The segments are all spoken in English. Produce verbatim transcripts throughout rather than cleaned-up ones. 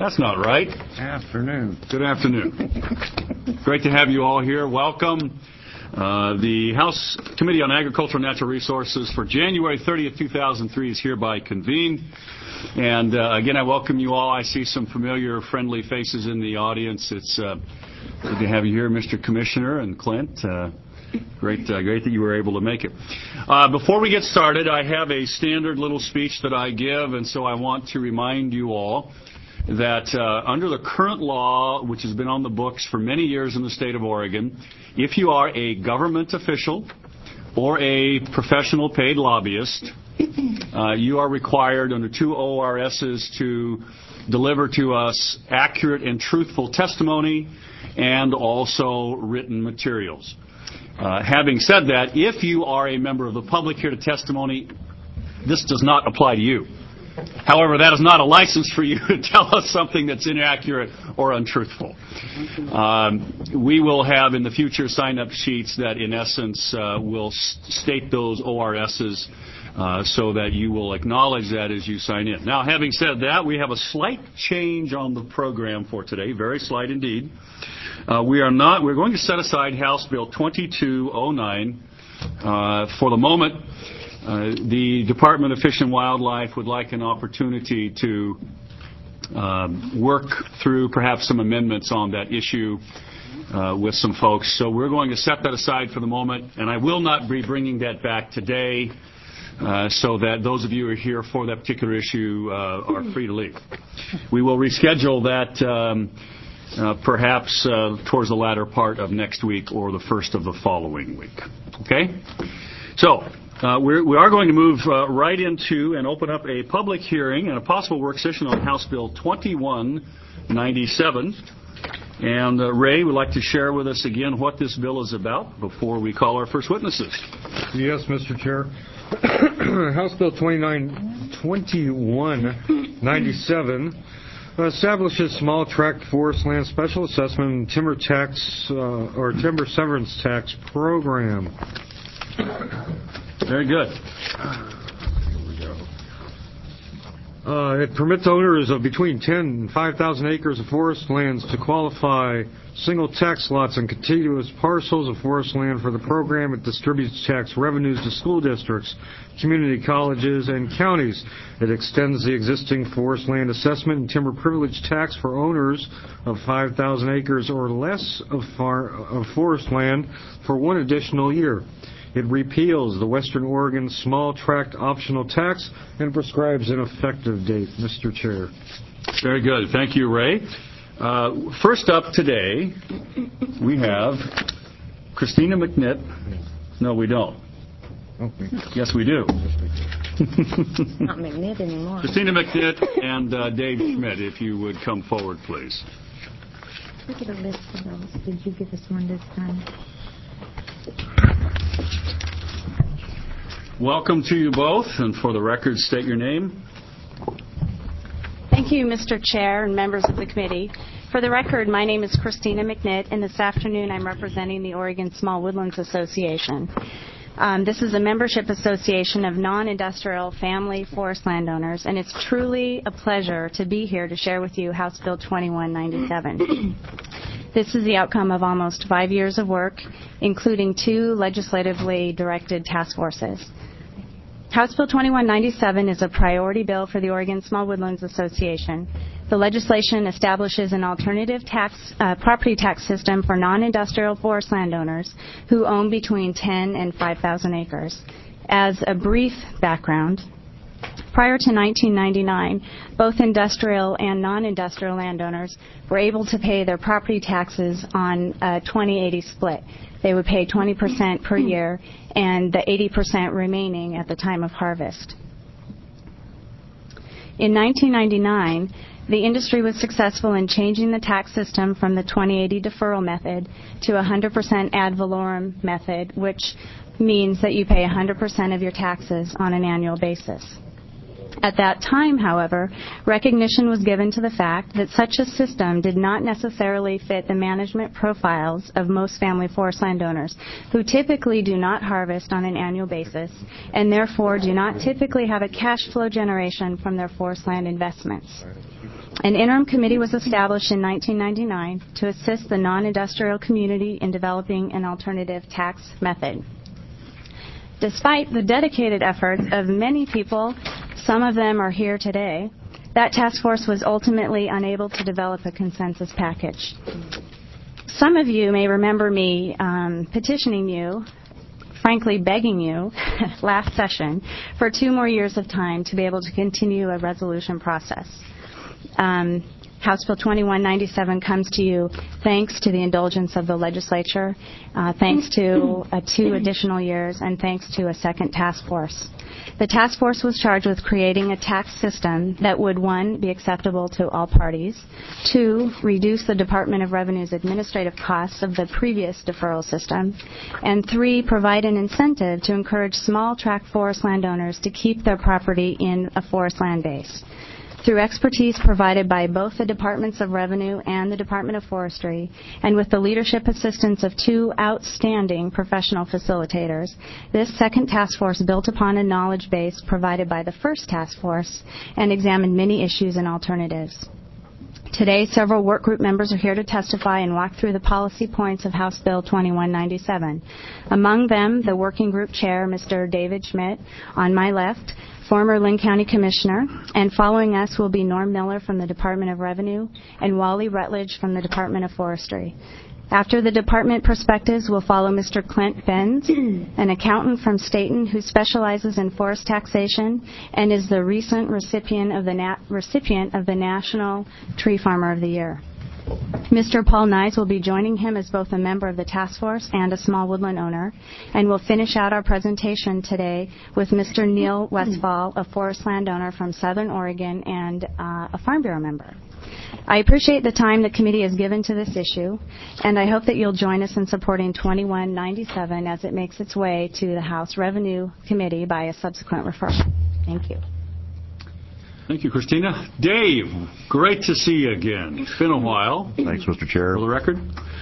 That's not right. Afternoon. Good afternoon. Great to have you all here. Welcome. Uh, the House Committee on Agriculture and Natural Resources for January thirtieth, two thousand three is hereby convened. And uh, again, I welcome you all. I see some familiar, friendly faces in the audience. It's uh, good to have you here, Mister Commissioner and Clint. Uh, Great, uh, great that you were able to make it. Uh, before we get started, I have a standard little speech that I give, and so I want to remind you all that uh, under the current law, which has been on the books for many years in the state of Oregon, if you are a government official or a professional paid lobbyist, uh, you are required under two O R S's to deliver to us accurate and truthful testimony and also written materials. Uh, having said that, if you are a member of the public here to testimony, this does not apply to you. However, that is not a license for you to tell us something that's inaccurate or untruthful. Um, we will have in the future sign-up sheets that, in essence, uh, will s- state those O R S's uh, so that you will acknowledge that as you sign in. Now, having said that, we have a slight change on the program for today, very slight indeed. Uh, we are not. We're going to set aside House Bill twenty-two oh nine uh, for the moment. Uh, the Department of Fish and Wildlife would like an opportunity to um, work through perhaps some amendments on that issue uh, with some folks. So we're going to set that aside for the moment, and I will not be bringing that back today uh, so that those of you who are here for that particular issue uh, are free to leave. We will reschedule that um, uh, perhaps uh, towards the latter part of next week or the first of the following week. Okay? So, Uh, we're, we are going to move uh, right into and open up a public hearing and a possible work session on House Bill twenty-one ninety-seven. And uh, Ray would like to share with us again what this bill is about before we call our first witnesses. Yes, Mister Chair. House Bill twenty-one ninety-seven establishes small tract forest land special assessment and timber tax uh, or timber severance tax program. Very good. Here we go. Uh, it permits owners of between ten and five thousand acres of forest lands to qualify single tax lots and contiguous parcels of forest land for the program. It distributes tax revenues to school districts, community colleges, and counties. It extends the existing forest land assessment and timber privilege tax for owners of five thousand acres or less of, far, of forest land for one additional year. It repeals the Western Oregon small tract optional tax and prescribes an effective date. Mister Chair. Very good. Thank you, Ray. Uh, first up today, we have Christina McNitt. No, we don't. Okay. Yes, we do. Not McNitt anymore. Christina McNitt and uh, Dave Schmidt, if you would come forward, please. Look at a list of those. Did you give us one this time? Welcome to you both, and for the record, state your name. Thank you, Mister Chair and members of the committee. For the record, my name is Christina McNitt, and this afternoon I'm representing the Oregon Small Woodlands Association. Um, this is a membership association of non-industrial family forest landowners, and it's truly a pleasure to be here to share with you House Bill twenty-one ninety-seven. This is the outcome of almost five years of work, including two legislatively directed task forces. House Bill twenty-one ninety-seven is a priority bill for the Oregon Small Woodlands Association. The legislation establishes an alternative tax, uh, property tax system for non-industrial forest landowners who own between ten and five thousand acres. As a brief background, prior to nineteen ninety-nine, both industrial and non-industrial landowners were able to pay their property taxes on a twenty eighty split. They would pay twenty percent per year and the eighty percent remaining at the time of harvest. In nineteen ninety-nine, the industry was successful in changing the tax system from the twenty eighty deferral method to a one hundred percent ad valorem method, which means that you pay one hundred percent of your taxes on an annual basis. At that time, however, recognition was given to the fact that such a system did not necessarily fit the management profiles of most family forest landowners, who typically do not harvest on an annual basis and therefore do not typically have a cash flow generation from their forest land investments. An interim committee was established in nineteen ninety-nine to assist the non-industrial community in developing an alternative tax method. Despite the dedicated efforts of many people, some of them are here today, that task force was ultimately unable to develop a consensus package. Some of you may remember me um, petitioning you, frankly begging you, last session, for two more years of time to be able to continue a resolution process. Um, House Bill twenty-one ninety-seven comes to you thanks to the indulgence of the legislature, uh, thanks to uh, two additional years, and thanks to a second task force. The task force was charged with creating a tax system that would, one, be acceptable to all parties, two, reduce the Department of Revenue's administrative costs of the previous deferral system, and three, provide an incentive to encourage small tract forest landowners to keep their property in a forest land base. Through expertise provided by both the Departments of Revenue and the Department of Forestry, and with the leadership assistance of two outstanding professional facilitators, this second task force built upon a knowledge base provided by the first task force and examined many issues and alternatives. Today, several work group members are here to testify and walk through the policy points of House Bill twenty-one ninety-seven. Among them, the working group chair, Mister David Schmidt, on my left, former Lynn County Commissioner, and following us will be Norm Miller from the Department of Revenue and Wally Rutledge from the Department of Forestry. After the department perspectives will follow Mister Clint Benz, an accountant from Staten who specializes in forest taxation and is the recent recipient of the, na- recipient of the National Tree Farmer of the Year. Mister Paul Nyes will be joining him as both a member of the task force and a small woodland owner, and we'll finish out our presentation today with Mister Neil Westfall, a forest landowner from Southern Oregon and uh, a Farm Bureau member. I appreciate the time the committee has given to this issue, and I hope that you'll join us in supporting twenty-one ninety-seven as it makes its way to the House Revenue Committee by a subsequent referral. Thank you. Thank you, Christina. Dave, great to see you again. It's been a while. Thanks, Mister Chair. For the record.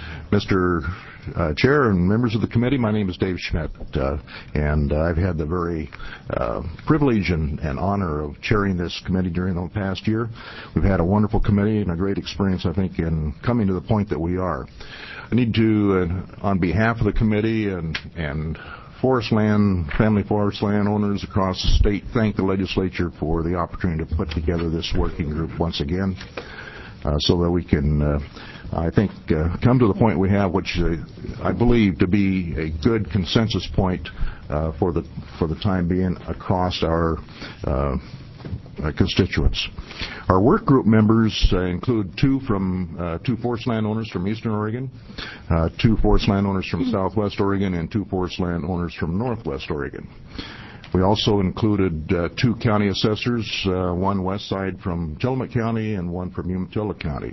Mister Uh, Chair and members of the committee, my name is Dave Schmidt, uh, and uh, I've had the very uh, privilege and, and honor of chairing this committee during the past year. We've had a wonderful committee and a great experience, I think, in coming to the point that we are. I need to, uh, on behalf of the committee and, and forest land, family forest land owners across the state, thank the legislature for the opportunity to put together this working group once again, uh, so that we can, uh, I think, uh, come to the point we have, which uh, I believe to be a good consensus point uh, for the for the time being across our uh, uh, constituents. Our work group members uh, include two from uh, two forest landowners from Eastern Oregon, uh, two forest landowners from Southwest Oregon, and two forest landowners from Northwest Oregon. We also included uh, two county assessors, uh, one west side from Tillamook County and one from Umatilla County.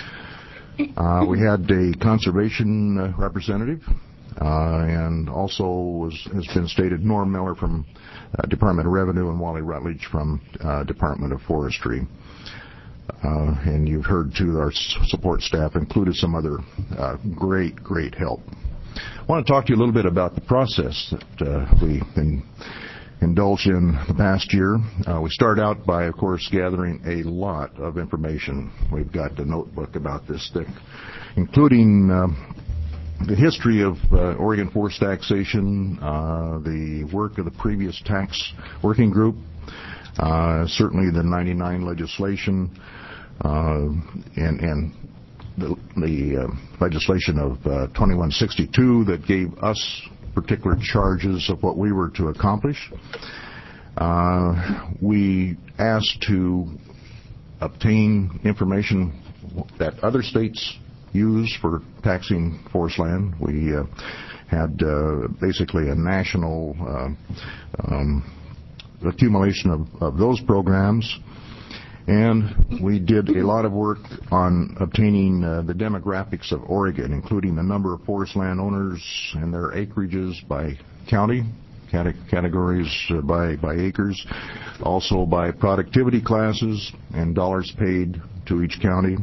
Uh, we had a conservation uh, representative, uh, and also was, has been stated Norm Miller from uh, Department of Revenue and Wally Rutledge from uh, Department of Forestry. Uh, and you've heard, too, our support staff included some other uh, great, great help. I want to talk to you a little bit about the process that uh, we in, indulged in the past year. Uh, we start out by, of course, gathering a lot of information. We've got a notebook about this thick, including uh, the history of uh, Oregon forest taxation, uh, the work of the previous tax working group, uh, certainly the ninety-nine legislation, uh, and, and the, the uh, legislation of uh, twenty-one sixty-two that gave us particular charges of what we were to accomplish. Uh, we asked to obtain information that other states use for taxing forest land. We uh, had uh, basically a national uh, um, accumulation of, of those programs. And we did a lot of work on obtaining uh, the demographics of Oregon, including the number of forest land owners and their acreages by county, cate- categories uh, by, by acres, also by productivity classes and dollars paid to each county,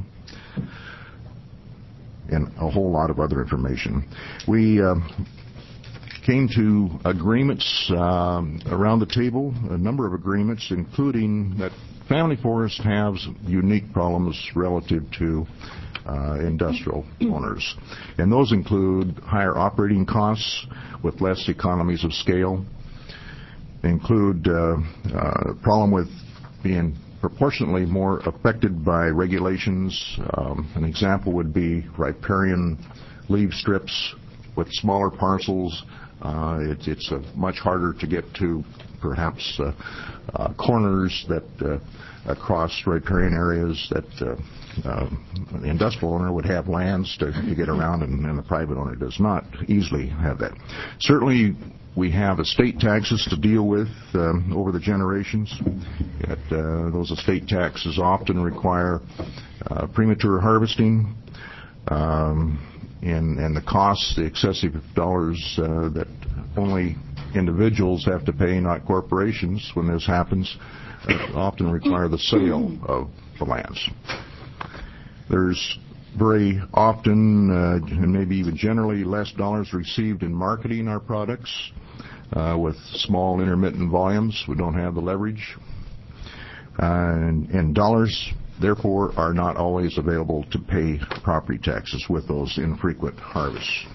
and a whole lot of other information. We uh, came to agreements um, around the table, a number of agreements, including that family forest has unique problems relative to uh, industrial owners, and those include higher operating costs with less economies of scale. They include uh, uh, problem with being proportionately more affected by regulations. Um, an example would be riparian leaf strips with smaller parcels. Uh, it, it's uh, much harder to get to perhaps uh, uh, corners that uh, across riparian areas that uh, uh, the industrial owner would have lands to, to get around, and, and the private owner does not easily have that. Certainly, we have estate taxes to deal with um, over the generations. Yet, uh, those estate taxes often require uh, premature harvesting, um, and, and the costs, the excessive dollars uh, that only individuals have to pay, not corporations, when this happens, uh, often require the sale of the lands. There's very often, uh, and maybe even generally, less dollars received in marketing our products. Uh, with small intermittent volumes, we don't have the leverage. Uh, and, and dollars, therefore, are not always available to pay property taxes with those infrequent harvests.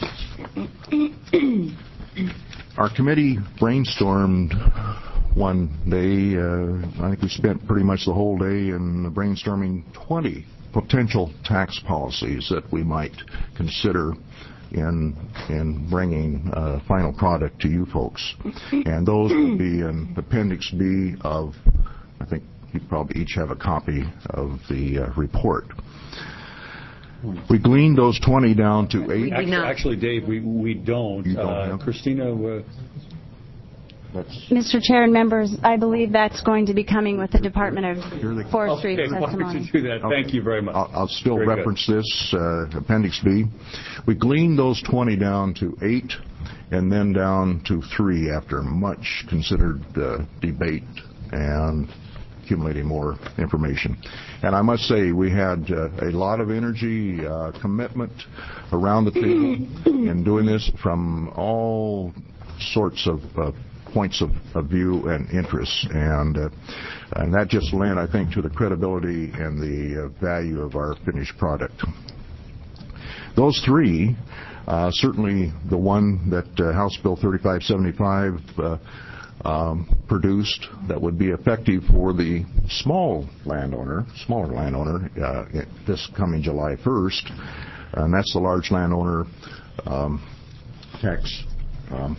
Our committee brainstormed one day. Uh, I think we spent pretty much the whole day in brainstorming twenty potential tax policies that we might consider in in bringing a final product to you folks. And those will be in Appendix B of, I think you probably each have a copy of the uh, report. We gleaned those twenty down to eight. Actually, actually Dave, we, we don't. You don't uh, have? Christina, uh, That's Mister Chair and members, I believe that's going to be coming with the Department of Forestry okay, why don't testimony. you do that? Okay. Thank you very much. I'll, I'll still Very reference good. this, uh, Appendix B. We gleaned those twenty down to eight and then down to three after much considered uh, debate and accumulating more information. And I must say, we had uh, a lot of energy, uh, commitment around the table in doing this from all sorts of uh, points of, of view and interests, and uh, and that just lent, I think, to the credibility and the uh, value of our finished product. Those three, uh, certainly the one that uh, House Bill thirty-five seventy-five uh, um, produced, that would be effective for the small landowner, smaller landowner, uh, this coming July first, and that's the large landowner um, tax. Um,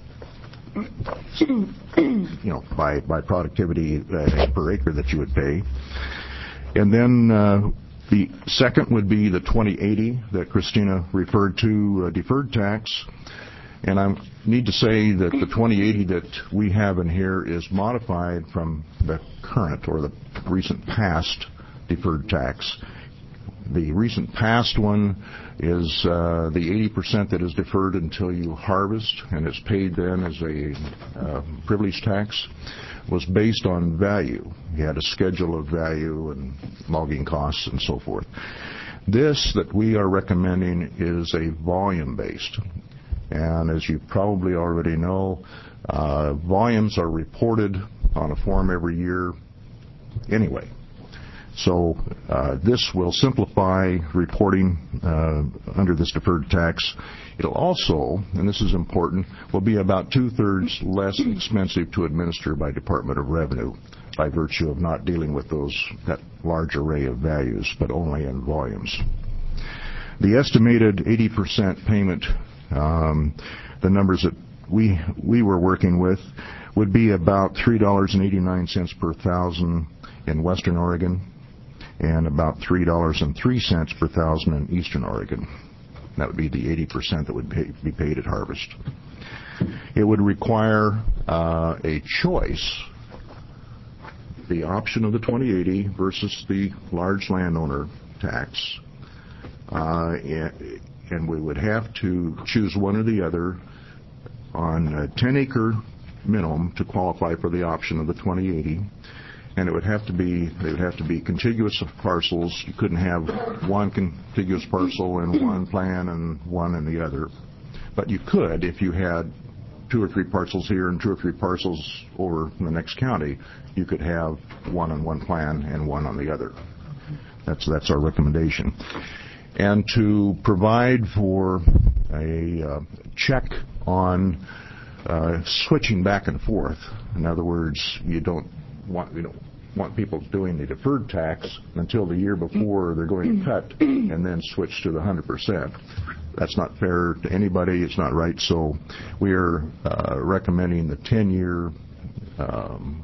you know, by, by productivity uh, per acre that you would pay. And then uh, the second would be the twenty eighty that Christina referred to, uh, deferred tax. And I need to say that the twenty eighty that we have in here is modified from the current or the recent past deferred tax. The recent past one is uh, the eighty percent that is deferred until you harvest, and it's paid then as a uh, privilege tax, was based on value. You had a schedule of value and logging costs and so forth. This that we are recommending is a volume-based. And as you probably already know, uh, volumes are reported on a form every year anyway. So uh, this will simplify reporting uh, under this deferred tax. It'll also, and this is important, will be about two-thirds less expensive to administer by Department of Revenue by virtue of not dealing with those that large array of values, but only in volumes. The estimated eighty percent payment, um, the numbers that we we were working with, would be about three dollars and eighty-nine cents per thousand in Western Oregon, and about three dollars and three cents per thousand in Eastern Oregon. That would be the eighty percent that would pay, be paid at harvest. It would require uh, a choice, the option of the twenty eighty versus the large landowner tax, uh, and, and we would have to choose one or the other on a ten acre minimum to qualify for the option of the twenty eighty. And it would have to be, they would have to be contiguous parcels. You couldn't have one contiguous parcel in one plan and one in the other. But you could if you had two or three parcels here and two or three parcels over in the next county, you could have one on one plan and one on the other. That's that's our recommendation. And to provide for a uh, check on uh, switching back and forth. In other words, you don't want you don't want people doing the deferred tax until the year before they're going to cut and then switch to the one hundred percent. That's not fair to anybody. It's not right. So we are uh, recommending the ten-year um,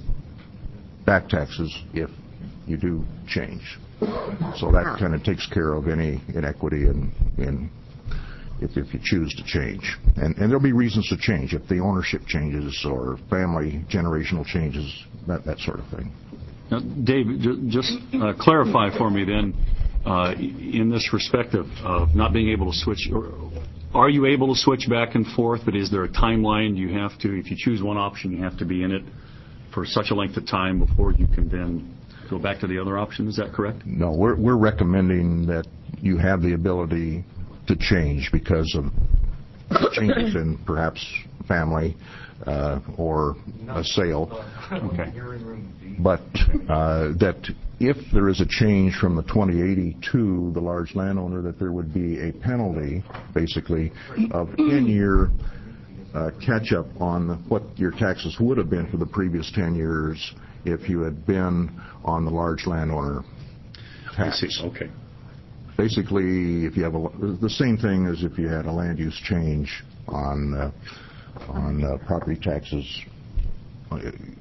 back taxes if you do change. So that kind of takes care of any inequity in, in if, if you choose to change. And, and there'll be reasons to change if the ownership changes or family generational changes, that, that sort of thing. Now, Dave, ju- just uh, clarify for me then, uh, in this respect of, of not being able to switch, or are you able to switch back and forth, but is there a timeline? You have to, if you choose one option, you have to be in it for such a length of time before you can then go back to the other option. Is that correct? No, we're, we're recommending that you have the ability to change because of changes in perhaps family uh, or a sale. Okay. But uh, that if there is a change from the twenty eighty to the large landowner, that there would be a penalty, basically, of ten-year uh, catch-up on what your taxes would have been for the previous ten years if you had been on the large landowner tax. I see. Okay. Basically, if you have a, the same thing as if you had a land use change on uh, on uh, property taxes, uh,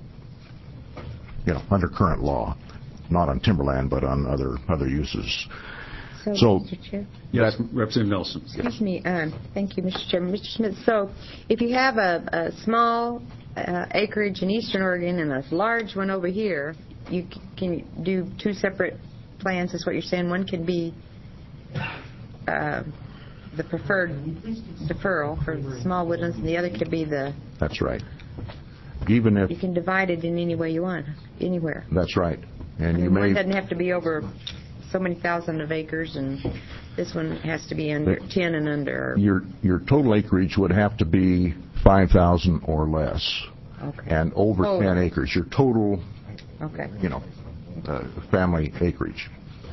you know, under current law, not on timberland, but on other other uses. So, So- Mister Chair. Yes, Representative Nelson. Excuse me. Um, thank you, Mister Chairman. Mister Smith, so if you have a, a small uh, acreage in eastern Oregon and a large one over here, you c- can do two separate plans, is what you're saying. One can be uh, the preferred deferral for small woodlands, and the other could be the, That's right. Even if you can divide it in any way you want, anywhere. that's right, and I you mean, one may doesn't have to be over so many thousand of acres, and this one has to be under ten and under. your your total acreage would have to be five thousand or less, Okay. and over Total. ten acres. Your total, Okay. you know, uh, family acreage.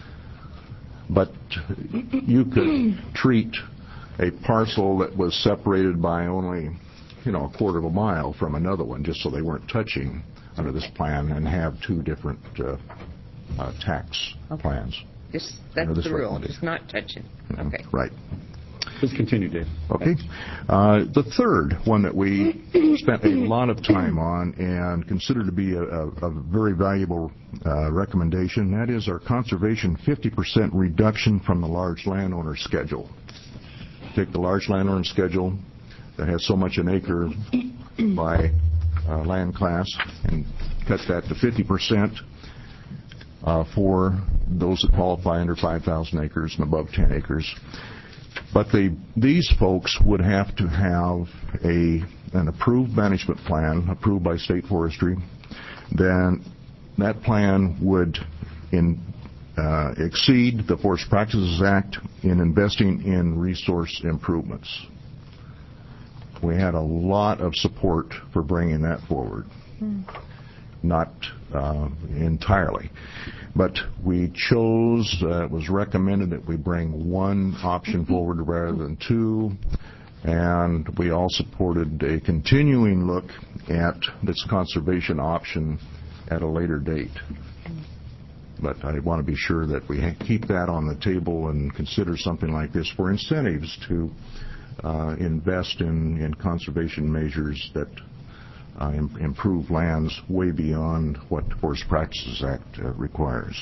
But you could treat a parcel that was separated by only, you know, a quarter of a mile from another one, just so they weren't touching under this plan, and have two different uh, uh, tax Okay. plans. Just, Under that's this the rule, recommendation. just not touching. Okay. Right. Please continue, Dave. Okay. Uh, the third one that we spent a lot of time on and consider to be a, a, a very valuable uh, recommendation, that is our conservation fifty percent reduction from the large landowner schedule. Take the large landowner schedule that has so much an acre by uh, land class and cut that to fifty percent uh, for those that qualify under five thousand acres and above ten acres. But they, these folks would have to have a an approved management plan, approved by State Forestry. Then that plan would in, uh, exceed the Forest Practices Act in investing in resource improvements. We had a lot of support for bringing that forward. Hmm. Not uh, entirely. But we chose, uh, it was recommended that we bring one option forward rather than two, and we all supported a continuing look at this conservation option at a later date. But I want to be sure that we keep that on the table and consider something like this for incentives to uh, invest in, in conservation measures that Uh, im- improve lands way beyond what the Forest Practices Act uh, requires.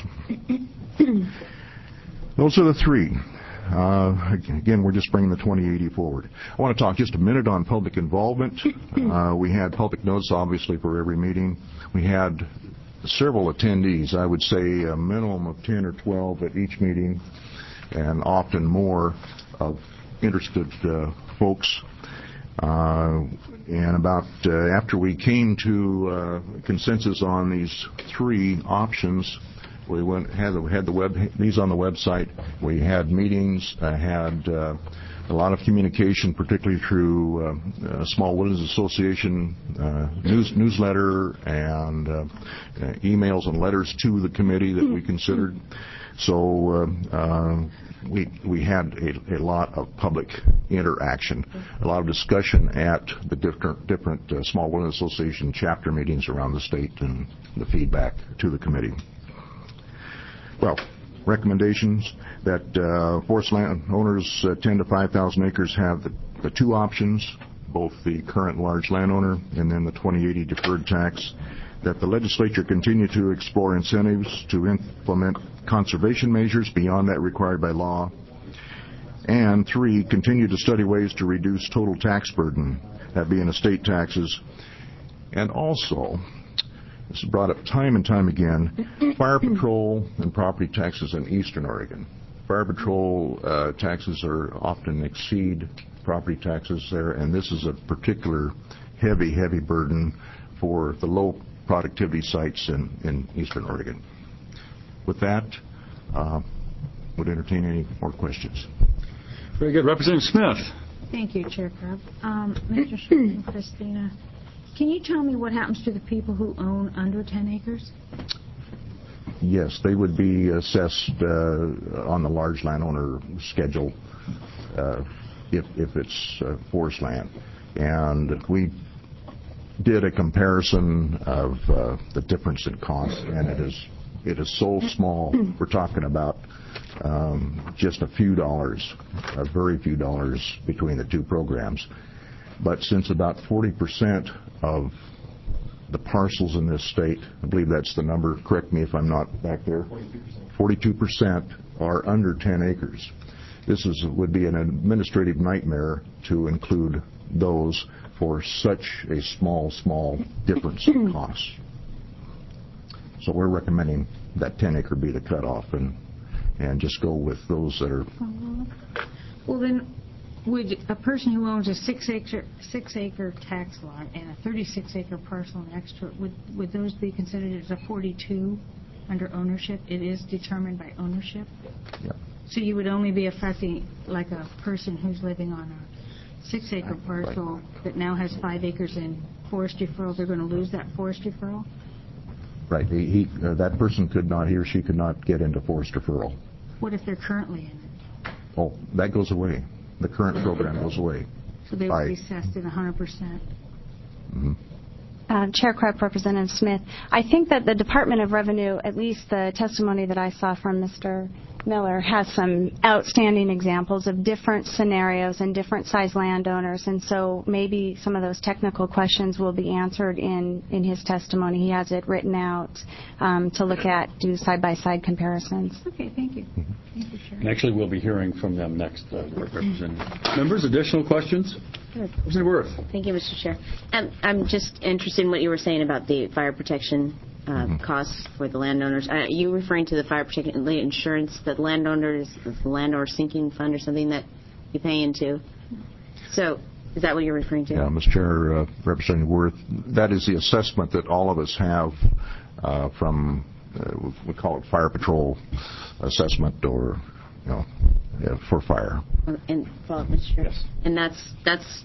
Those are the three. Uh, again, we're just bringing the twenty eighty forward. I want to talk just a minute on public involvement. Uh, we had public notice, obviously, for every meeting. We had several attendees, I would say a minimum of ten or twelve at each meeting, and often more of interested uh, folks. Uh, and about uh, after we came to uh, consensus on these three options, We went had the, had the web these on the website. We had meetings. I had uh, a lot of communication, particularly through uh, uh, Small Woodlands Association uh, news newsletter and uh, uh, emails and letters to the committee that we considered. So uh, uh, we we had a, a lot of public interaction, a lot of discussion at the different different uh, Small Woodlands Association chapter meetings around the state and the feedback to the committee. Well, recommendations that uh, forest land owners uh, ten to five thousand acres have the, the two options, both the current large landowner and then the twenty eighty deferred tax, that the legislature continue to explore incentives to implement conservation measures beyond that required by law, and three, continue to study ways to reduce total tax burden, that being estate taxes, and also, this is brought up time and time again, fire patrol and property taxes in eastern Oregon. Fire patrol uh, taxes are often exceed property taxes there, and this is a particular heavy, heavy burden for the low productivity sites in, in eastern Oregon. With that, uh, would entertain any more questions. Very good. Representative Smith. Thank you, Chair Crabb. Um, Mister Schmidt and Christina, can you tell me what happens to the people who own under ten acres? Yes, they would be assessed uh, on the large landowner schedule uh, if, if it's uh, forest land. And we did a comparison of uh, the difference in cost, and it is it is so small. We're talking about um, just a few dollars, a very few dollars between the two programs. But since about forty percent of the parcels in this state, I believe that's the number, correct me if I'm not back there, forty-two percent are under ten acres. This is would be an administrative nightmare to include those for such a small, small difference in costs. So we're recommending that ten acre be the cutoff and and just go with those that are. Well, then, would a person who owns a six acre six acre tax lot and a thirty-six acre parcel next to it, would would those be considered as a forty-two under ownership? It is determined by ownership. Yeah. So you would only be affecting like a person who's living on a six acre parcel right. that now has five acres in forest deferral. They're going to lose that forest deferral. Right. He, he uh, that person could not, he or she could not get into forest deferral. What if they're currently in it? Oh, that goes away. The current program goes away. So they would By, be assessed at one hundred percent. Mm-hmm. Uh, Chair Crabb, Representative Smith, I think that the Department of Revenue, at least the testimony that I saw from Mister Miller, has some outstanding examples of different scenarios and different size landowners, and so maybe some of those technical questions will be answered in, in his testimony. He has it written out um, to look at, do side-by-side comparisons. Okay, thank you. Thank you, Chair. And actually, we'll be hearing from them next, uh, Representative. Members, additional questions? Representative Worth. Thank you, Mister Chair. Um, I'm just interested in what you were saying about the fire protection uh, mm-hmm. costs for the landowners. Uh, are you referring to the fire protection the insurance that the landowners, the landowner sinking fund or something that you pay into? So is that what you're referring to? Yeah, Mister Chair, uh, Representative Worth, that is the assessment that all of us have uh, from, uh, we call it fire patrol assessment or, you know, yeah, for fire. And follow up, Mister Chair. Yes. And that's that's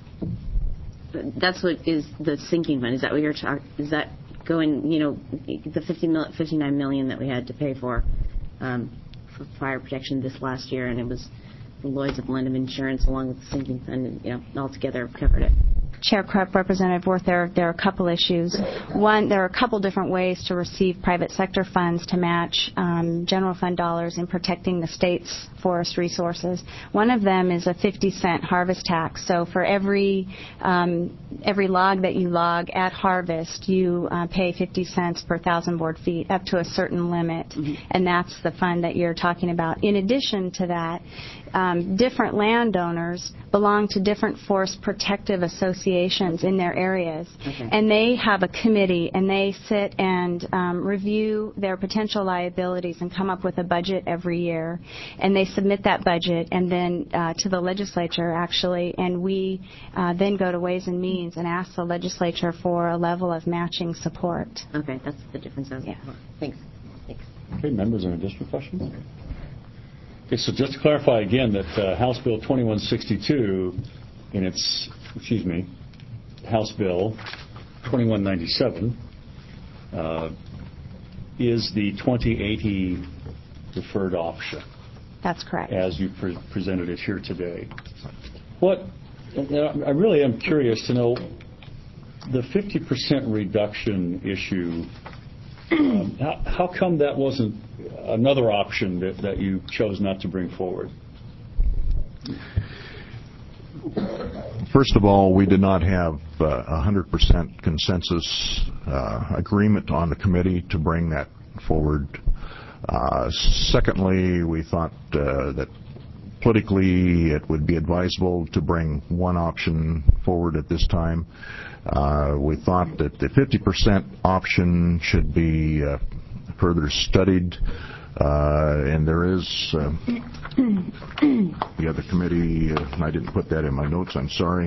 that's what is the sinking fund. Is that what you're talking? Is that going? You know, the fifty mil, fifty-nine million that we had to pay for um, for fire protection this last year, and it was the Lloyd's of London Insurance along with the sinking fund, and you know, all together covered it. Chair Crabb, Representative Worth, there, there are a couple issues. One, there are a couple different ways to receive private sector funds to match um, general fund dollars in protecting the state's forest resources. One of them is a fifty cent harvest tax. So for every um, every log that you log at harvest, you uh, pay fifty cents per thousand board feet up to a certain limit, mm-hmm. and that's the fund that you're talking about. In addition to that, um, different landowners belong to different forest protective associations in their areas, okay. and they have a committee, and they sit and um, review their potential liabilities and come up with a budget every year, and they submit that budget and then uh, to the legislature, actually, and we uh, then go to Ways and Means and ask the legislature for a level of matching support. Okay, that's the difference. I was yeah. Thanks. Thanks. Okay, members, any additional questions? Okay, so just to clarify again that uh, House Bill twenty-one sixty-two in its, excuse me, House Bill twenty-one ninety-seven uh, is the twenty eighty deferred option. That's correct. As you pre- presented it here today. What, I really am curious to know, the fifty percent reduction issue, um, how, how come that wasn't another option that, that you chose not to bring forward? First of all, we did not have uh, a one hundred percent consensus uh, agreement on the committee to bring that forward. Uh, secondly, we thought uh, that politically it would be advisable to bring one option forward at this time. Uh, we thought that the fifty percent option should be uh, further studied. Uh, and there is uh, the other committee, uh, I didn't put that in my notes, I'm sorry.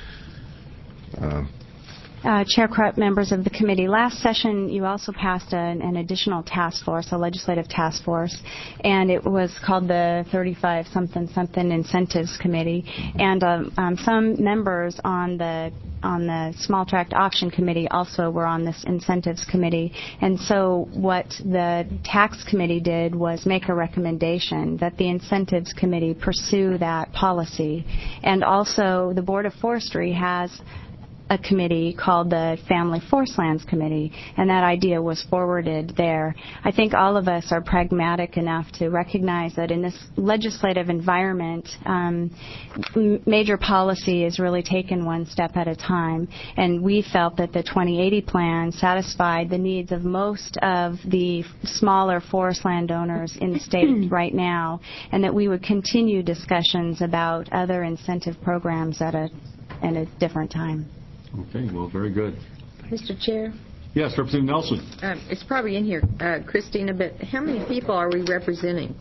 Uh, Uh, Chair Krupp, members of the committee, last session you also passed an, an additional task force, a legislative task force, and it was called the thirty-five something something Incentives Committee. And um, um, some members on the on the Small Tract Auction Committee also were on this Incentives Committee. And so what the Tax Committee did was make a recommendation that the Incentives Committee pursue that policy. And also the Board of Forestry has a committee called the Family Forest Lands Committee, and that idea was forwarded there. I think all of us are pragmatic enough to recognize that in this legislative environment, um, m- major policy is really taken one step at a time, and we felt that the twenty eighty plan satisfied the needs of most of the smaller forest landowners in the state right now, and that we would continue discussions about other incentive programs at a, at a different time. Okay, well, very good. Mister Chair? Yes, Representative Nelson. Um, it's probably in here, uh, Christina, but how many people are we representing?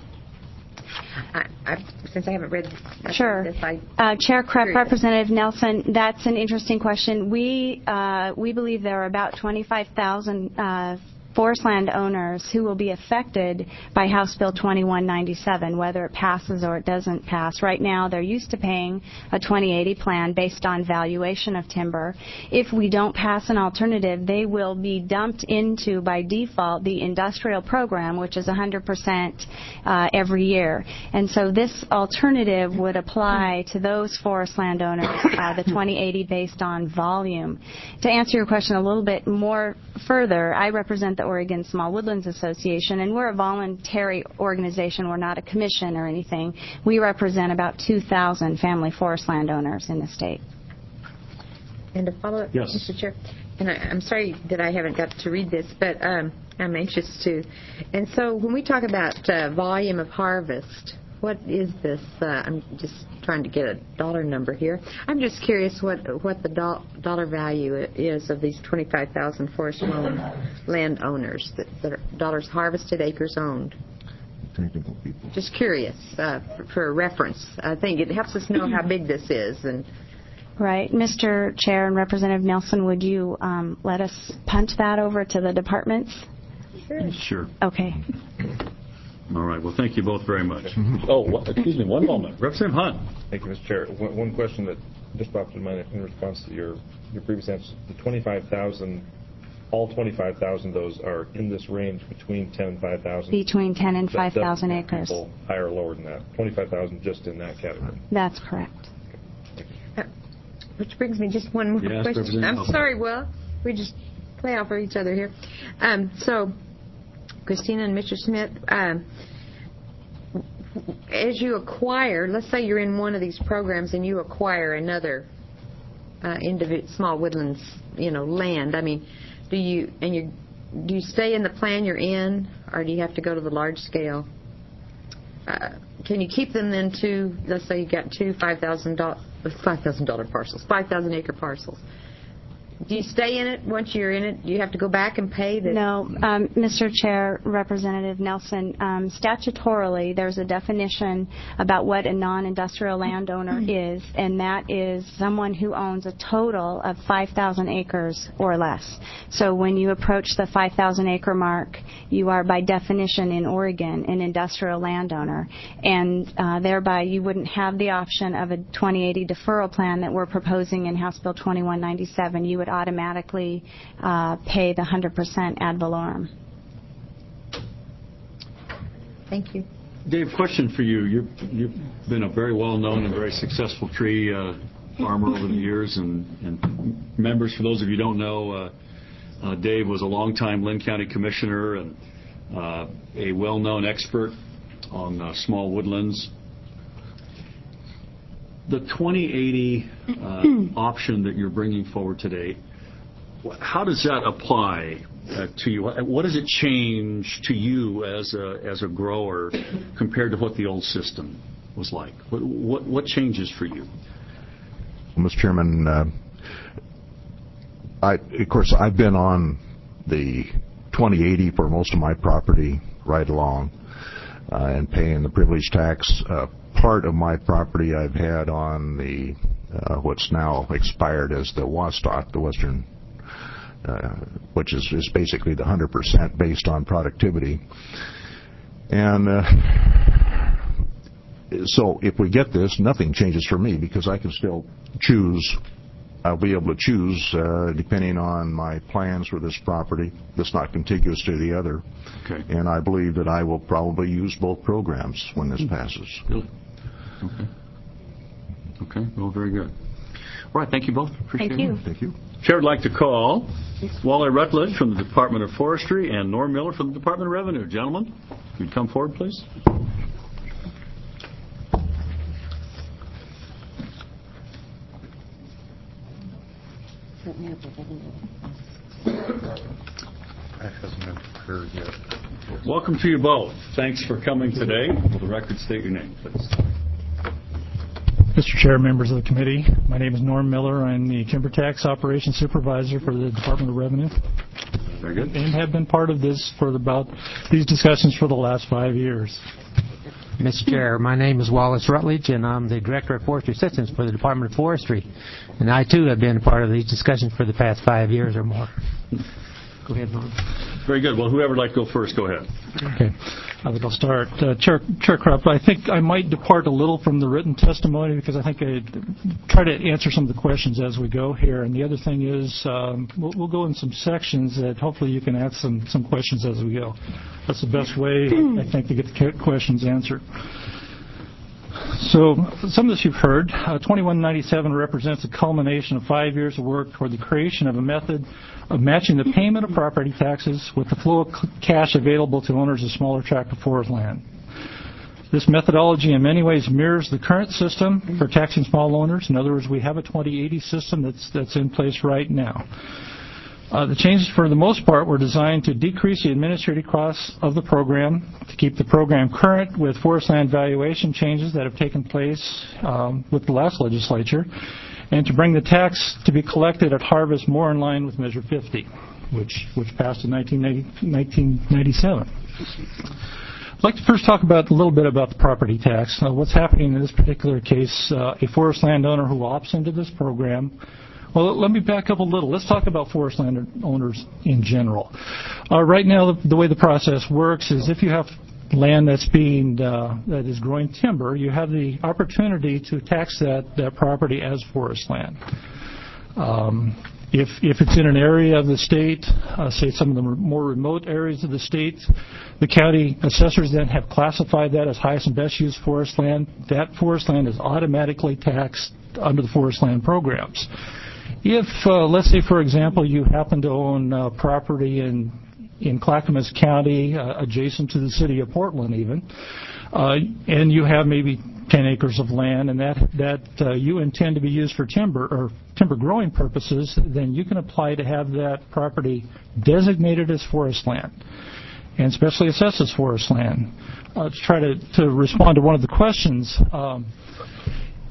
I, I, since I haven't read Sure. this, I... Uh, Chair Krupp, Curious. Representative Nelson, that's an interesting question. We uh, we believe there are about twenty-five thousand uh, forest land owners who will be affected by House Bill twenty-one ninety-seven, whether it passes or it doesn't pass. Right now, they're used to paying a twenty eighty plan based on valuation of timber. If we don't pass an alternative, they will be dumped into, by default, the industrial program, which is one hundred percent uh, every year. And so this alternative would apply to those forest landowners, uh, the twenty eighty based on volume. To answer your question a little bit more further, I represent the Oregon Small Woodlands Association, and we're a voluntary organization. We're not a commission or anything. We represent about two thousand family forest landowners in the state. And to follow up, yes. Mister Chair, and I, I'm sorry that I haven't got to read this, but um, I'm anxious to. And so when we talk about uh, volume of harvest, what is this? Uh, I'm just trying to get a dollar number here. I'm just curious what what the do- dollar value is of these twenty-five thousand forest loan landowners that, that are dollars harvested, acres owned. technical people. Just curious uh, for, for reference. I think it helps us know how big this is. And Right. Mister Chair and Representative Nelson, would you um, let us punt that over to the departments? sure. Sure. Okay. All right. Well, thank you both very much. Oh, what, excuse me, one moment. Representative Hunt. Thank you, Mister Chair. One, one question that just popped in mind in response to your, your previous answer. The twenty-five thousand, all twenty-five thousand those are in this range between ten and five thousand? Between ten and five thousand acres. People higher or lower than that? twenty-five thousand just in that category? That's correct. Uh, which brings me just one more Yes, question. Representative I'm Nelson. sorry, Will. We just play off of each other here. Um, so, Christina and Mister Smith, um, as you acquire, let's say you're in one of these programs and you acquire another uh, individual small woodlands, you know, land. I mean, do you and you do you stay in the plan you're in, or do you have to go to the large scale? Uh, can you keep them then to, let's say you got two five thousand dollar five thousand dollar parcels, five thousand acre parcels? do you stay in it once you're in it? Do you have to go back and pay the... No, um, Mister Chair, Representative Nelson, um, statutorily there's a definition about what a non-industrial landowner is, and that is someone who owns a total of five thousand acres or less. So when you approach the five thousand acre mark, you are by definition in Oregon an industrial landowner, and uh, thereby you wouldn't have the option of a twenty eighty deferral plan that we're proposing in House Bill twenty-one ninety-seven. You would automatically uh, pay the one hundred percent ad valorem. Thank you. Dave, question for you. You're, you've been a very well-known and very successful tree uh, farmer over the years, and, and members, for those of you who don't know, uh, uh, Dave was a longtime Linn County Commissioner and uh, a well-known expert on uh, small woodlands. The twenty eighty uh, option that you're bringing forward today, how does that apply uh, to you? What does it change to you as a as a grower compared to what the old system was like? What what, what changes for you? Well, Mister Chairman, uh, I, of course, I've been on the twenty eighty for most of my property right along uh, and paying the privilege tax. Uh, part of my property I've had on the uh, what's now expired as the WASTOC, the Western, uh, which is, is basically the one hundred percent based on productivity. And uh, so if we get this, nothing changes for me because I can still choose. I'll be able to choose uh, depending on my plans for this property that's not contiguous to the other. Okay. And I believe that I will probably use both programs when this passes. Really? Okay. Okay. Well, very good. All right. Thank you both. Appreciate Thank you. it. Thank you. Chair would like to call Wally Rutledge from the Department of Forestry and Norm Miller from the Department of Revenue. Gentlemen, if you'd come forward, please. Welcome to you both. Thanks for coming today. Will the record state your name, please? Mister Chair, members of the committee, my name is Norm Miller. I'm the Timber Tax Operations Supervisor for the Department of Revenue. Very good. And have been part of this for about these discussions for the last five years. Mister Chair, my name is Wallace Rutledge, and I'm the Director of Forestry Assistance for the Department of Forestry. And I, too, have been part of these discussions for the past five years or more. Go ahead, Norm. Very good. Well, whoever would like to go first, go ahead. Okay. I think I'll start. Uh, Chair, Chair Krupp, I think I might depart a little from the written testimony because I think I try to answer some of the questions as we go here. And the other thing is um, we'll, we'll go in some sections that hopefully you can ask some, some questions as we go. That's the best way, I think, to get the questions answered. So some of this you've heard. Uh, twenty-one ninety-seven represents a culmination of five years of work toward the creation of a method of matching the payment of property taxes with the flow of cash available to owners of smaller tract of forest land. This methodology in many ways mirrors the current system for taxing small owners. In other words, we have a twenty eighty system that's, that's in place right now. Uh, the changes, for the most part, were designed to decrease the administrative costs of the program, to keep the program current with forest land valuation changes that have taken place um, with the last legislature, and to bring the tax to be collected at harvest more in line with Measure fifty, which, which passed in nineteen ninety-seven. I'd like to first talk about a little bit about the property tax. Uh, what's happening in this particular case, uh, a forest landowner who opts into this program. Well, let me back up a little. Let's talk about forest land owners in general. Uh, right now, the, the way the process works is if you have land that's being uh, that is growing timber, you have the opportunity to tax that, that property as forest land. Um, if if it's in an area of the state, uh, say some of the more remote areas of the state, the county assessors then have classified that as highest and best use forest land. That forest land is automatically taxed under the forest land programs. If, uh, let's say, for example, you happen to own uh, property in in Clackamas County, uh, adjacent to the city of Portland even, uh, and you have maybe ten acres of land, and that, that uh, you intend to be used for timber or timber growing purposes, then you can apply to have that property designated as forest land and specially assessed as forest land. Uh, to try to, to respond to one of the questions, um,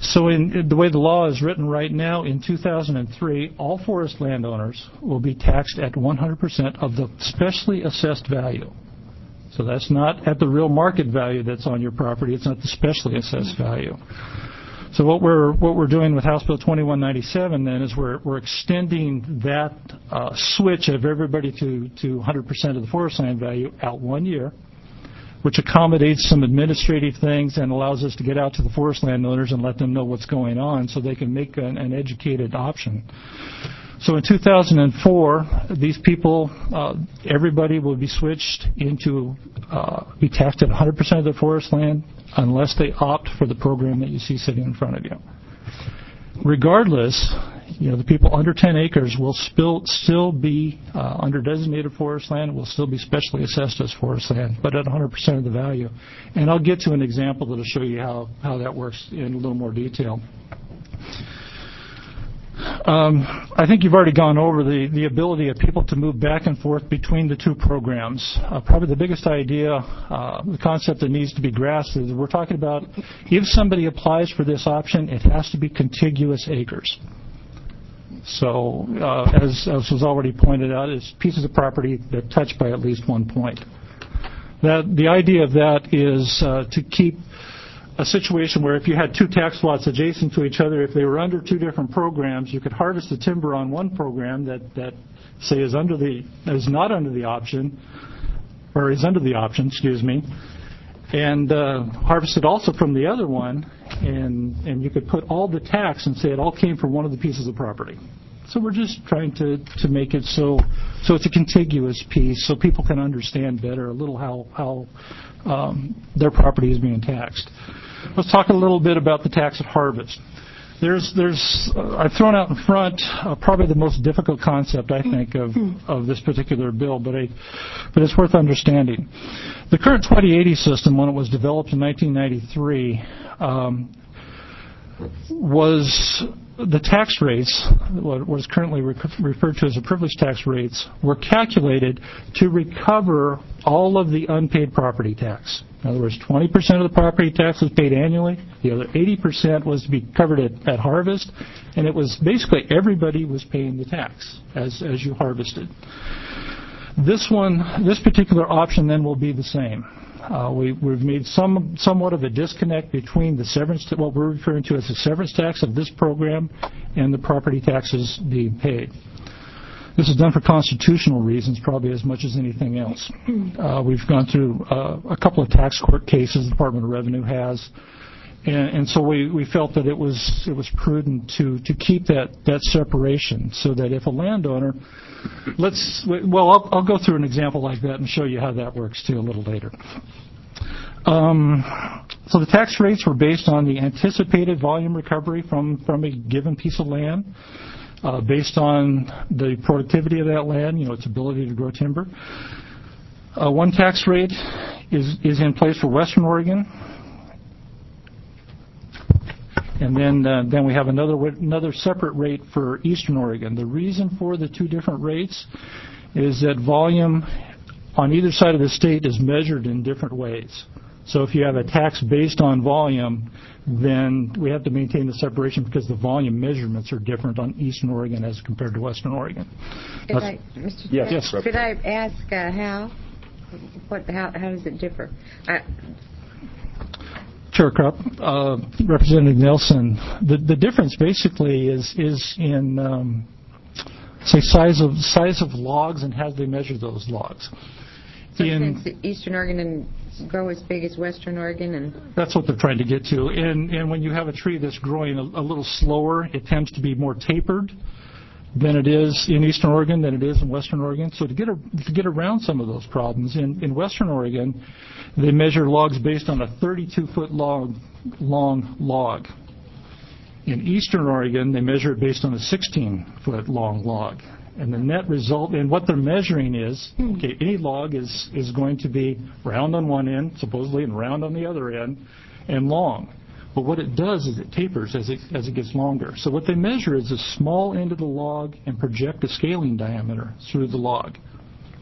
So in, in the way the law is written right now, in two thousand three, all forest landowners will be taxed at one hundred percent of the specially assessed value. So that's not at the real market value that's on your property. It's not the specially assessed value. So what we're what we're doing with House Bill twenty-one ninety-seven then is we're we're extending that uh, switch of everybody to to one hundred percent of the forest land value out one year, which accommodates some administrative things and allows us to get out to the forest landowners and let them know what's going on so they can make an, an educated option. So in two thousand four, these people, uh, everybody will be switched into, uh, be taxed at one hundred percent of their forest land unless they opt for the program that you see sitting in front of you. Regardless, you know, the people under ten acres will still, still be uh, under designated forest land, will still be specially assessed as forest land, but at one hundred percent of the value. And I'll get to an example that will show you how, how that works in a little more detail. Um, I think you've already gone over the, the ability of people to move back and forth between the two programs. Uh, probably the biggest idea, uh, the concept that needs to be grasped is we're talking about if somebody applies for this option, it has to be contiguous acres. So, uh, as, as was already pointed out, it's pieces of property that touch by at least one point. That, the idea of that is uh, to keep a situation where if you had two tax lots adjacent to each other, if they were under two different programs, you could harvest the timber on one program that, that say is under the is not under the option, or is under the option, excuse me, and uh, harvest it also from the other one, and and you could put all the tax and say it all came from one of the pieces of property. So we're just trying to, to make it so so it's a contiguous piece so people can understand better a little how how um, their property is being taxed. Let's talk a little bit about the tax at harvest. There's there's uh, I've thrown out in front uh, probably the most difficult concept I think of of this particular bill, but I but it's worth understanding. The current twenty eighty system, when it was developed in nineteen ninety-three, um, was the tax rates, what is currently re- referred to as the privilege tax rates, were calculated to recover all of the unpaid property tax. In other words, twenty percent of the property tax was paid annually, the other eighty percent was to be covered at, at harvest, and it was basically everybody was paying the tax as, as you harvested. This one, this particular option then will be the same. Uh, we, we've made some somewhat of a disconnect between the severance, what we're referring to as the severance tax of this program and the property taxes being paid. This is done for constitutional reasons, probably as much as anything else. Uh, we've gone through uh, a couple of tax court cases the Department of Revenue has, and, and so we, we felt that it was it was prudent to to keep that that separation, so that if a landowner, let's well, I'll, I'll go through an example like that and show you how that works too a little later. Um, so the tax rates were based on the anticipated volume recovery from from a given piece of land. Uh, based on the productivity of that land, you know, its ability to grow timber. Uh, one tax rate is, is in place for Western Oregon. And then uh, then we have another another separate rate for Eastern Oregon. The reason for the two different rates is that volume on either side of the state is measured in different ways. So if you have a tax based on volume, then we have to maintain the separation because the volume measurements are different on Eastern Oregon as compared to Western Oregon. Could I, Mister Yes, Chair, yes. could I ask uh, how? What? How, how does it differ? Uh, Chair Krupp, uh, Representative Nelson, the, the difference basically is is in um, say size of size of logs and how they measure those logs. so In, since Eastern Oregon and grow as big as Western Oregon, and that's what they're trying to get to. And and when you have a tree that's growing a, a little slower, it tends to be more tapered than it is in Eastern Oregon than it is in Western Oregon. So to get a, to get around some of those problems, in, in Western Oregon, they measure logs based on a thirty-two foot long, long log. In Eastern Oregon, they measure it based on a sixteen foot long log. And the net result, and what they're measuring is, okay, any log is, is going to be round on one end, supposedly, and round on the other end, and long. But what it does is it tapers as it as it gets longer. So what they measure is the small end of the log and project a scaling diameter through the log.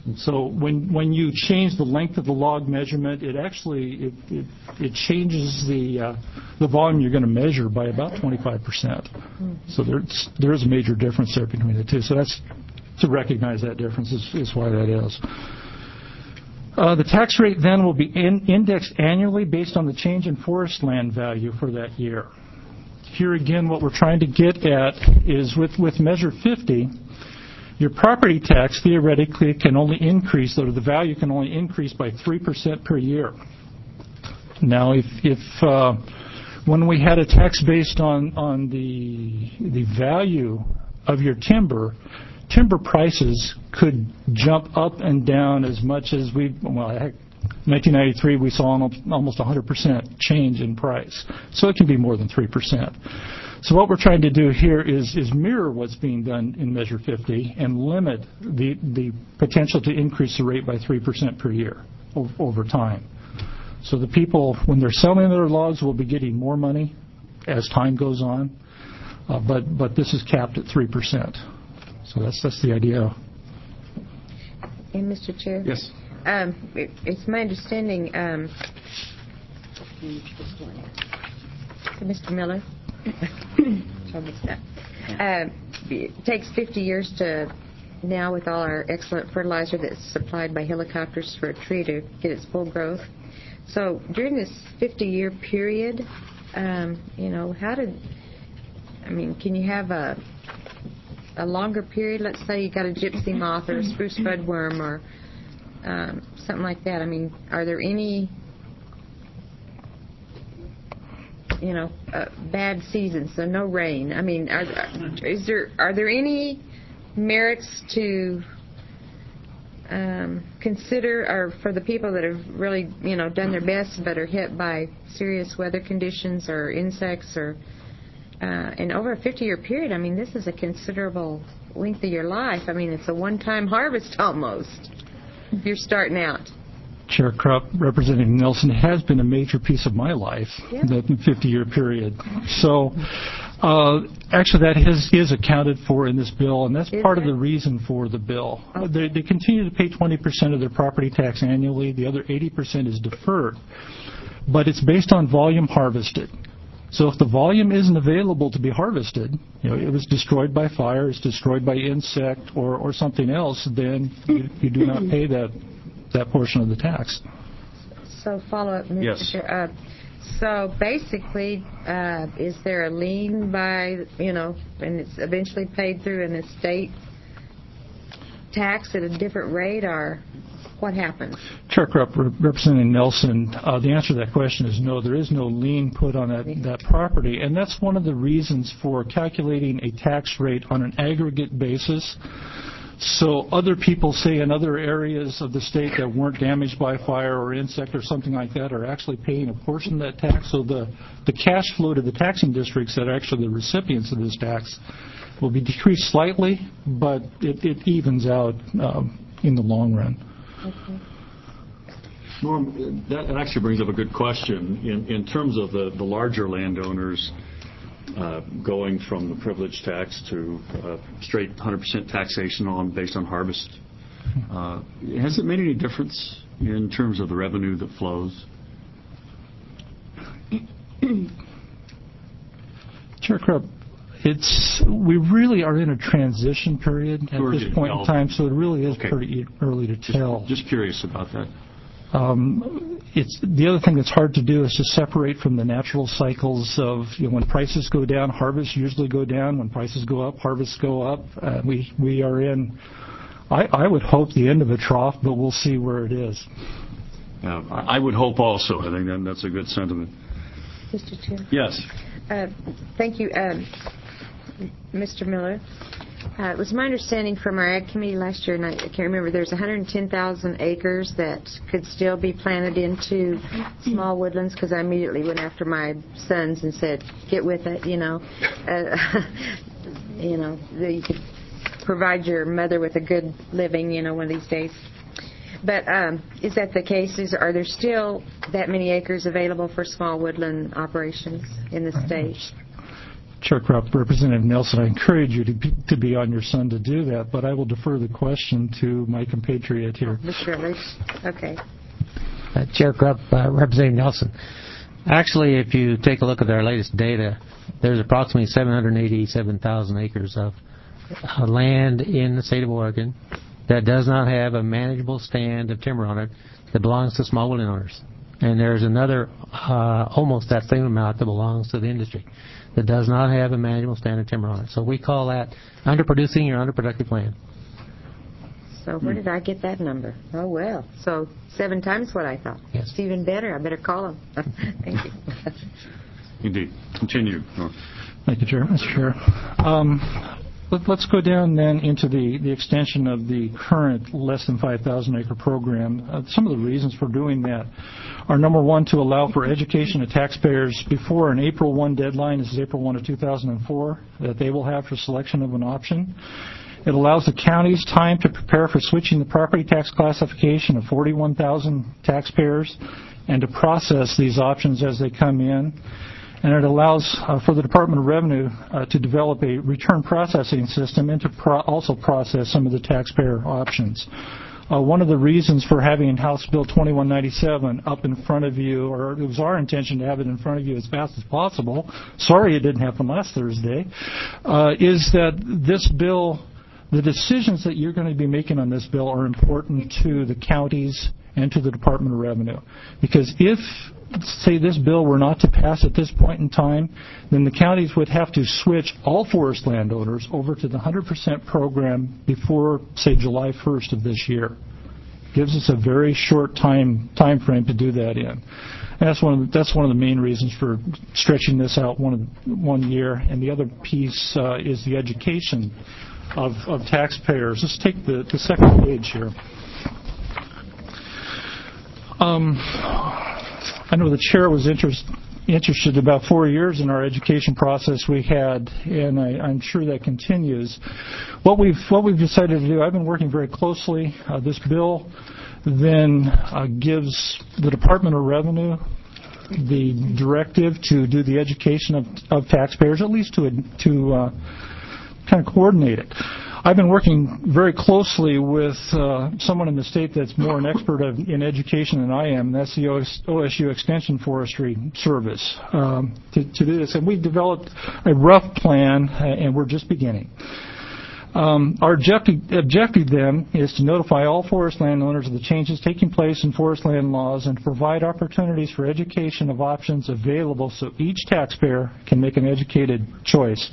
So when when you change the length of the log measurement, it actually it it, it changes the uh, the volume you're going to measure by about twenty-five percent. So there's there is a major difference there between the two. So that's to recognize that difference is, is why that is. Uh, the tax rate then will be in, indexed annually based on the change in forest land value for that year. Here again, what we're trying to get at is with, with Measure fifty, your property tax theoretically can only increase, or the value can only increase by three percent per year. Now, if, if uh, when we had a tax based on, on the, the value of your timber, timber prices could jump up and down as much as we, well, heck, nineteen ninety-three we saw almost one hundred percent change in price. So it can be more than three percent. So what we're trying to do here is, is mirror what's being done in Measure fifty and limit the, the potential to increase the rate by three percent per year o- over time. So the people, when they're selling their logs, will be getting more money as time goes on, uh, but, but this is capped at three percent. So that's, that's the idea. And Mister Chair? Yes. Um, it, it's my understanding, um, Mister Miller, uh, it takes fifty years to, now with all our excellent fertilizer that's supplied by helicopters for a tree to get its full growth. So during this fifty-year period, um, you know, how did, I mean, can you have a a longer period? Let's say you got a gypsy moth or a spruce budworm or um, something like that. I mean, are there any, you know, uh, bad seasons, so no rain? I mean, are, is there are there any merits to um, consider, or for the people that have really, you know, done their best but are hit by serious weather conditions or insects or Uh, and over a fifty-year period, I mean, this is a considerable length of your life. I mean, it's a one-time harvest almost if you're starting out. Chair Krupp, Representative Nelson, has been a major piece of my life, yeah. that fifty-year period. So uh, actually that has, is accounted for in this bill, and that's is part it? of the reason for the bill. Okay. They, they continue to pay twenty percent of their property tax annually. The other eighty percent is deferred. But it's based on volume harvested. So if the volume isn't available to be harvested, you know, it was destroyed by fire, it's destroyed by insect or, or something else, then you, you do not pay that that portion of the tax. So follow up, Mister Yes. Chair. Uh, so basically, uh, is there a lien by, you know, and it's eventually paid through an estate tax at a different rate, or what happens? Chair Krupp, Representative Nelson, uh, the answer to that question is no. There is no lien put on that, that property, and that's one of the reasons for calculating a tax rate on an aggregate basis. So other people, say in other areas of the state that weren't damaged by fire or insect or something like that, are actually paying a portion of that tax. So the, the cash flow to the taxing districts that are actually the recipients of this tax will be decreased slightly, but it, it evens out um, in the long run. Okay. Norm, that actually brings up a good question. In, in terms of the, the larger landowners uh, going from the privilege tax to uh, straight one hundred percent taxation on based on harvest, uh, has it made any difference in terms of the revenue that flows? Chair Krupp, it's we really are in a transition period at Sure, this you point tell. in time, so it really is Okay. pretty early to tell. Just, just curious about that. Um, it's the other thing that's hard to do is to separate from the natural cycles of, you know, when prices go down, harvests usually go down. When prices go up, harvests go up. Uh, we we are in, I, I would hope, the end of a trough, but we'll see where it is. Uh, I I would hope also. I think that, that's a good sentiment. Mister Chair? Yes. Uh, thank you, um, Mister Miller. Uh, it was my understanding from our Ag Committee last year, and I can't remember, there's one hundred ten thousand acres that could still be planted into small woodlands, because I immediately went after my sons and said, get with it, you know. Uh, you know, that you could provide your mother with a good living, you know, one of these days. But um, is that the case? Is, are there still that many acres available for small woodland operations in the state? Chair Crop, Representative Nelson, I encourage you to be, to be on your son to do that, but I will defer the question to my compatriot here. Mister Rich, okay. Uh, Chair Crop, uh, Representative Nelson. Actually, if you take a look at our latest data, there's approximately seven hundred eighty-seven thousand acres of uh, land in the state of Oregon that does not have a manageable stand of timber on it that belongs to small woodland owners. And there's another, uh, almost that same amount that belongs to the industry that does not have a manageable stand of timber on it. So we call that underproducing or underproductive land. So where did I get that number? Oh, well. So seven times what I thought. Yes. It's even better. I better call him. Thank you. Indeed. Continue. Thank you, Chair. Mister Chair. Um, let, let's go down then into the, the extension of the current less than five thousand acre program. Uh, some of the reasons for doing that are, number one, to allow for education of taxpayers before an April first deadline, this is April first of two thousand four, that they will have for selection of an option. It allows the counties time to prepare for switching the property tax classification of forty-one thousand taxpayers and to process these options as they come in. And it allows uh, for the Department of Revenue uh, to develop a return processing system and to pro- also process some of the taxpayer options. Uh, one of the reasons for having House Bill twenty-one ninety-seven up in front of you, or it was our intention to have it in front of you as fast as possible, sorry it didn't happen last Thursday, uh, is that this bill, the decisions that you're going to be making on this bill are important to the counties and to the Department of Revenue. Because if, say, this bill were not to pass at this point in time, then the counties would have to switch all forest landowners over to the one hundred percent program before, say, July first of this year. Gives us a very short time time frame to do that in. And that's one of the, that's one of the main reasons for stretching this out one one year. And the other piece uh, is the education of, of taxpayers. Let's take the, the second page here. Um, I know the chair was interest, interested about four years in our education process we had, and I, I'm sure that continues. What we've what we've decided to do, I've been working very closely. Uh, this bill then uh, gives the Department of Revenue the directive to do the education of, of taxpayers, at least to to uh, kind of coordinate it. I've been working very closely with uh, someone in the state that's more an expert of, in education than I am, and that's the O S U Extension Forestry Service, um, to, to do this. And we've developed a rough plan, uh, and we're just beginning. Um, our objective, objective then is to notify all forest landowners of the changes taking place in forest land laws and provide opportunities for education of options available so each taxpayer can make an educated choice.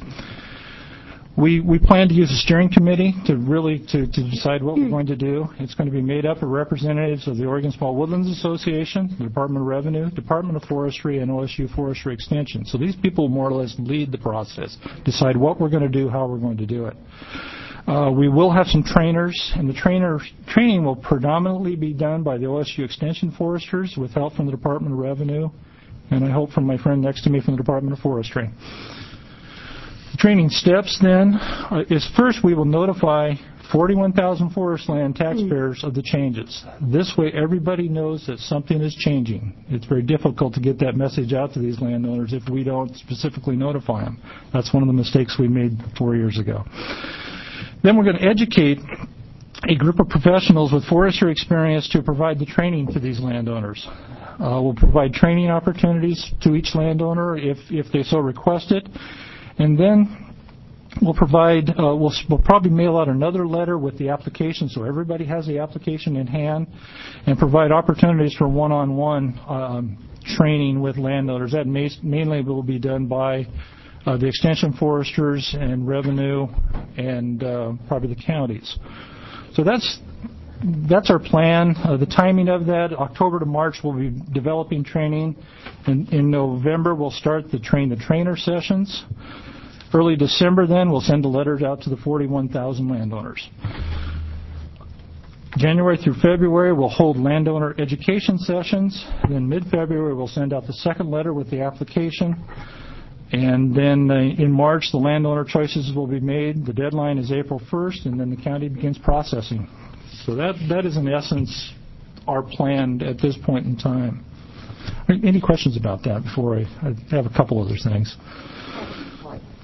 We we plan to use a steering committee to really to, to decide what we're going to do. It's going to be made up of representatives of the Oregon Small Woodlands Association, the Department of Revenue, Department of Forestry, and O S U Forestry Extension. So these people more or less lead the process, decide what we're going to do, how we're going to do it. Uh, we will have some trainers, and the trainer training will predominantly be done by the O S U Extension Foresters with help from the Department of Revenue, and I hope from my friend next to me from the Department of Forestry. The training steps then uh, is first we will notify forty-one thousand forest land taxpayers of the changes. This way everybody knows that something is changing. It's very difficult to get that message out to these landowners if we don't specifically notify them. That's one of the mistakes we made four years ago. Then we're going to educate a group of professionals with forestry experience to provide the training to these landowners. Uh, we'll provide training opportunities to each landowner if, if they so request it. And then we'll provide, uh, we'll, we'll probably mail out another letter with the application so everybody has the application in hand and provide opportunities for one-on-one um, training with landowners. That may, mainly will be done by uh, the extension foresters and revenue and uh, probably the counties. So that's that's our plan. Uh, the timing of that, October to March, we'll be developing training. In, in November, we'll start the train the trainer sessions. Early December, then, we'll send the letters out to the forty-one thousand landowners. January through February, we'll hold landowner education sessions. Then mid-February, we'll send out the second letter with the application. And then uh, in March, the landowner choices will be made. The deadline is April first, and then the county begins processing. So that that is, in essence, our plan at this point in time. Any questions about that before I, I have a couple other things?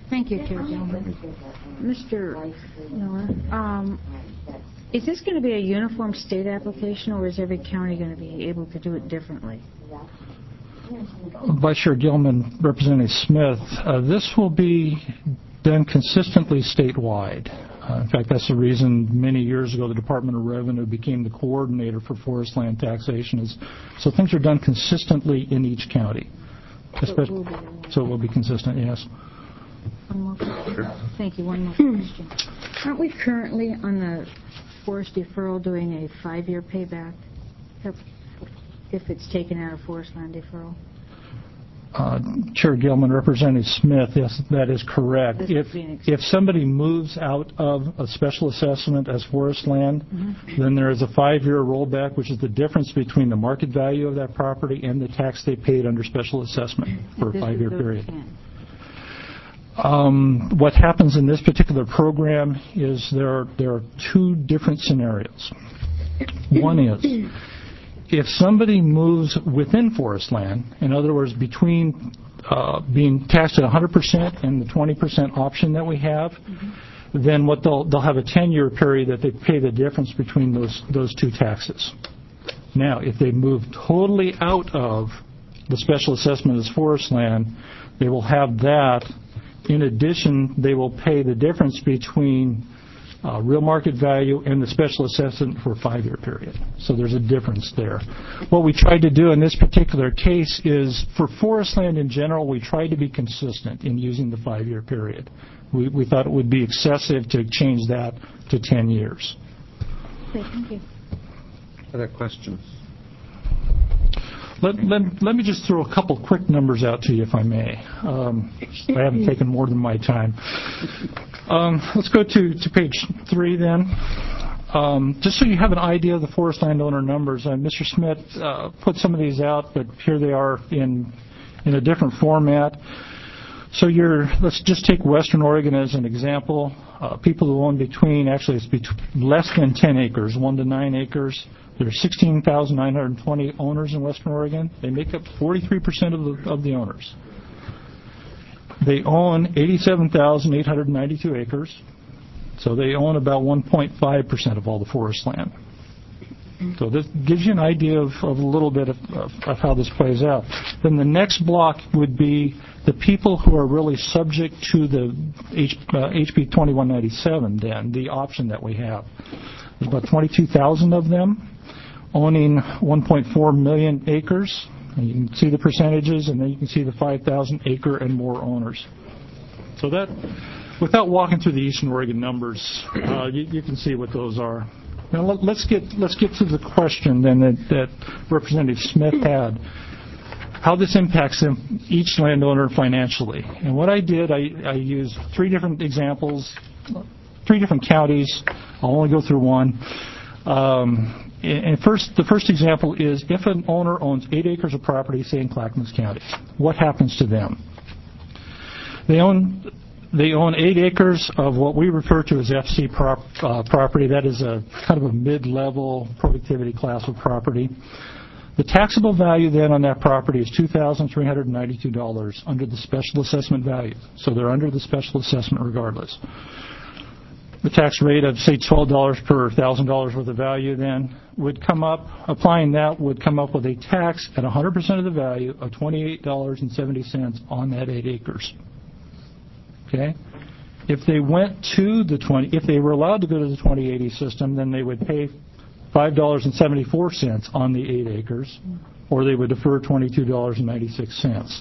Thank you, Chair Gilman. Mister Miller, um, is this going to be a uniform state application, or is every county going to be able to do it differently? Vice Chair Gilman, Representative Smith, uh, this will be done consistently statewide. Uh, in fact, that's the reason many years ago the Department of Revenue became the coordinator for forest land taxation. Is so things are done consistently in each county. Especially, so it will be consistent, yes. One more question. Thank you. One more question. Aren't we currently on the forest deferral doing a five-year payback if, if it's taken out of forest land deferral? Uh, Chair Gilman, Representative Smith, yes, that is correct. If if somebody moves out of a special assessment as forest land, mm-hmm. then there is a five-year rollback, which is the difference between the market value of that property and the tax they paid under special assessment for a five-year period. Um, what happens in this particular program is there are, there are two different scenarios. One is if somebody moves within forest land, in other words, between uh, being taxed at one hundred percent and the twenty percent option that we have, mm-hmm. then what they'll they'll have a ten-year period that they pay the difference between those those two taxes. Now, if they move totally out of the special assessment as forest land, they will have that. In addition, they will pay the difference between uh, real market value and the special assessment for a five-year period. So there's a difference there. What we tried to do in this particular case is, for forest land in general, we tried to be consistent in using the five-year period. We, we thought it would be excessive to change that to ten years. Okay, thank you. Other questions? Let, let, let me just throw a couple quick numbers out to you, if I may. Um, I haven't taken more than my time. Um, let's go to, to page three then. Um, just so you have an idea of the forest landowner numbers, uh, Mister Smith uh, put some of these out, but here they are in in a different format. So you're, let's just take Western Oregon as an example. Uh, people who own between, actually it's between less than ten acres, one to nine acres. There are sixteen thousand nine hundred twenty owners in Western Oregon. They make up forty-three percent of the, of the owners. They own eighty-seven thousand eight hundred ninety-two acres. So they own about one point five percent of all the forest land. So this gives you an idea of, of a little bit of, of, of how this plays out. Then the next block would be the people who are really subject to the H, uh, H B twenty-one ninety-seven, then, the option that we have. There's about twenty-two thousand of them owning one point four million acres. And you can see the percentages, and then you can see the five thousand acre and more owners. So that, without walking through the Eastern Oregon numbers, uh, you, you can see what those are. Now let, let's get let's get to the question then that, that Representative Smith had. How this impacts them, each landowner financially. And what I did, I, I used three different examples, three different counties. I'll only go through one. Um, and first, the first example is if an owner owns eight acres of property, say in Clackamas County, what happens to them? They own they own eight acres of what we refer to as F C prop, uh, property. That is a kind of a mid-level productivity class of property. The taxable value then on that property is two thousand three hundred ninety-two dollars under the special assessment value. So they're under the special assessment regardless. The tax rate of, say, twelve dollars per one thousand dollars worth of value then would come up, applying that would come up with a tax at one hundred percent of the value of twenty-eight dollars and seventy cents on that eight acres. Okay? If they went to the twenty, if they were allowed to go to the twenty eighty system, then they would pay five dollars and seventy-four cents on the eight acres, or they would defer twenty-two dollars and ninety-six cents.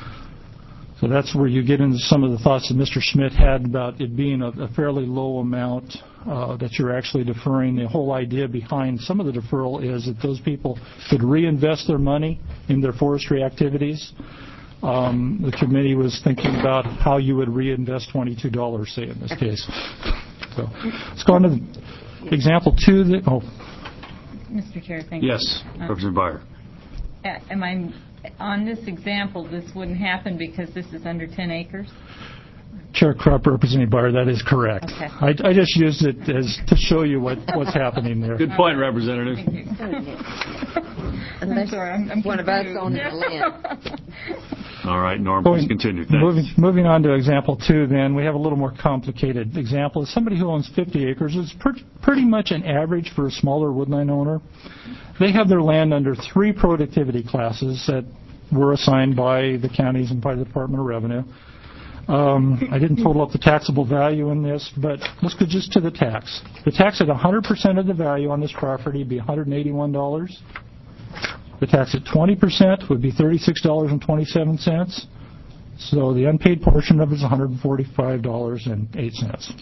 So that's where you get into some of the thoughts that Mister Schmidt had about it being a, a fairly low amount uh, that you're actually deferring. The whole idea behind some of the deferral is that those people could reinvest their money in their forestry activities. Um, the committee was thinking about how you would reinvest twenty-two dollars, say, in this case. So let's go on to the example two. That, oh. Mister Chair, thank you. Yes, Representative Byer. Uh, am I, on this example, this wouldn't happen because this is under ten acres? Chair Krupp, Representative Byer, that is correct. Okay. I, I just used it as to show you what, what's happening there. Good point, Representative. Thank you. Unless I'm sorry, I'm, I'm one of us owns the land. All right, Norm, please continue. Thanks. Moving, moving on to example two, then, we have a little more complicated example. Somebody who owns fifty acres is per, pretty much an average for a smaller woodland owner. They have their land under three productivity classes that were assigned by the counties and by the Department of Revenue. Um, I didn't total up the taxable value in this, but let's go just to the tax. The tax at one hundred percent of the value on this property would be one hundred eighty-one dollars. The tax at twenty percent would be thirty-six dollars and twenty-seven cents. So the unpaid portion of it is one hundred forty-five dollars and eight cents.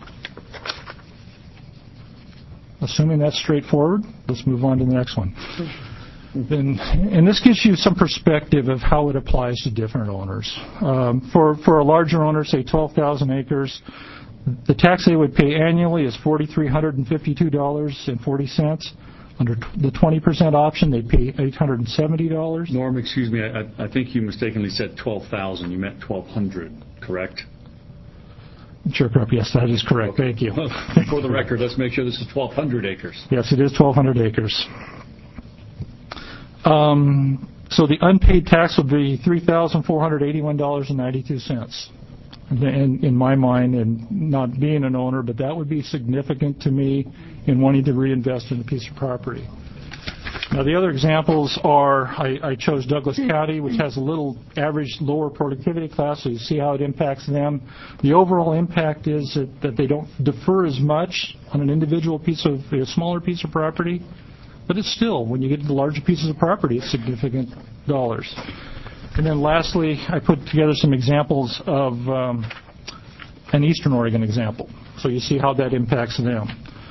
Assuming that's straightforward, let's move on to the next one. And, and this gives you some perspective of how it applies to different owners. Um, for, for a larger owner, say twelve thousand acres, the tax they would pay annually is four thousand three hundred fifty-two dollars and forty cents. Under the twenty percent option, they'd pay eight hundred seventy dollars. Norm, excuse me, I, I think you mistakenly said twelve thousand. You meant twelve hundred, correct? Sure, yes, that is correct. Okay. Thank you. For the record, let's make sure this is twelve hundred acres. Yes, it is twelve hundred acres. Um, so the unpaid tax would be three thousand four hundred eighty-one dollars and ninety-two cents. In, in my mind, and not being an owner, but that would be significant to me in wanting to reinvest in a piece of property. Now, the other examples are, I, I chose Douglas County, which has a little average lower productivity class, so you see how it impacts them. The overall impact is that, that they don't defer as much on an individual piece of, a smaller piece of property, but it's still, when you get into larger pieces of property, it's significant dollars. And then lastly, I put together some examples of um, an Eastern Oregon example, so you see how that impacts them.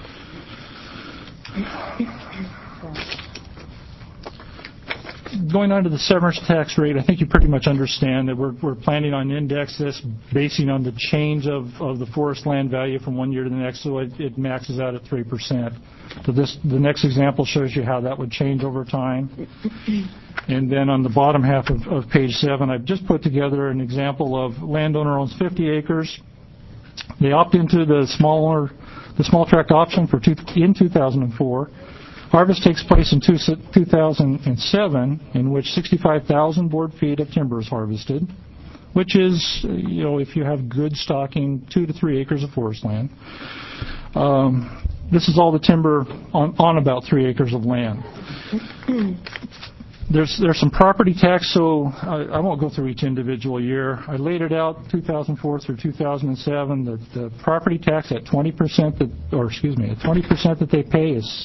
Going on to the severance tax rate, I think you pretty much understand that we're, we're planning on index this basing on the change of, of the forest land value from one year to the next, so it, it maxes out at three percent. So this, the next example shows you how that would change over time. And then on the bottom half of, of page seven, I've just put together an example of landowner owns fifty acres. They opt into the small owner, the small tract option for two, in two thousand four. Harvest takes place in two thousand seven, in which sixty-five thousand board feet of timber is harvested, which is, you know, if you have good stocking, two to three acres of forest land. Um, this is all the timber on, on about three acres of land. There's there's some property tax, so I, I won't go through each individual year. I laid it out two thousand four through two thousand seven. The, the property tax at twenty percent, that, or excuse me, at twenty percent that they pay is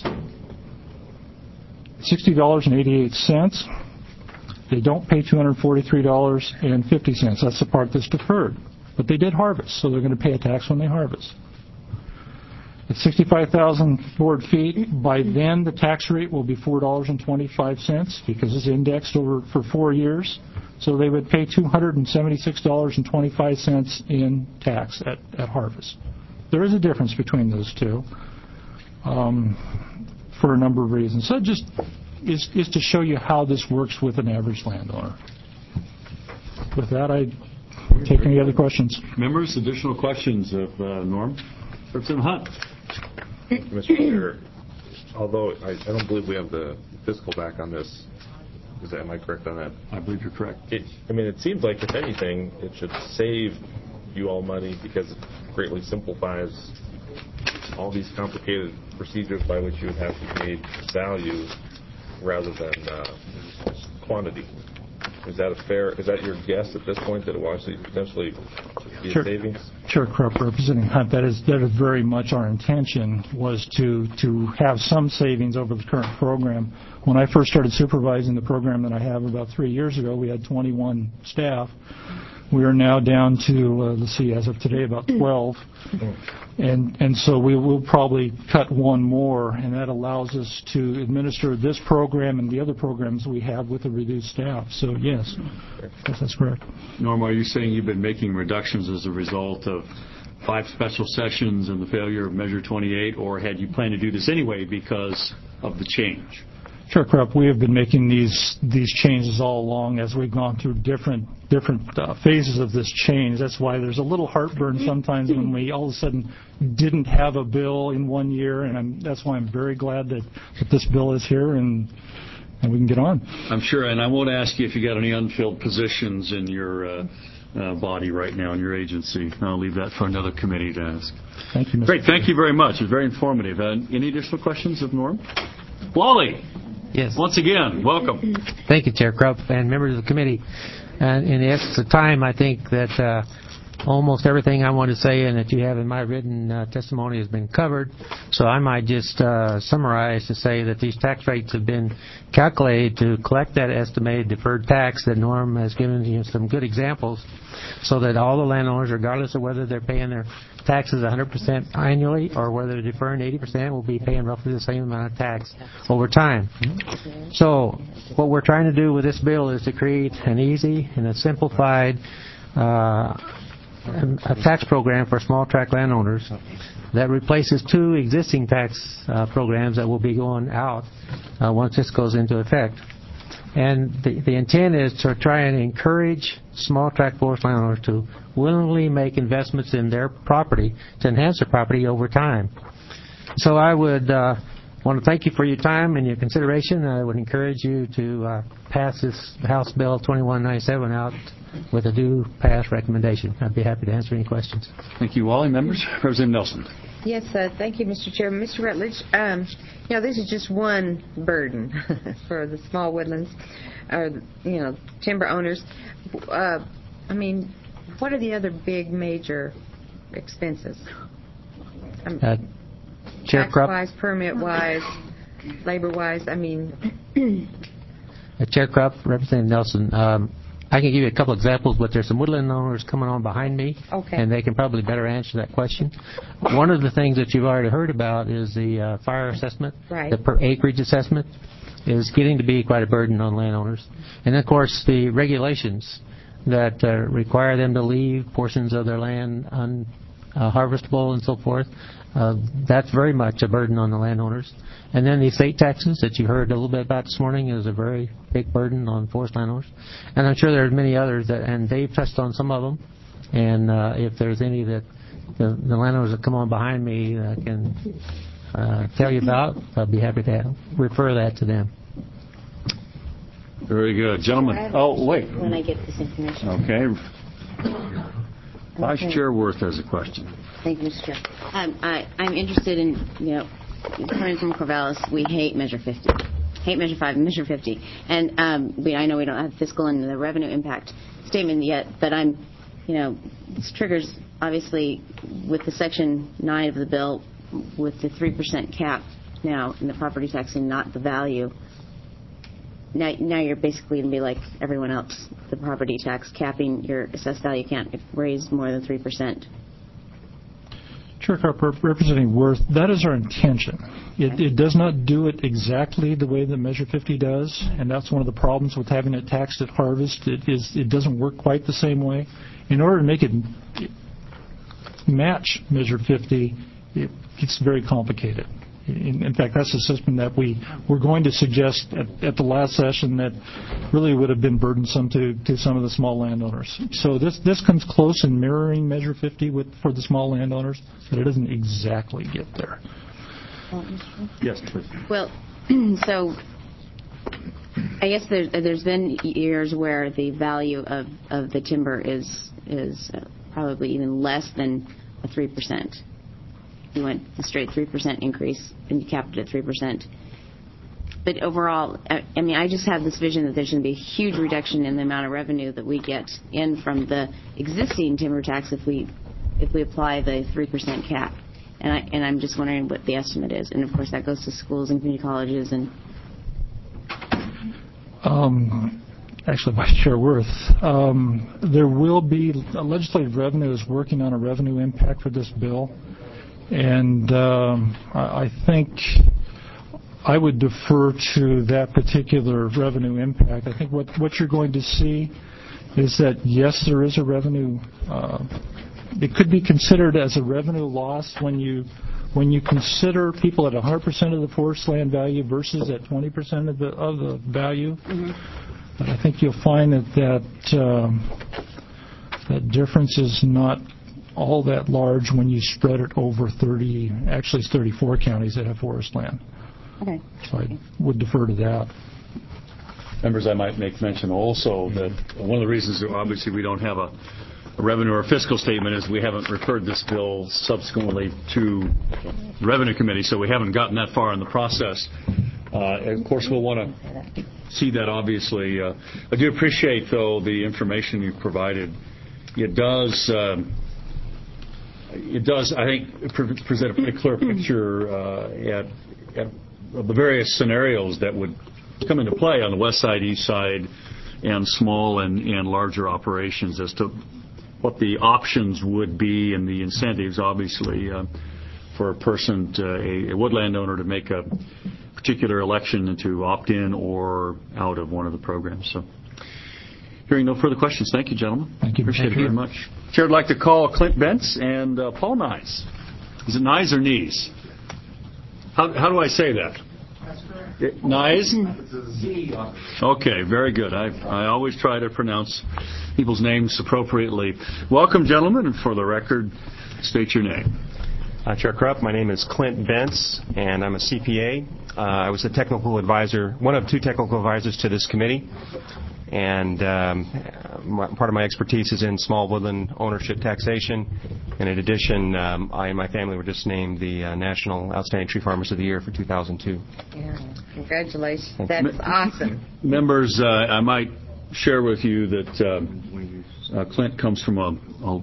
sixty dollars and eighty-eight cents. They don't pay two hundred forty-three dollars and fifty cents. That's the part that's deferred. But they did harvest, so they're going to pay a tax when they harvest. At sixty-five thousand board feet, by then the tax rate will be four dollars and twenty-five cents because it's indexed over for four years. So they would pay two hundred seventy-six dollars and twenty-five cents in tax at, at harvest. There is a difference between those two um, for a number of reasons. So it just is, is to show you how this works with an average landowner. With that, I take any other questions. Members, additional questions of uh, Norm? Representative Hunt. Mister Chair, although I, I don't believe we have the fiscal back on this, is that, am I correct on that? I believe you're correct. It, I mean, it seems like, if anything, it should save you all money because it greatly simplifies all these complicated procedures by which you would have to pay value rather than uh, quantity. Is that a fair, is that your guess at this point, that it will actually potentially be Sure. a savings? Sure, Representative Hunt. That is that is very much our intention, was to to have some savings over the current program. When I first started supervising the program that I have about three years ago, we had twenty-one staff. We are now down to, uh, let's see, as of today, about twelve. And and so we will probably cut one more, and that allows us to administer this program and the other programs we have with a reduced staff. So, yes, yes, that's correct. Norm, are you saying you've been making reductions as a result of five special sessions and the failure of Measure twenty-eight, or had you planned to do this anyway because of the change? Sure, correct. We have been making these these changes all along as we've gone through different different uh, phases of this change. That's why there's a little heartburn sometimes when we all of a sudden didn't have a bill in one year, and I'm, that's why I'm very glad that, that this bill is here, and and we can get on. I'm sure, and I won't ask you if you got any unfilled positions in your uh, uh, body right now, in your agency. I'll leave that for another committee to ask. Thank you, Mister Great, thank you very much. It was very informative. Uh, any additional questions of Norm? Wally. Yes. Once again, welcome. Thank you, Chair Krupp and members of the committee. And in the essence of time, I think that uh, almost everything I want to say and that you have in my written uh, testimony has been covered. So I might just uh, summarize to say that these tax rates have been calculated to collect that estimated deferred tax that Norm has given you some good examples, so that all the landowners, regardless of whether they're paying their taxes one hundred percent annually or whether they're deferring eighty percent, will be paying roughly the same amount of tax over time. So what we're trying to do with this bill is to create an easy and a simplified uh, a tax program for small tract landowners that replaces two existing tax uh, programs that will be going out uh, once this goes into effect. And the, the intent is to try and encourage small tract forest landowners to willingly make investments in their property to enhance their property over time. So I would uh, want to thank you for your time and your consideration. I would encourage you to uh, pass this House Bill twenty-one ninety-seven out with a due pass recommendation. I'd be happy to answer any questions. Thank you, Wally. Members? Representative Nelson. Yes, uh, thank you, Mister Chairman. Mister Rutledge, um, you know, this is just one burden for the small woodlands, or, you know, timber owners. Uh, I mean, what are the other big major expenses? Um, uh, Chair Krupp. Tax-wise, permit-wise, labor-wise, I mean. uh, Chair Krupp, Representative Nelson, um, I can give you a couple examples, but there's some woodland owners coming on behind me, okay, and they can probably better answer that question. One of the things that you've already heard about is the uh, fire assessment, right. The per acreage assessment is getting to be quite a burden on landowners. And, of course, the regulations that uh, require them to leave portions of their land unharvestable uh, and so forth, uh, that's very much a burden on the landowners. And then the estate taxes that you heard a little bit about this morning is a very big burden on forest landowners. And I'm sure there are many others, that, and Dave touched on some of them. And uh, if there's any that the, the landowners that come on behind me uh, can uh, tell you about, I'll be happy to refer that to them. Very good. Gentlemen. Oh, wait. When I get this information. Okay. Vice Chair Worth has a question. Thank you, Mister Chair. Um, I, I'm interested in, you know, coming from Corvallis, we hate Measure fifty. Hate Measure five and Measure fifty. And um, we, I know we don't have fiscal and the revenue impact statement yet, but I'm, you know, this triggers, obviously, with the Section nine of the bill, with the three percent cap now in the property tax and not the value. Now, now you're basically going to be like everyone else. The property tax capping your assessed value can't raise more than three percent. Chair Krupp, Representing Worth, that is our intention. It, it does not do it exactly the way that Measure fifty does, and that's one of the problems with having it taxed at harvest. It, is, it doesn't work quite the same way. In order to make it match Measure fifty, it gets very complicated. In, in fact, that's a system that we were going to suggest at, at the last session that really would have been burdensome to, to some of the small landowners. So this this comes close in mirroring Measure fifty with for the small landowners, but it doesn't exactly get there. Yes, please. Well, so I guess there's, there's been years where the value of, of the timber is is probably even less than a three percent. You went the straight three percent increase, and you capped it at three percent. But overall, I, I mean, I just have this vision that there's going to be a huge reduction in the amount of revenue that we get in from the existing timber tax if we if we apply the three percent cap. And, I, and I'm just wondering what the estimate is. And, of course, that goes to schools and community colleges. And um, Actually, Vice Chair Worth, um, there will be, uh, legislative revenue is working on a revenue impact for this bill. And um, I think I would defer to that particular revenue impact. I think what, what you're going to see is that, yes, there is a revenue. Uh, it could be considered as a revenue loss when you when you consider people at one hundred percent of the forest land value versus at twenty percent of the of the value. Mm-hmm. But I think you'll find that that, um, that difference is not all that large when you spread it over thirty, actually it's thirty-four counties that have forest land. Okay. So I would defer to that. members, I might make mention also that one of the reasons that obviously we don't have a, a revenue or fiscal statement is we haven't referred this bill subsequently to the Revenue Committee, so we haven't gotten that far in the process. Uh, and of course, we'll want to see that, obviously. Uh, I do appreciate, though, the information you've provided. It does, um, it does, I think, pre- present a pretty clear picture uh, at, at of the various scenarios that would come into play on the west side, east side, and small and, and larger operations as to what the options would be and the incentives, obviously, uh, for a person, to, a, a woodland owner, to make a particular election and to opt in or out of one of the programs. So, hearing no further questions, thank you, gentlemen. Thank you. Appreciate Thank it you. very much. Chair would like to call Clint Bentz and uh, Paul Nyes. Is it Nyes or Knees? How, how do I say that? That's correct. It, Nyes? It's a Z on it. Okay, very good. I, I always try to pronounce people's names appropriately. Welcome, gentlemen, and for the record, state your name. Uh, Chair Krupp, my name is Clint Bentz, and I'm a C P A. Uh, I was a technical advisor, one of two technical advisors to this committee, and um, my, part of my expertise is in small woodland ownership taxation. And in addition, um, I and my family were just named the uh, National Outstanding Tree Farmers of the Year for two thousand two. Yeah, congratulations. That's awesome. Members, uh, I might share with you that um, uh, Clint comes from a, a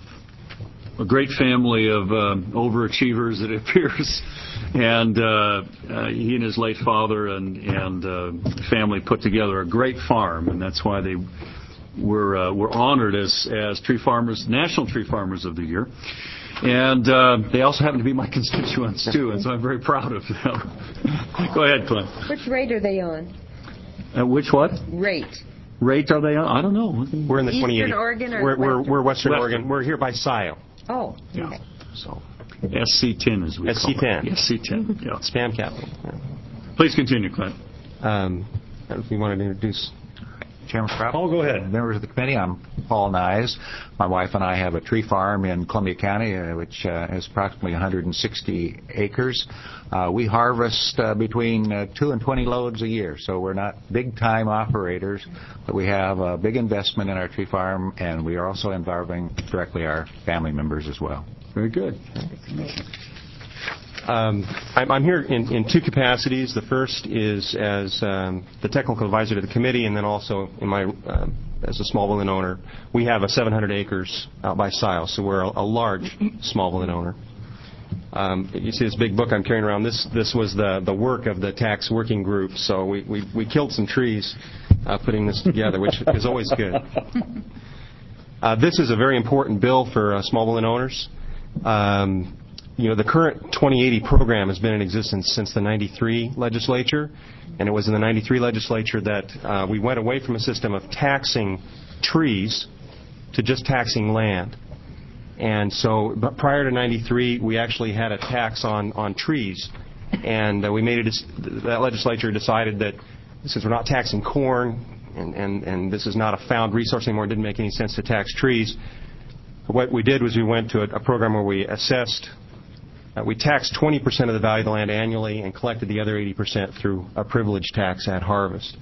a great family of uh, overachievers, it appears, and uh, uh, he and his late father and, and uh, family put together a great farm, and that's why they were uh, were honored as as tree farmers, National Tree Farmers of the Year. And uh, they also happen to be my constituents too, and so I'm very proud of them. Go ahead, Clint. Which rate are they on? Uh, which what? Rate. Rate are they on? I don't know. We're in the Eastern twenty-eight. Oregon or we're, we're, Western? we're Western Western. Oregon. We're here by S I O. Oh, Yeah. okay. So S C ten, as we S C ten. call it. S C ten. Yeah. spam capital. Yeah. Please continue, Clint. Um, if we wanted to introduce. Chairman Krupp. Paul, go ahead. Members of the committee, I'm Paul Nyes. My wife and I have a tree farm in Columbia County, uh, which uh, is approximately one hundred sixty acres. Uh, we harvest uh, between uh, two and twenty loads a year, so we're not big-time operators, but we have a big investment in our tree farm, and we are also involving directly our family members as well. Very good. Um, I'm, I'm here in, in two capacities. The first is as um, the technical advisor to the committee, and then also in my uh, as a small woodland owner. We have a seven hundred acres out by Sile, so we're a, a large small woodland owner. Um, you see this big book I'm carrying around. This this was the, the work of the tax working group, so we, we, we killed some trees uh, putting this together, which is always good. Uh, this is a very important bill for uh, small woodland owners. Um, You know, the current twenty eighty program has been in existence since the ninety-three legislature, and it was in the ninety-three legislature that uh, we went away from a system of taxing trees to just taxing land. And so but prior to ninety-three, we actually had a tax on, on trees, and uh, we made it, that legislature decided that since we're not taxing corn, and, and, and this is not a found resource anymore, it didn't make any sense to tax trees. What we did was we went to a, a program where we assessed Uh, we taxed twenty percent of the value of the land annually and collected the other eighty percent through a privilege tax at harvest.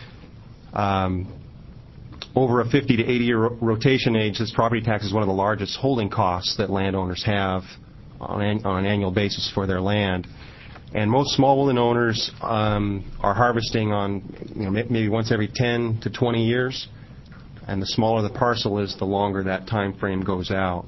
Um, over a fifty to eighty year ro- rotation age, this property tax is one of the largest holding costs that landowners have on, an, on an annual basis for their land. And most small woodland owners um, are harvesting on you know, maybe once every ten to twenty years. And the smaller the parcel is, the longer that time frame goes out.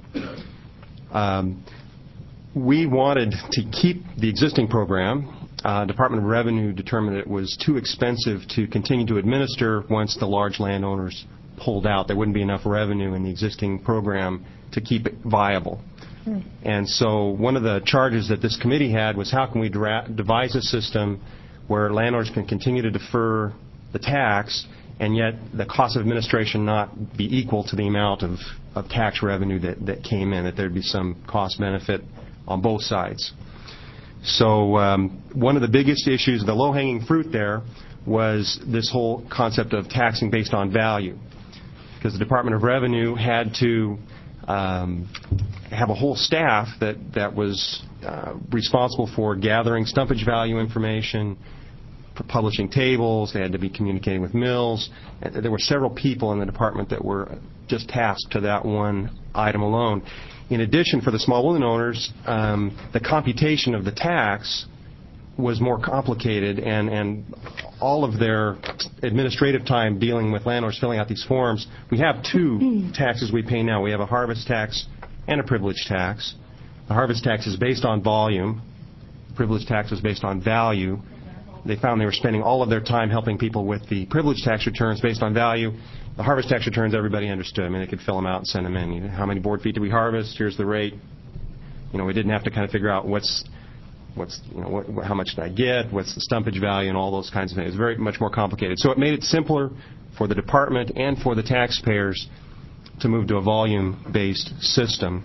Um, We wanted to keep the existing program. Uh, Department of Revenue determined it was too expensive to continue to administer once the large landowners pulled out. There wouldn't be enough revenue in the existing program to keep it viable. Mm. And so one of the charges that this committee had was how can we dra- devise a system where landowners can continue to defer the tax and yet the cost of administration not be equal to the amount of, of tax revenue that, that came in, that there'd be some cost benefit on both sides. So um, one of the biggest issues, the low-hanging fruit there, was this whole concept of taxing based on value. Because the Department of Revenue had to um, have a whole staff that, that was uh, responsible for gathering stumpage value information, publishing tables. They had to be communicating with mills. There were several people in the department that were just tasked to that one item alone. In addition, for the small woodland owners, um, the computation of the tax was more complicated, and, and all of their administrative time dealing with landowners filling out these forms. We have two taxes we pay now. We have a harvest tax and a privilege tax. The harvest tax is based on volume. The privilege tax is based on value. They found they were spending all of their time helping people with the privilege tax returns based on value. The harvest tax returns, everybody understood. I mean, they could fill them out and send them in. You know, how many board feet did we harvest? Here's the rate. You know, we didn't have to kind of figure out what's, what's, you know, what, how much did I get? What's the stumpage value and all those kinds of things. It was very much more complicated. So it made it simpler for the department and for the taxpayers to move to a volume-based system.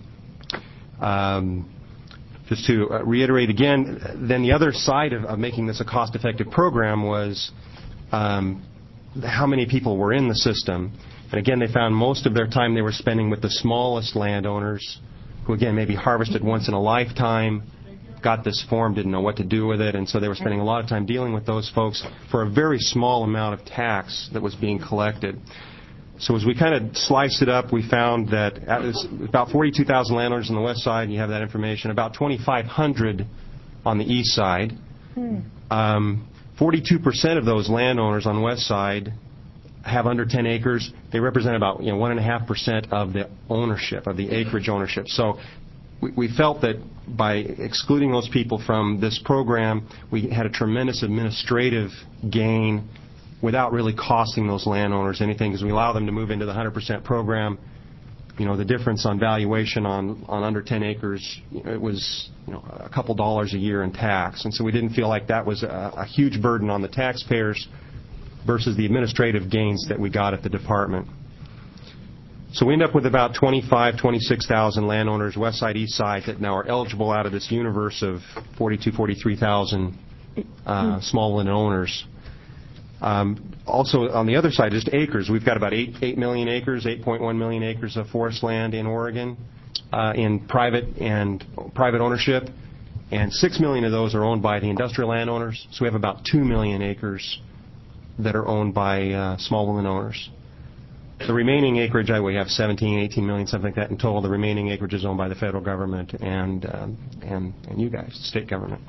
Um, just to uh, reiterate again, then the other side of, of making this a cost-effective program was um, how many people were in the system. And again, they found most of their time they were spending with the smallest landowners, who again maybe harvested once in a lifetime, got this form, didn't know what to do with it, and so they were spending a lot of time dealing with those folks for a very small amount of tax that was being collected. So as we kind of sliced it up, we found that about forty-two thousand landowners on the west side, and you have that information, about twenty-five hundred on the east side. Hmm. Um, forty-two percent of those landowners on the west side have under ten acres. They represent about you know one point five percent of the ownership, of the acreage ownership. So we, we felt that by excluding those people from this program, we had a tremendous administrative gain without really costing those landowners anything, because we allow them to move into the one hundred percent program. You know, the difference on valuation on, on under ten acres, you know, it was you know, a couple dollars a year in tax. And so we didn't feel like that was a, a huge burden on the taxpayers versus the administrative gains that we got at the department. So we end up with about twenty-five, twenty-six thousand landowners, west side, east side, that now are eligible out of this universe of forty-two, forty-three thousand uh, small land owners. Um, also, on the other side, just acres. We've got about eight, eight million acres, eight point one million acres of forest land in Oregon uh, in private and private ownership, and six million of those are owned by the industrial landowners. So we have about two million acres that are owned by uh, small woodland owners. The remaining acreage, I we have seventeen, eighteen million, something like that in total. The remaining acreage is owned by the federal government and um, and and you guys, the state government.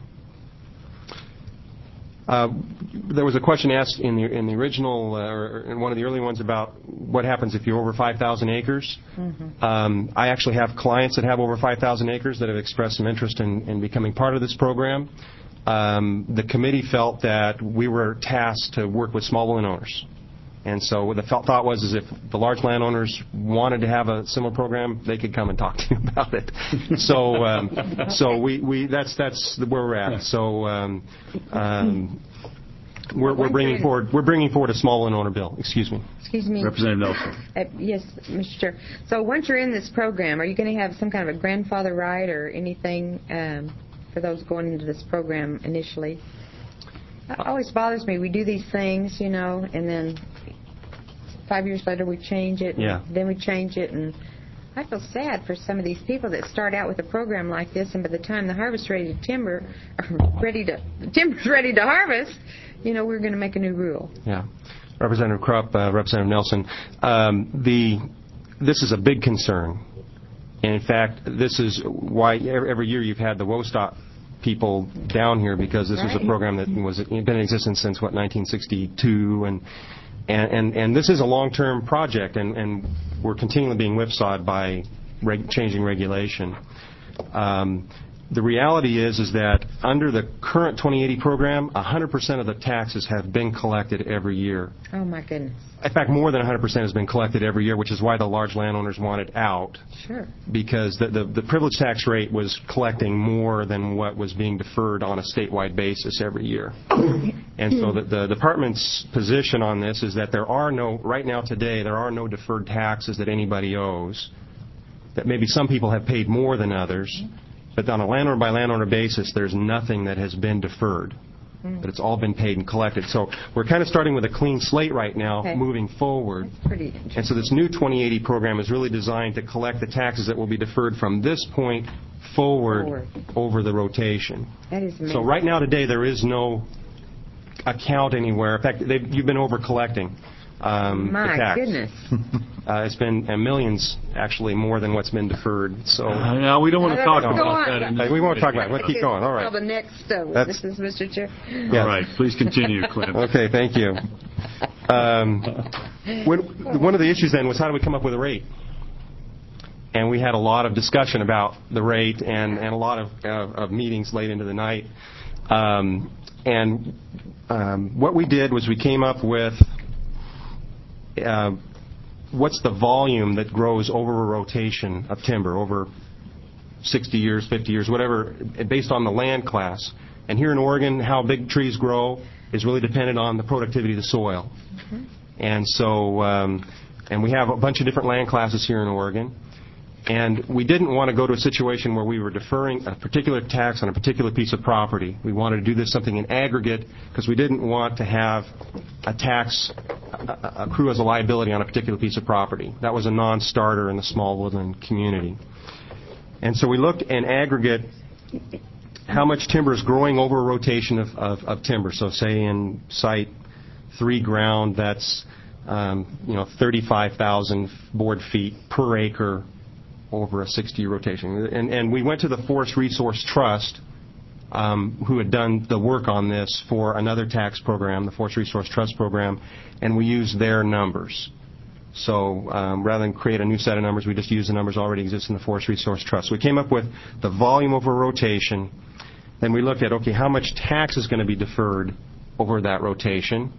Uh, there was a question asked in the in the original uh, or in one of the early ones about what happens if you're over five thousand acres. Mm-hmm. Um, I actually have clients that have over five thousand acres that have expressed some interest in, in becoming part of this program. Um, the committee felt that we were tasked to work with small woodland owners. And so what the thought was is if the large landowners wanted to have a similar program, they could come and talk to you about it. so um, so we, we that's that's where we're at. So um, um, we're, we're bringing forward we're bringing forward a small landowner bill. Excuse me. Excuse me. Representative Nelson. Uh, yes, Mister Chair. So once you're in this program, are you going to have some kind of a grandfather right or anything um, for those going into this program initially? It always bothers me. We do these things, you know, and then five years later we change it, and yeah. then we change it, and I feel sad for some of these people that start out with a program like this, and by the time the harvest ready to timber, or ready to the timber's ready to harvest, you know, we're going to make a new rule. Yeah, Representative Krupp, uh, Representative Nelson, um, the this is a big concern, and in fact, this is why every year you've had the WOSTOP people down here, because this right. was a program that was been in existence since what nineteen sixty-two, and and and, and this is a long-term project, and, and we're continually being whipsawed by reg- changing regulation. Um, the reality is is that under the current twenty eighty program, one hundred percent of the taxes have been collected every year. Oh my goodness. In fact, more than one hundred percent has been collected every year, which is why the large landowners want it out. Sure. Because the, the, the privilege tax rate was collecting more than what was being deferred on a statewide basis every year. And so the, the department's position on this is that there are no, right now today, there are no deferred taxes that anybody owes. That maybe some people have paid more than others, but on a landowner by landowner basis, there's nothing that has been deferred. But it's all been paid and collected. So we're kind of starting with a clean slate right now, okay. moving forward. That's pretty interesting. And so this new twenty eighty program is really designed to collect the taxes that will be deferred from this point forward, forward. over the rotation. That is amazing. So right now today there is no account anywhere. In fact, they've, you've been over collecting. Um, My the tax. goodness. Uh, it's been uh, millions, actually, more than what's been deferred. So uh, no, we don't want to talk Let's go about on. that. In Uh, we won't talk about it. Let's keep going. All right. Well, the next uh, That's- witnesses, Mister Chair. Yes. All right, please continue, Clint. Okay, thank you. Um, when, one of the issues then was how do we come up with a rate? And we had a lot of discussion about the rate and, and a lot of, uh, of meetings late into the night. Um, and um, what we did was we came up with uh, what's the volume that grows over a rotation of timber, over sixty years, fifty years, whatever, based on the land class. And here in Oregon, how big trees grow is really dependent on the productivity of the soil. Mm-hmm. And so, um, and we have a bunch of different land classes here in Oregon. And we didn't want to go to a situation where we were deferring a particular tax on a particular piece of property. We wanted to do this something in aggregate because we didn't want to have a tax accrue as a liability on a particular piece of property. That was a non-starter in the small woodland community. And so we looked in aggregate how much timber is growing over a rotation of, of, of timber. So say in site three ground, that's um, you know thirty-five thousand board feet per acre over a sixty-year rotation. And, and we went to the Forest Resource Trust, um, who had done the work on this for another tax program, the Forest Resource Trust program, and we used their numbers. So um, rather than create a new set of numbers, we just used the numbers already exist in the Forest Resource Trust. So we came up with the volume over rotation. Then we looked at, okay, how much tax is going to be deferred over that rotation?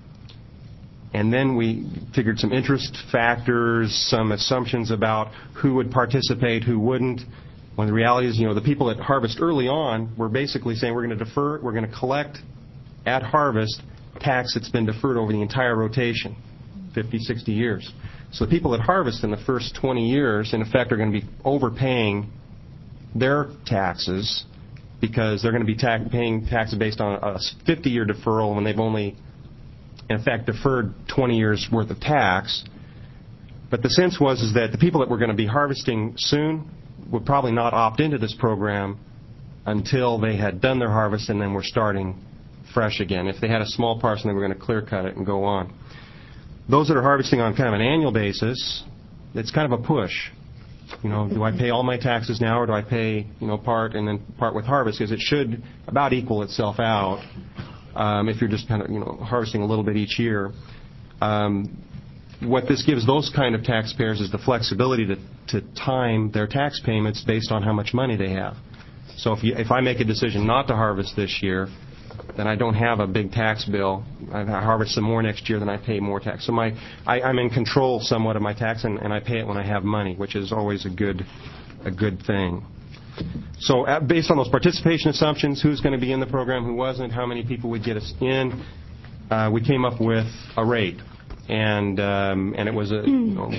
And then we figured some interest factors, some assumptions about who would participate, who wouldn't. When the reality is, you know, the people that harvest early on were basically saying we're going to defer, we're going to collect at harvest tax that's been deferred over the entire rotation, fifty, sixty years. So the people that harvest in the first twenty years, in effect, are going to be overpaying their taxes because they're going to be ta- paying taxes based on a fifty-year deferral when they've only, in effect, deferred twenty years worth of tax. But the sense was is that the people that were going to be harvesting soon would probably not opt into this program until they had done their harvest and then were starting fresh again. If they had a small parcel, they were going to clear cut it and go on. Those that are harvesting on kind of an annual basis, it's kind of a push. You know, do I pay all my taxes now, or do I pay, you know, part and then part with harvest? Because it should about equal itself out. Um, if you're just kind of, you know, harvesting a little bit each year. Um, what this gives those kind of taxpayers is the flexibility to, to time their tax payments based on how much money they have. So if, you, if I make a decision not to harvest this year, then I don't have a big tax bill. I harvest some more next year, then I pay more tax. So my, I, I'm in control somewhat of my tax, and, and I pay it when I have money, which is always a good, a good thing. So uh, based on those participation assumptions, who's going to be in the program, who wasn't, how many people would get us in, uh, we came up with a rate. And um, and it was a, you know,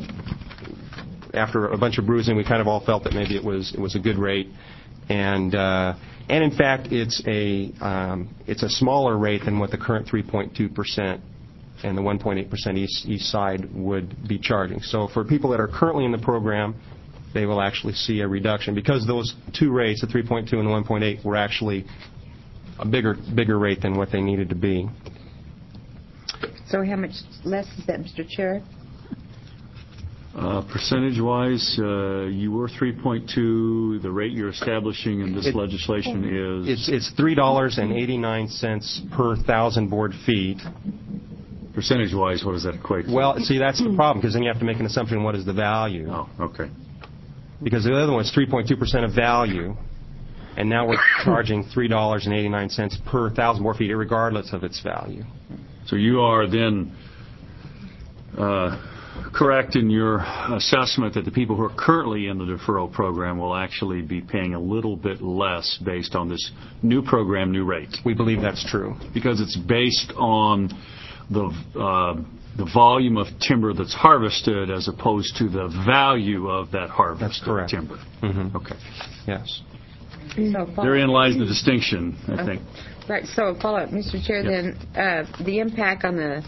after a bunch of bruising, we kind of all felt that maybe it was it was a good rate. And uh, and in fact, it's a um, it's a smaller rate than what the current three point two percent and the one point eight percent east, east side would be charging. So for people that are currently in the program, they will actually see a reduction because those two rates, the three point two and the one point eight, were actually a bigger bigger rate than what they needed to be. So how much less is that, Mister Chair? Uh, percentage-wise, uh, you were three point two. The rate you're establishing in this it, legislation is? It's, it's three dollars and eighty-nine cents per thousand board feet. Percentage-wise, what does that equate to? Well, see, that's the problem, because then you have to make an assumption what is the value. Oh, okay. Because the other one is three point two percent of value, and now we're charging three dollars and eighty-nine cents per thousand board feet, regardless of its value. So you are then uh, correct in your assessment that the people who are currently in the deferral program will actually be paying a little bit less based on this new program, new rate. We believe that's true. Because it's based on the uh, the volume of timber that's harvested as opposed to the value of that harvested timber. Mm-hmm. Okay. Yes. So Therein lies the distinction, I think. Right, so follow up, Mister Chair, Yes. then uh, the impact on the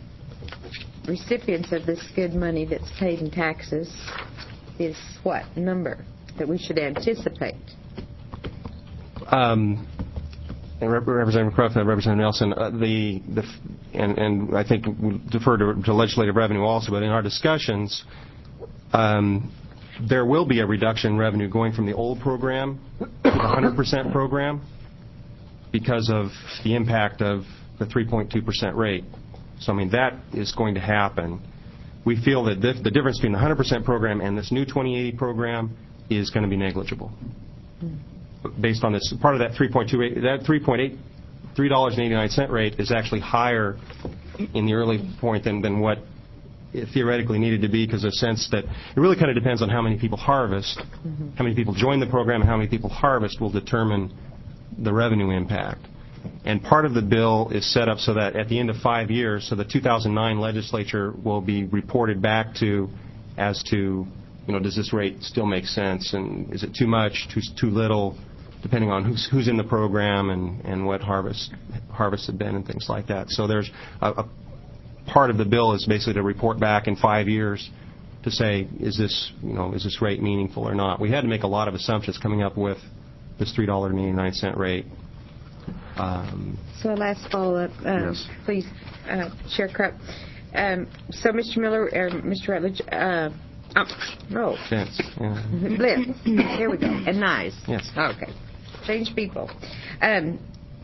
recipients of this good money that's paid in taxes is what number that we should anticipate? Um, and Rep- Representative Cruff and Representative Nelson, uh, the, the and, and I think we defer to, to legislative revenue also, but in our discussions, um, there will be a reduction in revenue going from the old program to the one hundred percent program because of the impact of the three point two percent rate. So, I mean, that is going to happen. We feel that the, the difference between the one hundred percent program and this new twenty eighty program is going to be negligible. Based on this, part of that three point two rate, that three point eight, three dollars and eighty-nine cent rate is actually higher in the early point than, than what it theoretically needed to be, because of the sense that it really kind of depends on how many people harvest, mm-hmm. how many people join the program, and how many people harvest will determine the revenue impact. And part of the bill is set up so that at the end of five years, so the two thousand nine legislature will be reported back to as to, you know, does this rate still make sense, and is it too much, too too little, depending on who's who's in the program and, and what harvest harvests have been and things like that. So there's a, a part of the bill is basically to report back in five years to say, is this, you know, is this rate meaningful or not? We had to make a lot of assumptions coming up with this three dollars and eighty-nine cent rate. Um, so last follow-up, um, yes. please, uh, Chair Krupp. Um, so Mister Miller, uh, Mister Rutledge, uh, oh, no. Yes. Yeah. Blitz. Here we go. And Nyes. Yes. Okay. Change people. Um,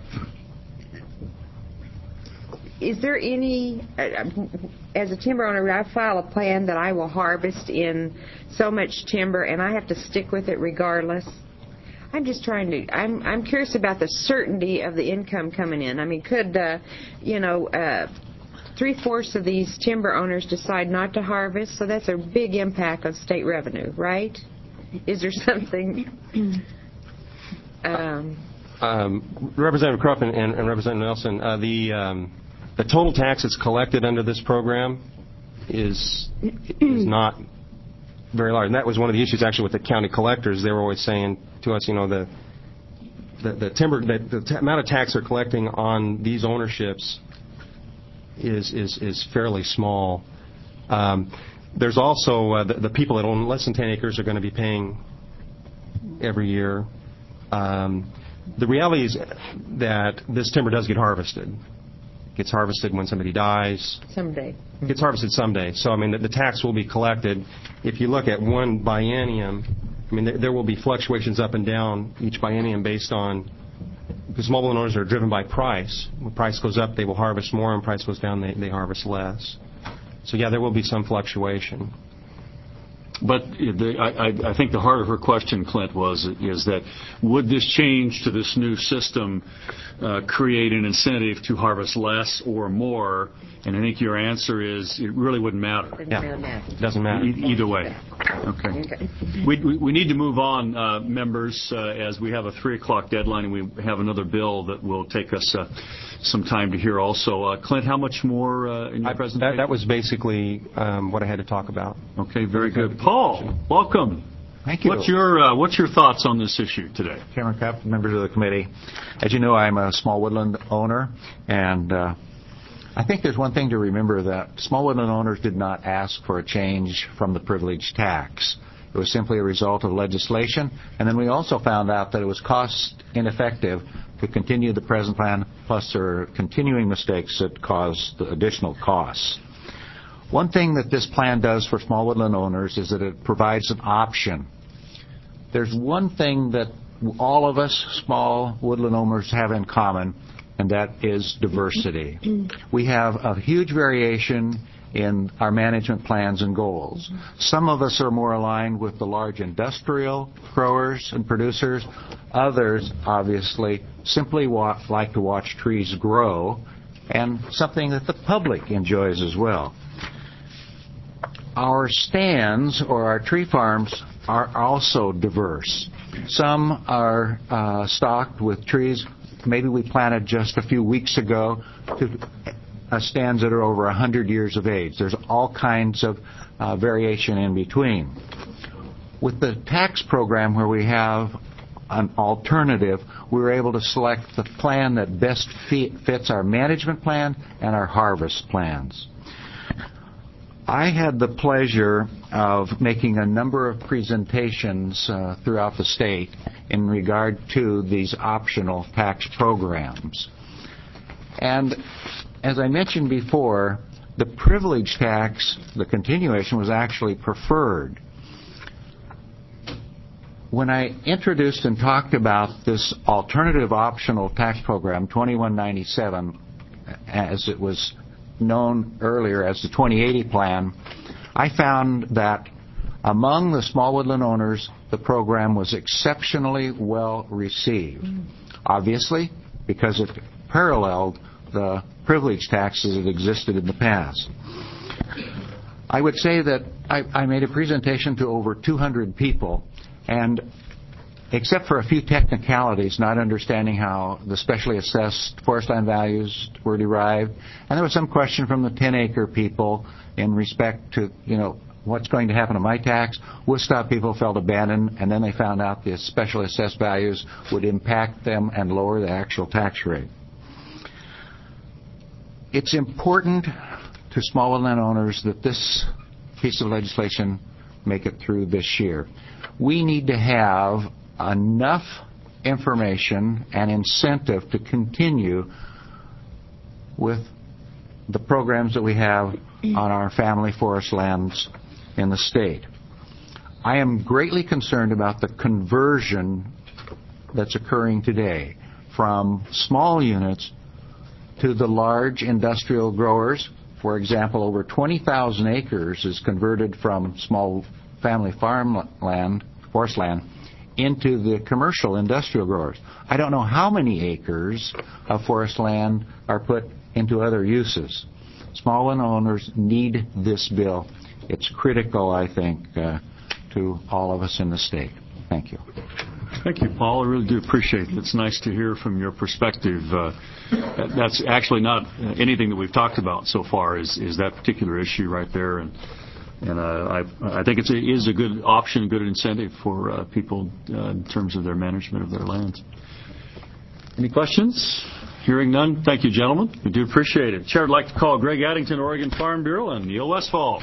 is there any, uh, as a timber owner, I file a plan that I will harvest in so much timber and I have to stick with it regardless? I'm just trying to, I'm I'm curious about the certainty of the income coming in. I mean, could, uh, you know, uh, three-fourths of these timber owners decide not to harvest? So that's a big impact on state revenue, right? Is there something... um, um, Representative Krupp and, and, and Representative Nelson, uh, the um, the total tax that's collected under this program is is not very large. And that was one of the issues actually with the county collectors. They were always saying to us, you know, the the, the timber, the, the t- amount of tax they're collecting on these ownerships is is, is fairly small. Um, there's also uh, the, the people that own less than ten acres are going to be paying every year. Um, the reality is that this timber does get harvested. It gets harvested when somebody dies. Someday. It gets harvested someday. So, I mean, the, the tax will be collected. If you look at one biennium, I mean, there, there will be fluctuations up and down each biennium based on, because smallholder owners are driven by price. When price goes up, they will harvest more, and price goes down, they, they harvest less. So, yeah, there will be some fluctuation. But the, I, I think the heart of her question, Clint, was is that would this change to this new system uh, create an incentive to harvest less or more? And I think your answer is it really wouldn't matter. Yeah, it doesn't matter. E- either way. Okay. okay. We, we, we need to move on, uh, members, uh, as we have a three o'clock deadline and we have another bill that will take us uh, some time to hear also. Uh, Clint, how much more uh, in your I, presentation? That, that was basically um, what I had to talk about. Okay, very good. Paul, welcome. Thank you. What's your uh, what's your thoughts on this issue today? Chairman Krupp, members of the committee. As you know, I'm a small woodland owner, and uh, I think there's one thing to remember, that small woodland owners did not ask for a change from the privilege tax. It was simply a result of legislation, and then we also found out that it was cost ineffective to continue the present plan, plus there are continuing mistakes that caused additional costs. One thing that this plan does for small woodland owners is that it provides an option. There's one thing that all of us small woodland owners have in common, and that is diversity. We have a huge variation in our management plans and goals. Some of us are more aligned with the large industrial growers and producers. Others, obviously, simply wa- like to watch trees grow, and something that the public enjoys as well. Our stands or our tree farms are also diverse. Some are uh, stocked with trees maybe we planted just a few weeks ago to uh, stands that are over one hundred years of age. There's all kinds of uh, variation in between. With the tax program where we have an alternative, we were able to select the plan that best fit, fits our management plan and our harvest plans. I had the pleasure of making a number of presentations uh, throughout the state in regard to these optional tax programs. And as I mentioned before, the privilege tax, the continuation, was actually preferred. When I introduced and talked about this alternative optional tax program, twenty-one ninety-seven, as it was known earlier as the twenty eighty plan, I found that among the small woodland owners, the program was exceptionally well received. Obviously, because it paralleled the privilege taxes that existed in the past. I would say that I, I made a presentation to over two hundred people, and except for a few technicalities, not understanding how the specially assessed forest land values were derived, and there was some question from the ten-acre people in respect to, you know, what's going to happen to my tax. Woodstock people felt abandoned, and then they found out the specially assessed values would impact them and lower the actual tax rate. It's important to small woodland owners that this piece of legislation make it through this year. We need to have enough information and incentive to continue with the programs that we have on our family forest lands in the state. I am greatly concerned about the conversion that's occurring today from small units to the large industrial growers. For example, over twenty thousand acres is converted from small family farmland, forest land, into the commercial industrial growers. I don't know how many acres of forest land are put into other uses. Small land owners need this bill. It's critical, I think, uh, to all of us in the state. Thank you. Thank you, Paul. I really do appreciate it. It's nice to hear from your perspective. Uh, that's actually not anything that we've talked about so far is, is that particular issue right there. And And uh, I, I think it's a, is a good option, good incentive for uh, people uh, in terms of their management of their lands. Any questions? Hearing none, thank you, gentlemen. We do appreciate it. Chair would like to call Greg Addington, Oregon Farm Bureau, and Neil Westfall.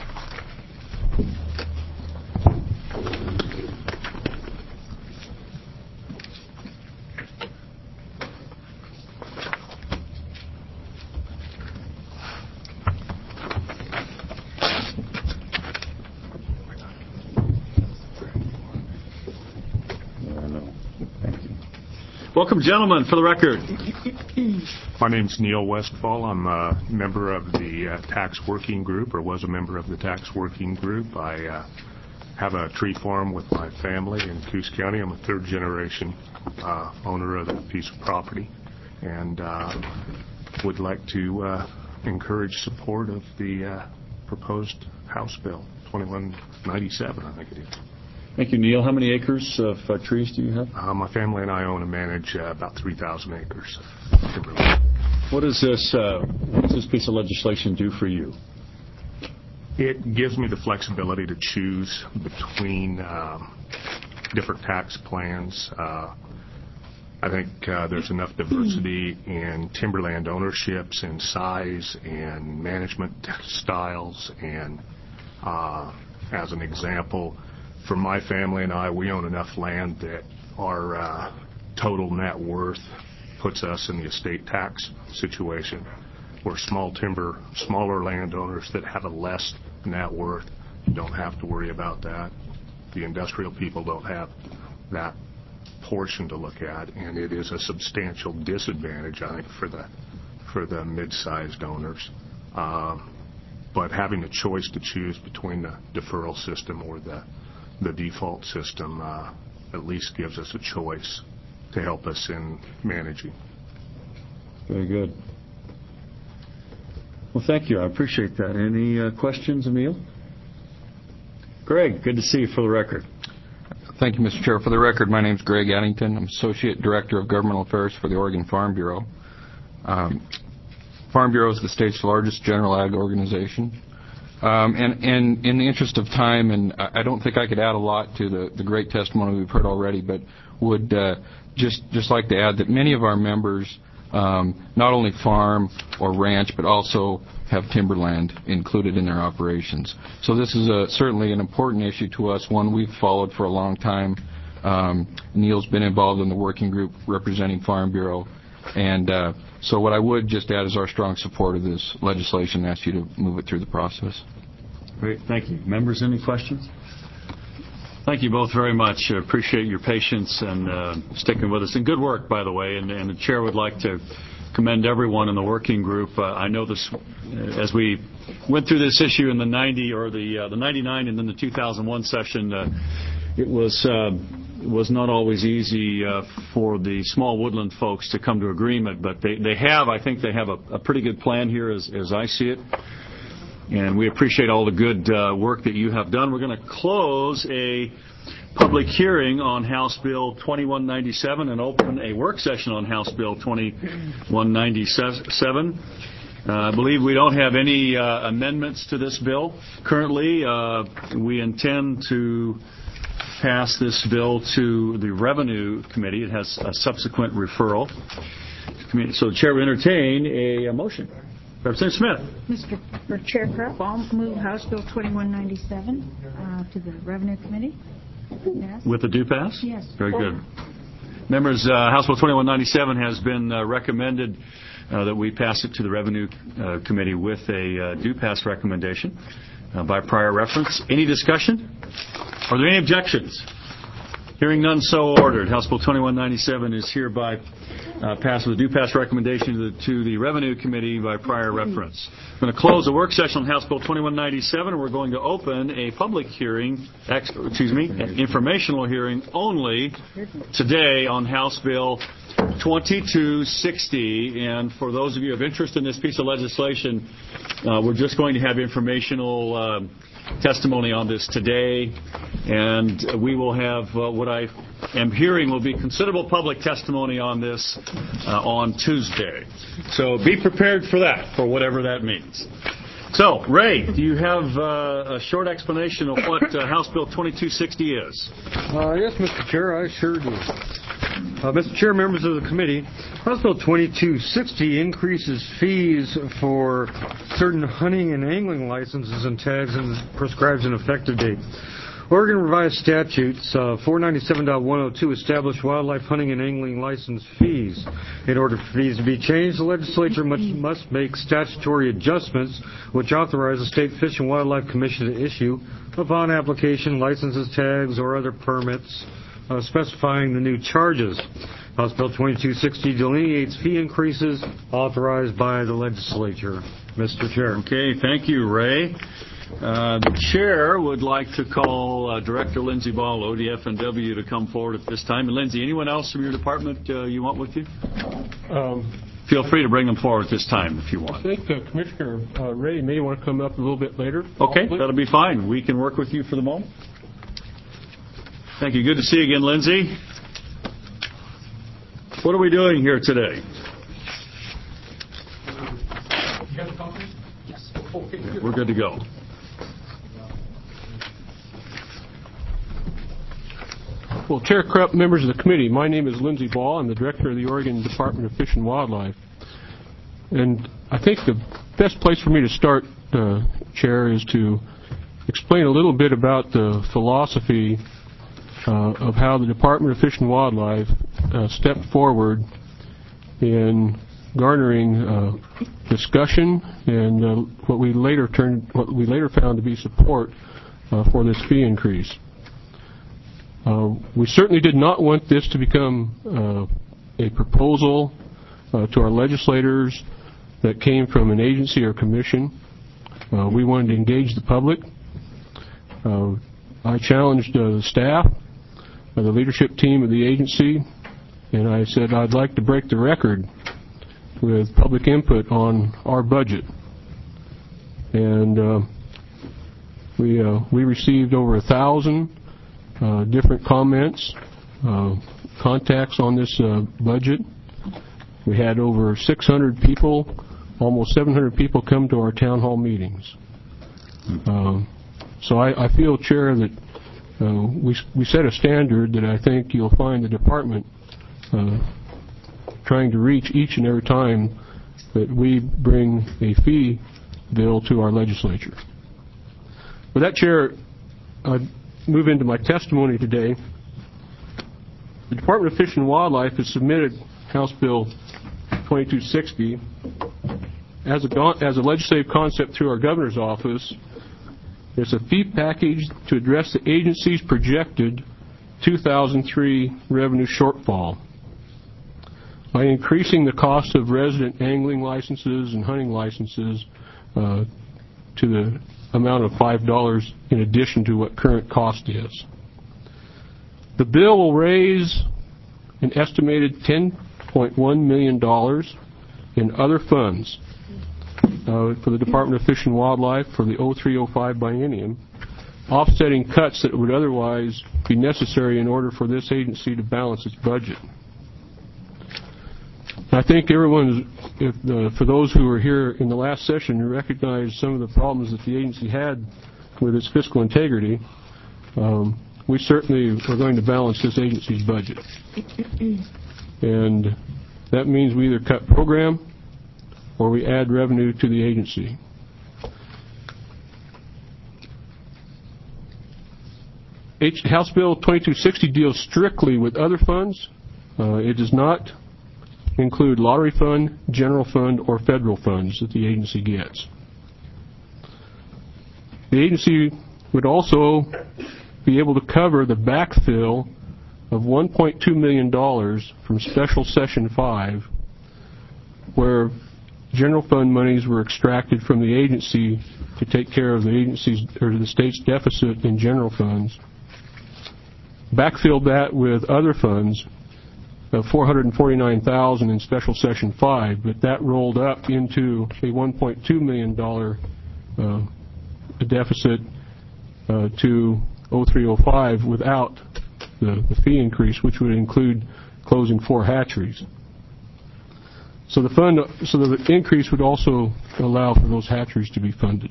Welcome, gentlemen, for the record. My name's Neil Westfall. I'm a member of the uh, tax working group, or was a member of the tax working group. I uh, have a tree farm with my family in Coos County. I'm a third generation uh, owner of that piece of property, and uh, would like to uh, encourage support of the uh, proposed House bill, twenty-one ninety-seven, I think it is. Thank you, Neil. How many acres of uh, trees do you have? Uh, my family and I own and manage uh, about three thousand acres. What does this, uh, what does this piece of legislation do for you? It gives me the flexibility to choose between um, different tax plans. Uh, I think uh, there's enough diversity in timberland ownerships and size and management styles. And uh, as an example, for my family and I, we own enough land that our uh, total net worth puts us in the estate tax situation, where small timber, smaller landowners that have a less net worth don't have to worry about that. The industrial people don't have that portion to look at, and it is a substantial disadvantage, I think, for the for the mid-sized owners. Uh, but having a choice to choose between the deferral system or the the default system uh, at least gives us a choice to help us in managing. Very good. Well, thank you. I appreciate that. Any uh, questions, Emil? Greg, good to see you for the record. Thank you, Mister Chair. For the record, my name is Greg Addington. I'm Associate Director of Governmental Affairs for the Oregon Farm Bureau. Um, Farm Bureau is the state's largest general ag organization. Um, and, and in the interest of time, and I don't think I could add a lot to the, the great testimony we've heard already, but would uh, just just like to add that many of our members um, not only farm or ranch, but also have timberland included in their operations. So this is a, certainly an important issue to us, one we've followed for a long time. Um, Neil's been involved in the working group representing Farm Bureau. And uh, so what I would just add is our strong support of this legislation and ask you to move it through the process. Great. Thank you. Members, any questions? Thank you both very much. I appreciate your patience and uh, sticking with us. And good work, by the way. And, and the chair would like to commend everyone in the working group. Uh, I know this, uh, as we went through this issue in the ninety or the uh, the ninety-nine and then the two thousand one session, uh, it was uh, it was not always easy uh, for the small woodland folks to come to agreement. But they, they have, I think, they have a, a pretty good plan here, as as I see it. And we appreciate all the good uh, work that you have done. We're going to close a public hearing on House Bill twenty-one ninety-seven and open a work session on House Bill twenty-one ninety-seven. Uh, I believe we don't have any uh, amendments to this bill. Currently, uh, we intend to pass this bill to the Revenue Committee. It has a subsequent referral. So the Chair will entertain a, a motion. Representative Smith. Mister Chair Krupp, I'll move House Bill twenty-one ninety-seven uh, to the Revenue Committee. Yes. With the do pass? Yes. Very good. Members, uh, House Bill twenty-one ninety-seven has been uh, recommended uh, that we pass it to the Revenue uh, Committee with a uh, do pass recommendation uh, by prior reference. Any discussion? Are there any objections? Hearing none, so ordered. House Bill twenty-one ninety-seven is hereby uh, passed with a do pass recommendation to the, to the Revenue Committee by prior reference. We're going to close the work session on House Bill twenty-one ninety-seven, and we're going to open a public hearing, ex, excuse me, an informational hearing only today on House Bill twenty-two sixty. And for those of you of interest in this piece of legislation, uh, we're just going to have informational uh, testimony on this today, and we will have uh, what I am hearing will be considerable public testimony on this uh, on Tuesday. So be prepared for that, for whatever that means. So, Ray, do you have uh, a short explanation of what uh, House Bill twenty-two sixty is? Uh, yes, Mister Chair, I sure do. Uh, Mister Chair, members of the committee, House Bill twenty-two sixty increases fees for certain hunting and angling licenses and tags and prescribes an effective date. Oregon Revised Statutes uh, four ninety-seven point one oh two establish wildlife hunting and angling license fees. In order for fees to be changed, the legislature must, must make statutory adjustments which authorize the State Fish and Wildlife Commission to issue, upon application, licenses, tags, or other permits uh, specifying the new charges. House Bill twenty-two sixty delineates fee increases authorized by the legislature. Mister Chair. Okay, thank you, Ray. Uh, the chair would like to call uh, Director Lindsay Ball, O D F and W, to come forward at this time. And Lindsay, anyone else from your department uh, you want with you? Um, Feel free to bring them forward at this time if you want. I think uh, Commissioner uh, Ray may want to come up a little bit later. Okay, possibly. that'll be fine. We can work with you for the moment. Thank you. Good to see you again, Lindsay. What are we doing here today? You have a copy? Yes. Okay, good. We're good to go. Well, Chair Krupp, members of the committee, my name is Lindsay Ball. I'm the director of the Oregon Department of Fish and Wildlife. And I think the best place for me to start, uh, Chair, is to explain a little bit about the philosophy uh, of how the Department of Fish and Wildlife uh, stepped forward in garnering uh, discussion and uh, what we later turned, what we later found to be support uh, for this fee increase. Uh, we certainly did not want this to become uh, a proposal uh, to our legislators that came from an agency or commission. Uh, we wanted to engage the public. Uh, I challenged uh, the staff, uh, the leadership team of the agency, and I said I'd like to break the record with public input on our budget. And uh, we uh, we received over a thousand Uh, different comments, uh, contacts on this uh, budget. We had over six hundred people, almost seven hundred people come to our town hall meetings. Uh, so I, I feel, Chair, that uh, we, we set a standard that I think you'll find the department uh, trying to reach each and every time that we bring a fee bill to our legislature. With that, Chair, I move into my testimony today. The Department of Fish and Wildlife has submitted House Bill twenty-two sixty as a, as a legislative concept through our governor's office. There's a fee package to address the agency's projected two thousand three revenue shortfall by increasing the cost of resident angling licenses and hunting licenses uh, to the amount of five dollars in addition to what current cost is. The bill will raise an estimated ten point one million dollars in other funds uh, for the Department of Fish and Wildlife for the oh three oh five biennium, offsetting cuts that would otherwise be necessary in order for this agency to balance its budget. I think everyone, if, uh, for those who were here in the last session, recognize some of the problems that the agency had with its fiscal integrity. Um, we certainly are going to balance this agency's budget. And that means we either cut program or we add revenue to the agency. H- House Bill twenty-two sixty deals strictly with other funds. Uh, it does not include lottery fund, general fund, or federal funds that the agency gets. The agency would also be able to cover the backfill of one point two million dollars from Special Session five, where general fund monies were extracted from the agency to take care of the agency's or the state's deficit in general funds, backfilled that with other funds of four hundred forty-nine thousand dollars in Special Session five, but that rolled up into a one point two million dollars uh, deficit uh, to oh three oh five without the, the fee increase, which would include closing four hatcheries. So the fund, so the increase would also allow for those hatcheries to be funded.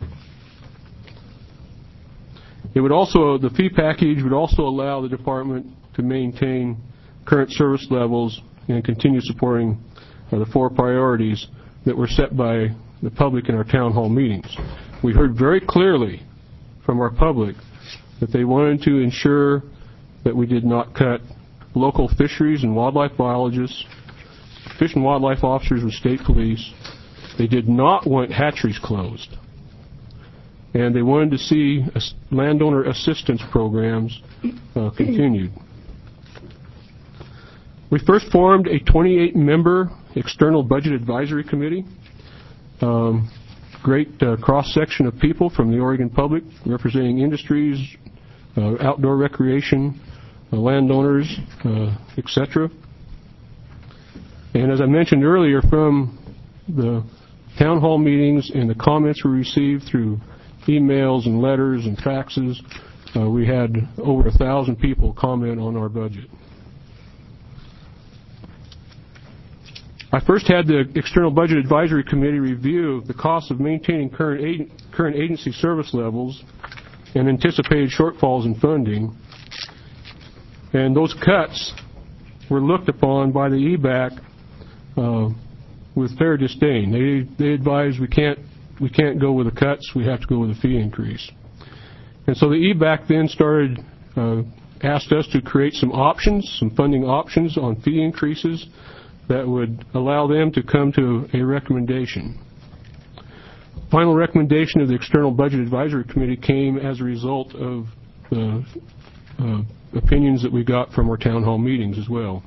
It would also, the fee package would also allow the department to maintain current service levels and continue supporting uh, the four priorities that were set by the public in our town hall meetings. We heard very clearly from our public that they wanted to ensure that we did not cut local fisheries and wildlife biologists, fish and wildlife officers with state police. They did not want hatcheries closed. And they wanted to see landowner assistance programs uh, continued. We first formed a twenty-eight member external budget advisory committee. Um, great uh, cross-section of people from the Oregon public representing industries, uh, outdoor recreation, uh, landowners, uh, et cetera. And as I mentioned earlier, from the town hall meetings and the comments we received through emails and letters and faxes, uh, we had over a thousand people comment on our budget. I first had the External Budget Advisory Committee review the cost of maintaining current, ag- current agency service levels and anticipated shortfalls in funding. And those cuts were looked upon by the E B A C uh, with fair disdain. They, they advised we can't, we can't go with the cuts, we have to go with a fee increase. And so the E B A C then started, uh, asked us to create some options, some funding options on fee increases that would allow them to come to a recommendation. Final recommendation of the External Budget Advisory Committee came as a result of the uh, opinions that we got from our town hall meetings as well.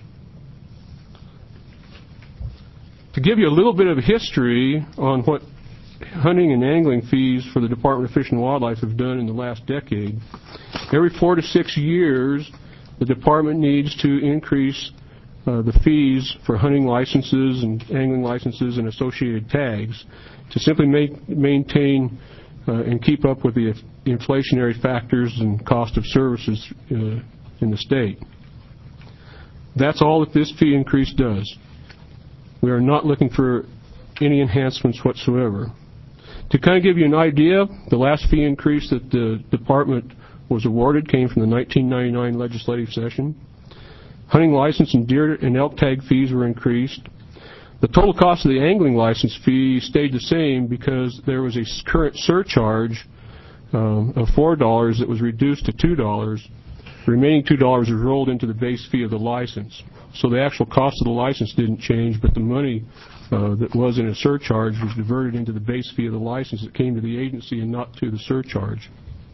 To give you a little bit of history on what hunting and angling fees for the Department of Fish and Wildlife have done in the last decade, every four to six years, the department needs to increase Uh, the fees for hunting licenses and angling licenses and associated tags to simply make, maintain uh, and keep up with the inflationary factors and cost of services uh, in the state. That's all that this fee increase does. We are not looking for any enhancements whatsoever. To kind of give you an idea, the last fee increase that the department was awarded came from the nineteen ninety-nine legislative session. hunting license and deer and elk tag fees were increased. The total cost of the angling license fee stayed the same because there was a current surcharge um, of four dollars that was reduced to two dollars. The remaining two dollars was rolled into the base fee of the license. So the actual cost of the license didn't change, but the money uh, that was in a surcharge was diverted into the base fee of the license that came to the agency and not to the surcharge.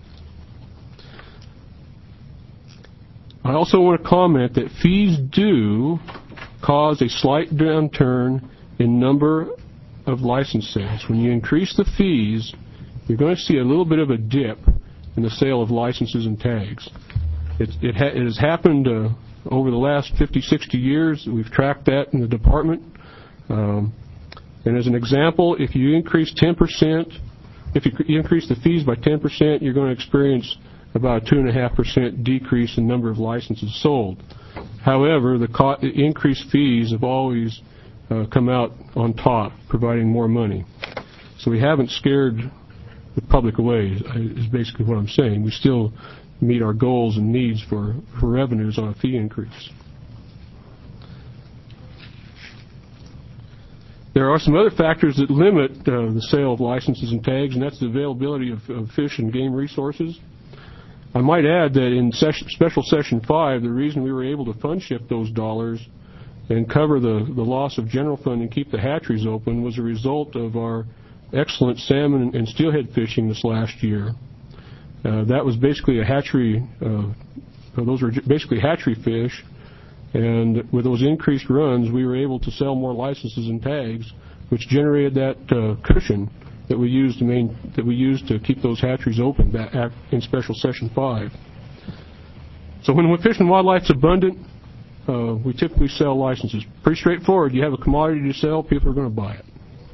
I also want to comment that fees do cause a slight downturn in number of license sales. When you increase the fees, you're going to see a little bit of a dip in the sale of licenses and tags. It, it, ha- it has happened uh, over the last fifty, sixty years. We've tracked that in the department. Um, and as an example, if you increase ten percent, if you increase the fees by ten percent, you're going to experience about a two point five percent decrease in number of licenses sold. However, the co- increased fees have always uh, come out on top, providing more money. So we haven't scared the public away, is basically what I'm saying. We still meet our goals and needs for, for revenues on a fee increase. There are some other factors that limit uh, the sale of licenses and tags, and that's the availability of, of fish and game resources. I might add that in session, Special Session five, the reason we were able to fund shift those dollars and cover the, the loss of general fund and keep the hatcheries open was a result of our excellent salmon and steelhead fishing this last year. Uh, that was basically a hatchery, uh, those were basically hatchery fish, and with those increased runs, we were able to sell more licenses and tags, which generated that uh, cushion that we used to main, that we used to keep those hatcheries open back in Special Session five. So when Fish and Wildlife's abundant, uh, we typically sell licenses. Pretty straightforward. You have a commodity to sell, people are going to buy it.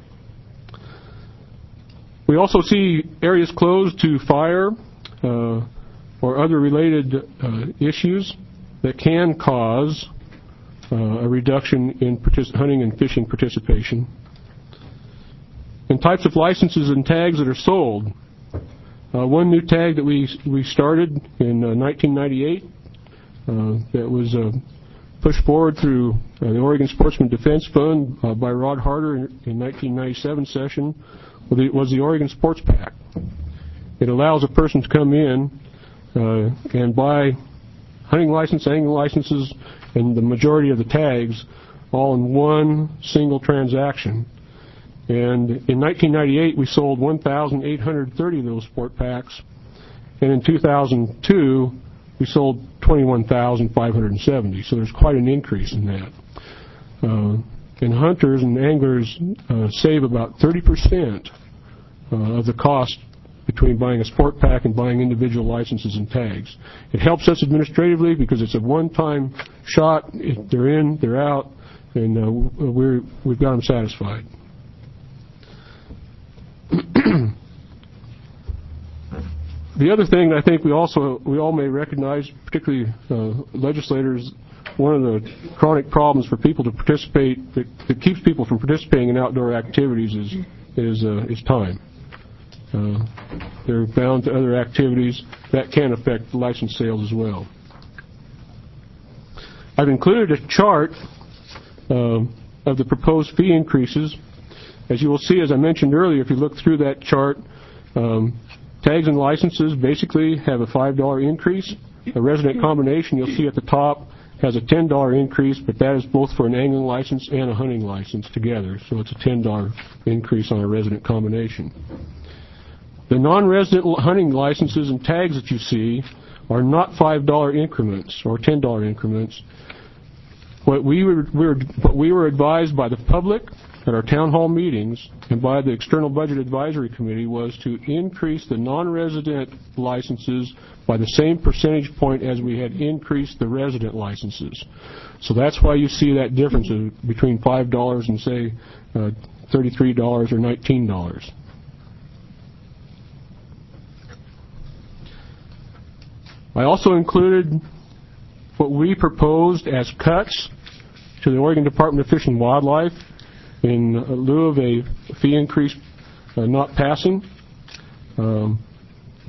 We also see areas closed to fire uh, or other related uh, issues that can cause uh, a reduction in partic- hunting and fishing participation. And types of licenses and tags that are sold. Uh, one new tag that we we started in uh, nineteen ninety-eight uh, that was uh, pushed forward through uh, the Oregon Sportsman Defense Fund uh, by Rod Harder in, in nineteen ninety-seven session was the, was the Oregon Sports Pack. It allows a person to come in uh, and buy hunting license, angling licenses, and the majority of the tags all in one single transaction. And in nineteen ninety-eight, we sold one thousand eight hundred thirty of those sport packs. And in two thousand two, we sold twenty-one thousand five hundred seventy. So there's quite an increase in that. Uh, and hunters and anglers uh, save about thirty percent uh, of the cost between buying a sport pack and buying individual licenses and tags. It helps us administratively because it's a one-time shot. They're in, they're out, and uh, we're, we've got them satisfied. The other thing I think we also we all may recognize, particularly uh, legislators, one of the chronic problems for people to participate that, that keeps people from participating in outdoor activities is is uh, is time. Uh, they're bound to other activities that can affect license sales as well. I've included a chart uh, of the proposed fee increases. As you will see, as I mentioned earlier, if you look through that chart, um, tags and licenses basically have a five dollar increase. A resident combination, you'll see at the top, has a ten dollar increase, but that is both for an angling license and a hunting license together. So it's a ten dollar increase on a resident combination. The non-resident hunting licenses and tags that you see are not five dollar increments or ten dollar increments. What we were, we were, what we were advised by the public at our town hall meetings and by the External Budget Advisory Committee was to increase the non-resident licenses by the same percentage point as we had increased the resident licenses. So that's why you see that difference between five dollars and, say, uh, thirty-three dollars or nineteen dollars. I also included what we proposed as cuts to the Oregon Department of Fish and Wildlife in lieu of a fee increase uh, not passing. Um,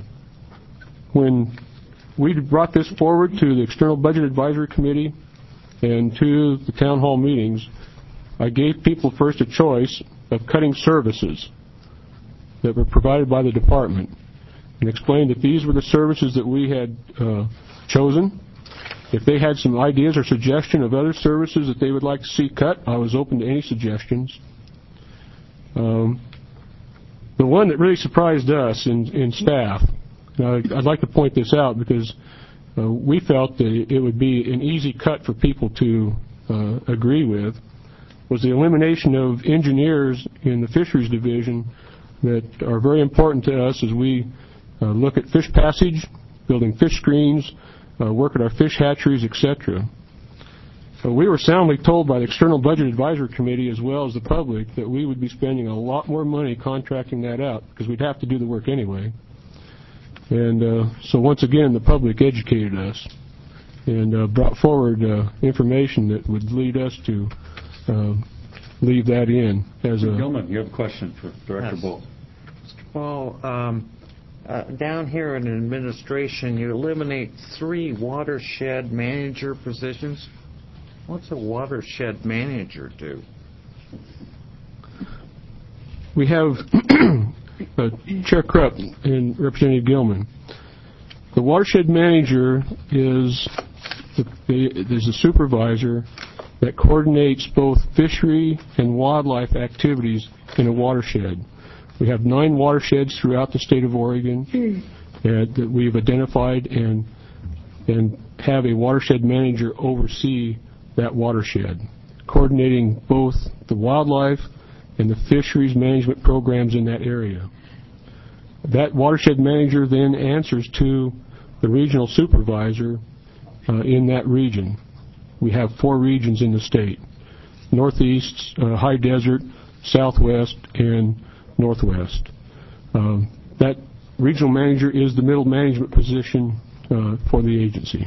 when we brought this forward to the External Budget Advisory Committee, and to the town hall meetings, I gave people first a choice of cutting services that were provided by the department and explained that these were the services that we had uh, chosen. If they had some ideas or suggestion of other services that they would like to see cut, I was open to any suggestions. Um, the one that really surprised us in, in staff, now I'd like to point this out because uh, we felt that it would be an easy cut for people to uh, agree with, was the elimination of engineers in the fisheries division that are very important to us as we uh, look at fish passage, building fish screens, uh, work at our fish hatcheries, et cetera. So we were soundly told by the External Budget Advisory Committee as well as the public that we would be spending a lot more money contracting that out because we'd have to do the work anyway. And uh, so once again, the public educated us and uh, brought forward uh, information that would lead us to uh, leave that in as a... Gilman, you have a question for Director Yes. Bull. Mister Paul, um, uh, down here in administration, you eliminate three watershed manager positions. What's a watershed manager do? We have uh, Chair Krupp and Representative Gilman. The watershed manager is the, the, is a supervisor that coordinates both fishery and wildlife activities in a watershed. We have nine watersheds throughout the state of Oregon uh, that we've identified and and have a watershed manager oversee that watershed, coordinating both the wildlife and the fisheries management programs in that area. That watershed manager then answers to the regional supervisor uh, in that region. We have four regions in the state: Northeast, uh, High Desert, Southwest, and Northwest. Um, that regional manager is the middle management position uh, for the agency.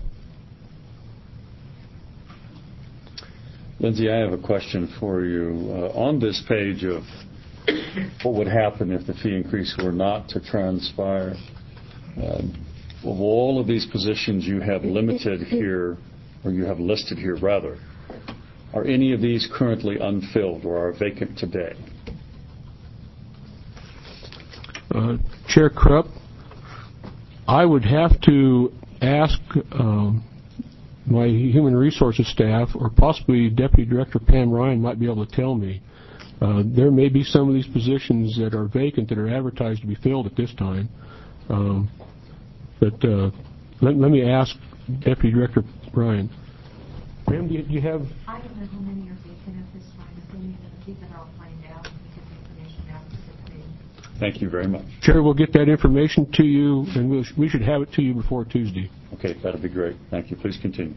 Lindsay, I have a question for you. Uh, on this page of what would happen if the fee increase were not to transpire, um, of all of these positions you have limited here, or you have listed here rather, are any of these currently unfilled or are vacant today? Uh, Chair Krupp, I would have to ask um, my human resources staff, or possibly Deputy Director Pam Ryan might be able to tell me. Uh, there may be some of these positions that are vacant that are advertised to be filled at this time. Um, but uh, let, let me ask Deputy Director Ryan. Pam, do you, do you have... I don't know how many are vacant at this time. If any of these that I'll find out and get the information out to the committee. Thank you very much. Chair, we'll get that information to you, and we'll, we should have it to you before Tuesday. Okay, that'd be great. Thank you. Please continue.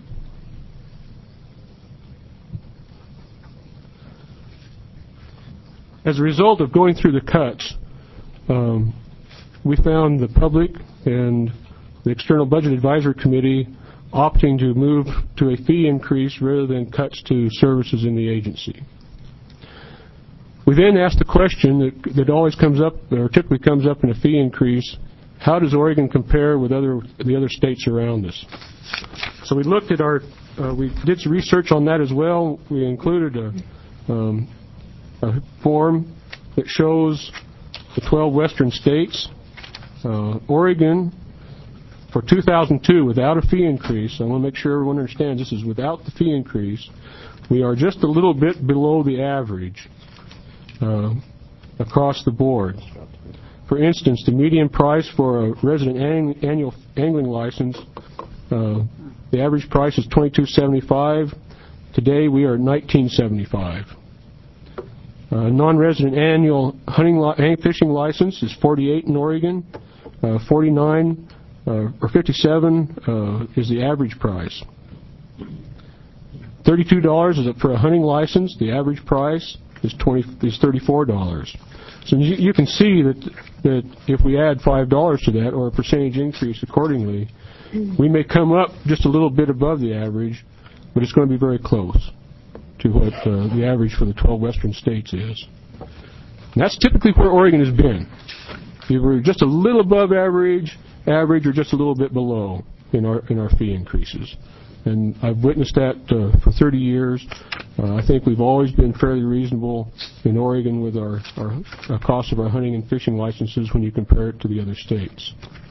As a result of going through the cuts, um, we found the public and the External Budget Advisory Committee opting to move to a fee increase rather than cuts to services in the agency. We then asked the question that, that always comes up, or typically comes up in a fee increase: how does Oregon compare with other the other states around us? So we looked at our, uh, we did some research on that as well. We included a, um, a form that shows the twelve western states. Uh, Oregon, for two thousand two, without a fee increase, I want to make sure everyone understands this is without the fee increase, we are just a little bit below the average uh, across the board. For instance, the median price for a resident an- annual angling license, uh, the average price is twenty-two seventy-five. Today we are at nineteen seventy-five. Uh, non-resident annual hunting li- fishing license is forty-eight in Oregon. Uh, forty-nine uh, or fifty-seven uh, is the average price. thirty-two dollars is for a hunting license. The average price is twenty is thirty-four dollars. So you, you can see that that if we add five dollars to that, or a percentage increase accordingly, we may come up just a little bit above the average, but it's going to be very close to what uh, the average for the twelve western states is. And that's typically where Oregon has been. Either just a little above average, average, or just a little bit below in our in our fee increases. and I've witnessed that uh, for thirty years. Uh, I think we've always been fairly reasonable in Oregon with our, our, our cost of our hunting and fishing licenses when you compare it to the other states.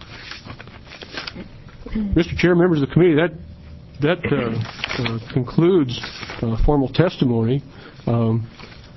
Mister Chair, members of the committee, that that uh, uh, concludes uh, formal testimony. Um,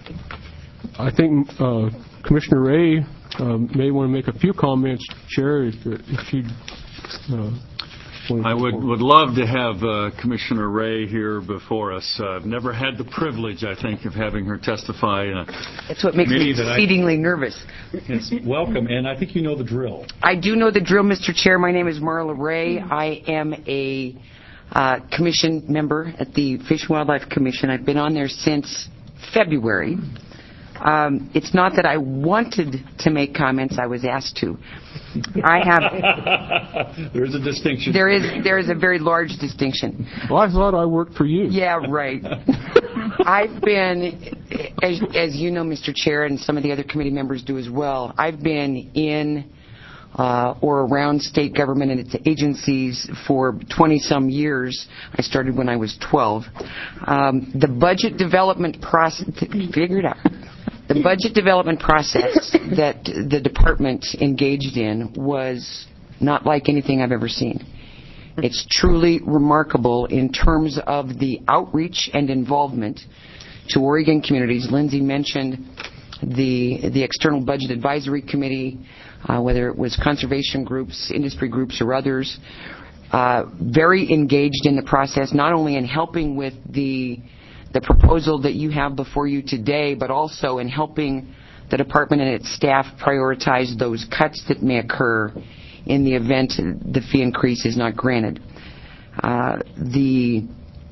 I think uh, Commissioner Ray um, may want to make a few comments, Chair, if, if she'd. Uh, I would, would love to have uh, Commissioner Ray here before us. Uh, I've never had the privilege, I think, of having her testify in a That's what makes me that exceedingly I, nervous. Yes, welcome, and I think you know the drill. I do know the drill, Mister Chair. My name is Marla Ray. I am a uh, commission member at the Fish and Wildlife Commission. I've been on there since February. Um, it's not that I wanted to make comments, I was asked to. I have. There is a distinction. There is there is a very large distinction. Well, I thought I worked for you. Yeah, right. I've been, as, as you know, Mister Chair, and some of the other committee members do as well, I've been in uh, or around state government and its agencies for twenty-some years. I started when I was twelve. Um, the budget development process, figure it out. The budget development process that the department engaged in was not like anything I've ever seen. It's truly remarkable in terms of the outreach and involvement to Oregon communities. Lindsay mentioned the the External Budget Advisory Committee, uh, whether it was conservation groups, industry groups, or others, uh, very engaged in the process, not only in helping with the the proposal that you have before you today, but also in helping the department and its staff prioritize those cuts that may occur in the event the fee increase is not granted. Uh, the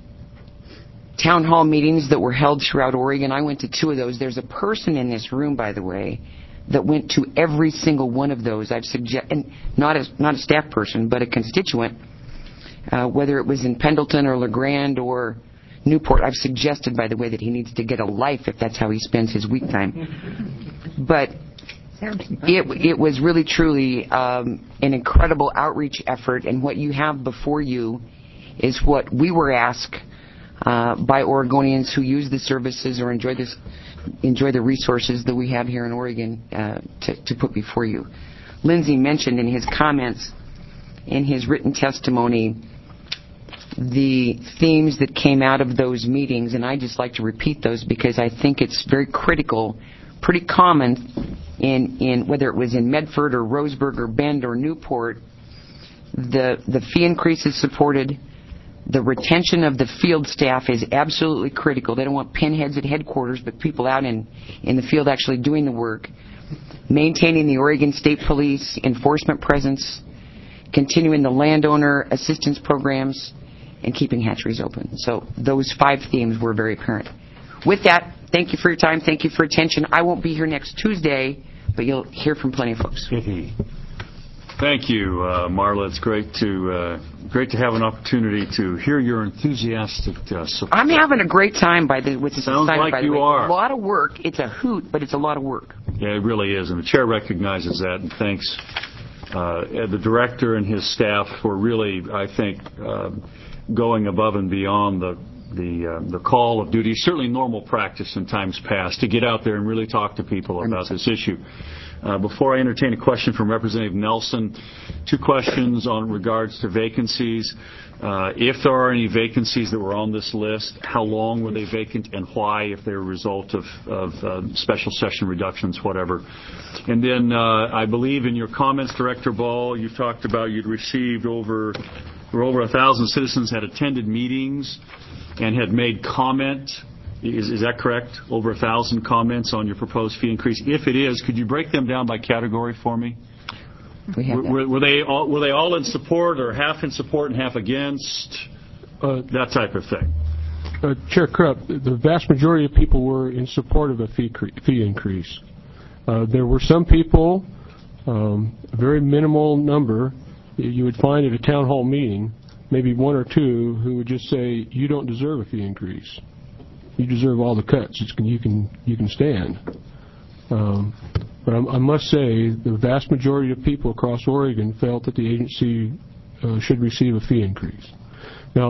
town hall meetings that were held throughout Oregon, I went to two of those. There's a person in this room, by the way, that went to every single one of those. I've suggest, and not a, not a staff person, but a constituent, uh, whether it was in Pendleton or LeGrand or Newport. I've suggested, by the way, that he needs to get a life if that's how he spends his week time. But it, it was really, truly um, an incredible outreach effort, and what you have before you is what we were asked uh, by Oregonians who use the services or enjoy this, enjoy the resources that we have here in Oregon uh, to, to put before you. Lindsay mentioned in his comments, in his written testimony, the themes that came out of those meetings, and I just like to repeat those because I think it's very critical, pretty common in, in whether it was in Medford or Roseburg or Bend or Newport. The, the fee increase is supported. The retention of the field staff is absolutely critical. They don't want pinheads at headquarters, but people out in, in the field actually doing the work. Maintaining the Oregon State Police enforcement presence, continuing the landowner assistance programs, and keeping hatcheries open. So those five themes were very apparent. With that, thank you for your time. Thank you for attention. I won't be here next Tuesday, but you'll hear from plenty of folks. Thank you, uh, Marla. It's great to uh, great to have an opportunity to hear your enthusiastic uh, support. I'm having a great time by the with this Sounds assignment. like by the you way. are. It's a lot of work. It's a hoot, but it's a lot of work. Yeah, it really is, and the chair recognizes that, and thanks uh, the director and his staff for really, I think, uh, going above and beyond the the uh, the call of duty, certainly normal practice in times past, to get out there and really talk to people about this issue. Uh, before I entertain a question from Representative Nelson, two questions on regards to vacancies. Uh, if there are any vacancies that were on this list, how long were they vacant and why, if they're a result of, of uh, special session reductions, whatever. And then uh, I believe in your comments, Director Ball, you talked about you'd received over, or over a thousand citizens had attended meetings and had made comment. Is, is that correct? Over a thousand comments on your proposed fee increase. If it is, could you break them down by category for me? We have that. Were, were they all, were they all in support, or half in support and half against? Uh, that type of thing. Uh, Chair Krupp, the vast majority of people were in support of a fee, cre- fee increase. Uh, there were some people, um, a very minimal number, you would find at a town hall meeting, maybe one or two, who would just say, "You don't deserve a fee increase. You deserve all the cuts it's, you can you can stand." Um, but I, I must say, the vast majority of people across Oregon felt that the agency uh, should receive a fee increase. Now,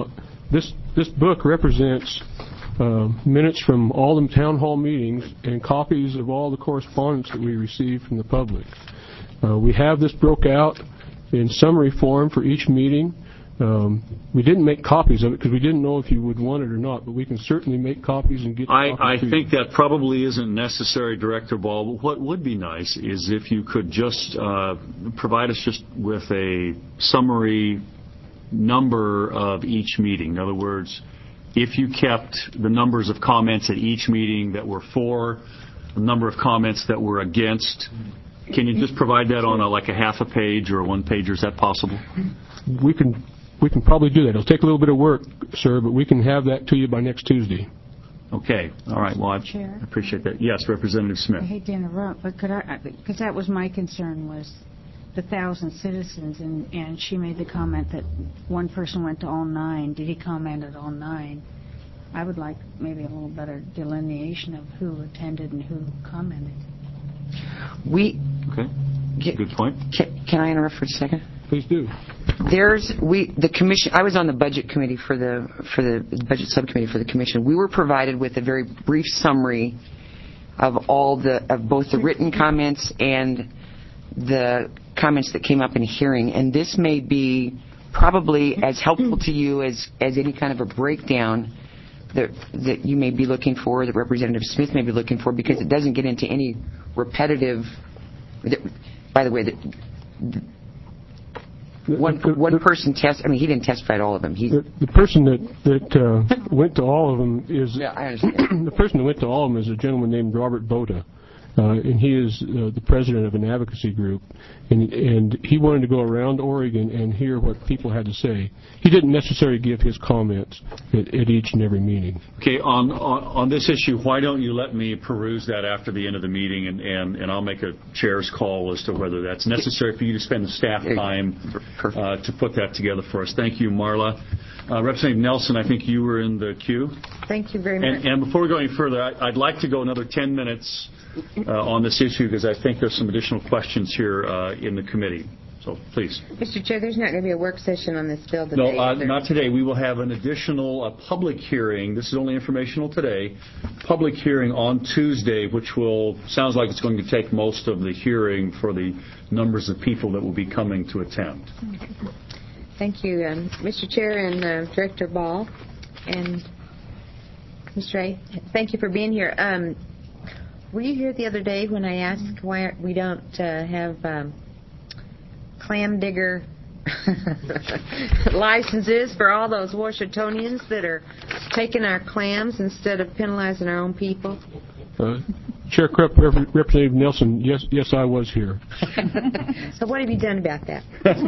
this this book represents uh, minutes from all the town hall meetings and copies of all the correspondence that we receive from the public. Uh, we have this broke out in summary form for each meeting. Um, we didn't make copies of it because we didn't know if you would want it or not, but we can certainly make copies and get I, copies I to think you. that probably isn't necessary, Director Ball, but what would be nice is if you could just uh, provide us just with a summary number of each meeting. In other words, if you kept the numbers of comments at each meeting that were for, the number of comments that were against, can you just provide that on a, like a half a page or a one pager? Is that possible? We can we can probably do that. It'll take a little bit of work, sir, but we can have that to you by next Tuesday. Okay. All right. Well, I Chair? appreciate that. Yes, Representative Smith. I hate to interrupt, but could I, because that was my concern, was the thousand citizens, and, and she made the comment that one person went to all nine. Did he comment at all nine? I would like maybe a little better delineation of who attended and who commented. We. Okay. Good point. Can, can I interrupt for a second? Please do. There's we the commission. I was on the budget committee for the for the budget subcommittee for the commission. We were provided with a very brief summary of all the of both the written comments and the comments that came up in hearing, and this may be probably as helpful to you as as any kind of a breakdown that that you may be looking for, that Representative Smith may be looking for, because it doesn't get into any repetitive. By the way, the, one one person test. I mean, he didn't testify at all of them. He the, the person that that uh, went to all of them is yeah, I understand. The person that went to all of them is a gentleman named Robert Bota. Uh, and he is uh, the president of an advocacy group, and, and he wanted to go around Oregon and hear what people had to say. He didn't necessarily give his comments at, at each and every meeting. Okay, on, on on this issue, why don't you let me peruse that after the end of the meeting, and, and, and I'll make a chair's call as to whether that's necessary for you to spend the staff time uh, to put that together for us. Thank you, Marla. Uh, Representative Nelson, I think you were in the queue. Thank you very much. And, and before we go any further, I, I'd like to go another ten minutes uh, on this issue because I think there's some additional questions here uh, in the committee. So, please. Mister Chair, there's not going to be a work session on this bill today. No, uh, not today. We will have an additional uh, public hearing. This is only informational today. Public hearing on Tuesday, which will sounds like it's going to take most of the hearing for the numbers of people that will be coming to attend. Thank you, um, Mister Chair and uh, Director Ball, and Mister Ray. Thank you for being here. Um, were you here the other day when I asked why we don't uh, have um, clam digger licenses for all those Washingtonians that are taking our clams instead of penalizing our own people? Uh, Chair Krupp, Rep- Representative Nelson, yes, yes, I was here. So what have you done about that?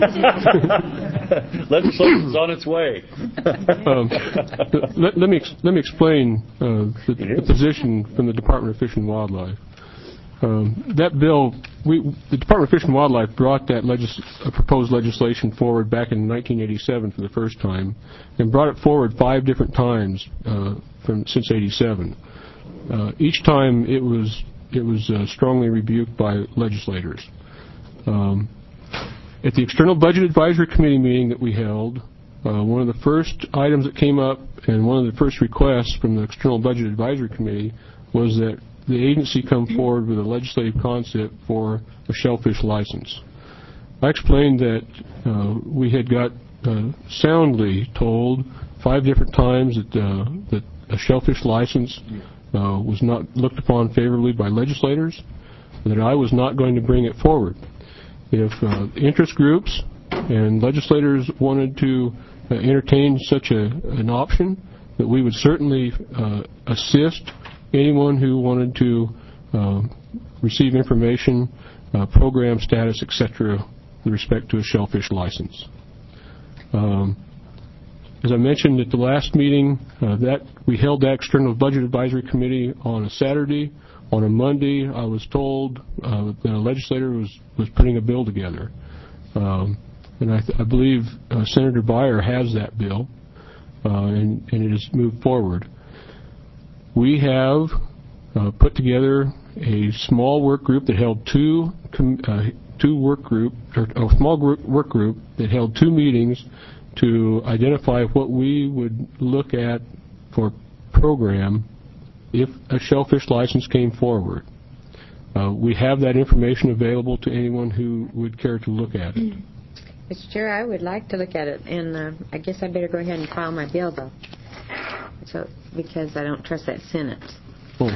Legislation is on its way. um, let, let me let me explain uh, the, the position from the Department of Fish and Wildlife. Um, that bill, we, the Department of Fish and Wildlife brought that legis- uh, proposed legislation forward back in nineteen eighty-seven for the first time, and brought it forward five different times uh, from since eighty-seven. Uh, each time it was it was uh, strongly rebuked by legislators. Um, at the External Budget Advisory Committee meeting that we held, uh, one of the first items that came up and one of the first requests from the External Budget Advisory Committee was that the agency come forward with a legislative concept for a shellfish license. I explained that uh, we had got uh, soundly told five different times that uh, that a shellfish license Uh, was not looked upon favorably by legislators, that I was not going to bring it forward. If uh, interest groups and legislators wanted to uh, entertain such a, an option, that we would certainly uh, assist anyone who wanted to uh, receive information, uh, program status, et cetera, with respect to a shellfish license. Um, As I mentioned at the last meeting, uh, that we held that External Budget Advisory Committee on a Saturday. On a Monday, I was told uh, that a legislator was, was putting a bill together. Um, and I, th- I believe uh, Senator Beyer has that bill, uh, and, and it has moved forward. We have uh, put together a small work group that held two com- uh, two work group, or a small group, work group that held two meetings to identify what we would look at for program if a shellfish license came forward. Uh, we have that information available to anyone who would care to look at it. Mister Chair, I would like to look at it, and uh, I guess I better go ahead and file my bill, though, so because I don't trust that Senate. Oh.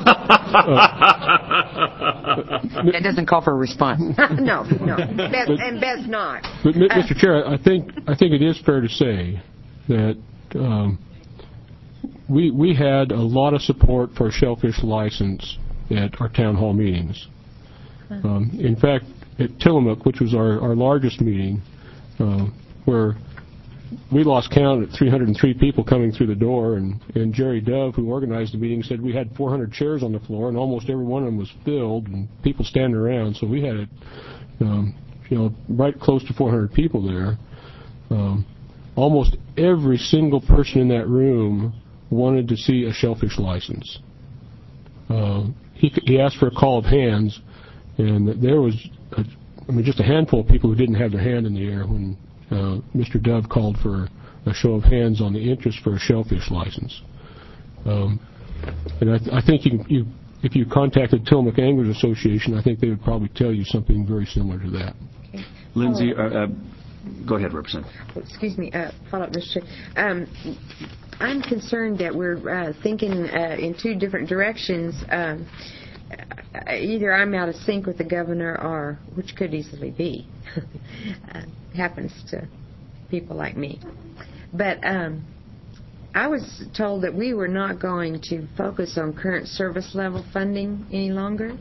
That doesn't call for a response. no, no, best, and best not. But, Mister Chair, I think I think it is fair to say that um, we we had a lot of support for a shellfish license at our town hall meetings. Um, in fact, at Tillamook, which was our, our largest meeting, uh, where we lost count at three hundred three people coming through the door, and, and Jerry Dove, who organized the meeting, said we had four hundred chairs on the floor, and almost every one of them was filled, and people standing around. So we had, um, you know, right close to four hundred people there. Um, almost every single person in that room wanted to see a shellfish license. Uh, he, he asked for a call of hands, and there was, a, I mean, just a handful of people who didn't have their hand in the air when uh, Mister Dove called for a show of hands on the interest for a shellfish license. Um, and I, th- I think you, can, you, if you contacted Tillamook Anglers Association, I think they would probably tell you something very similar to that. Okay. Lindsay, uh, uh, go ahead, Representative. Excuse me, uh, follow up, Mister Chair. Um, I'm concerned that we're uh, thinking uh, in two different directions. Um, either I'm out of sync with the governor, or which could easily be, uh, happens to people like me. But um, I was told that we were not going to focus on current service level funding any longer.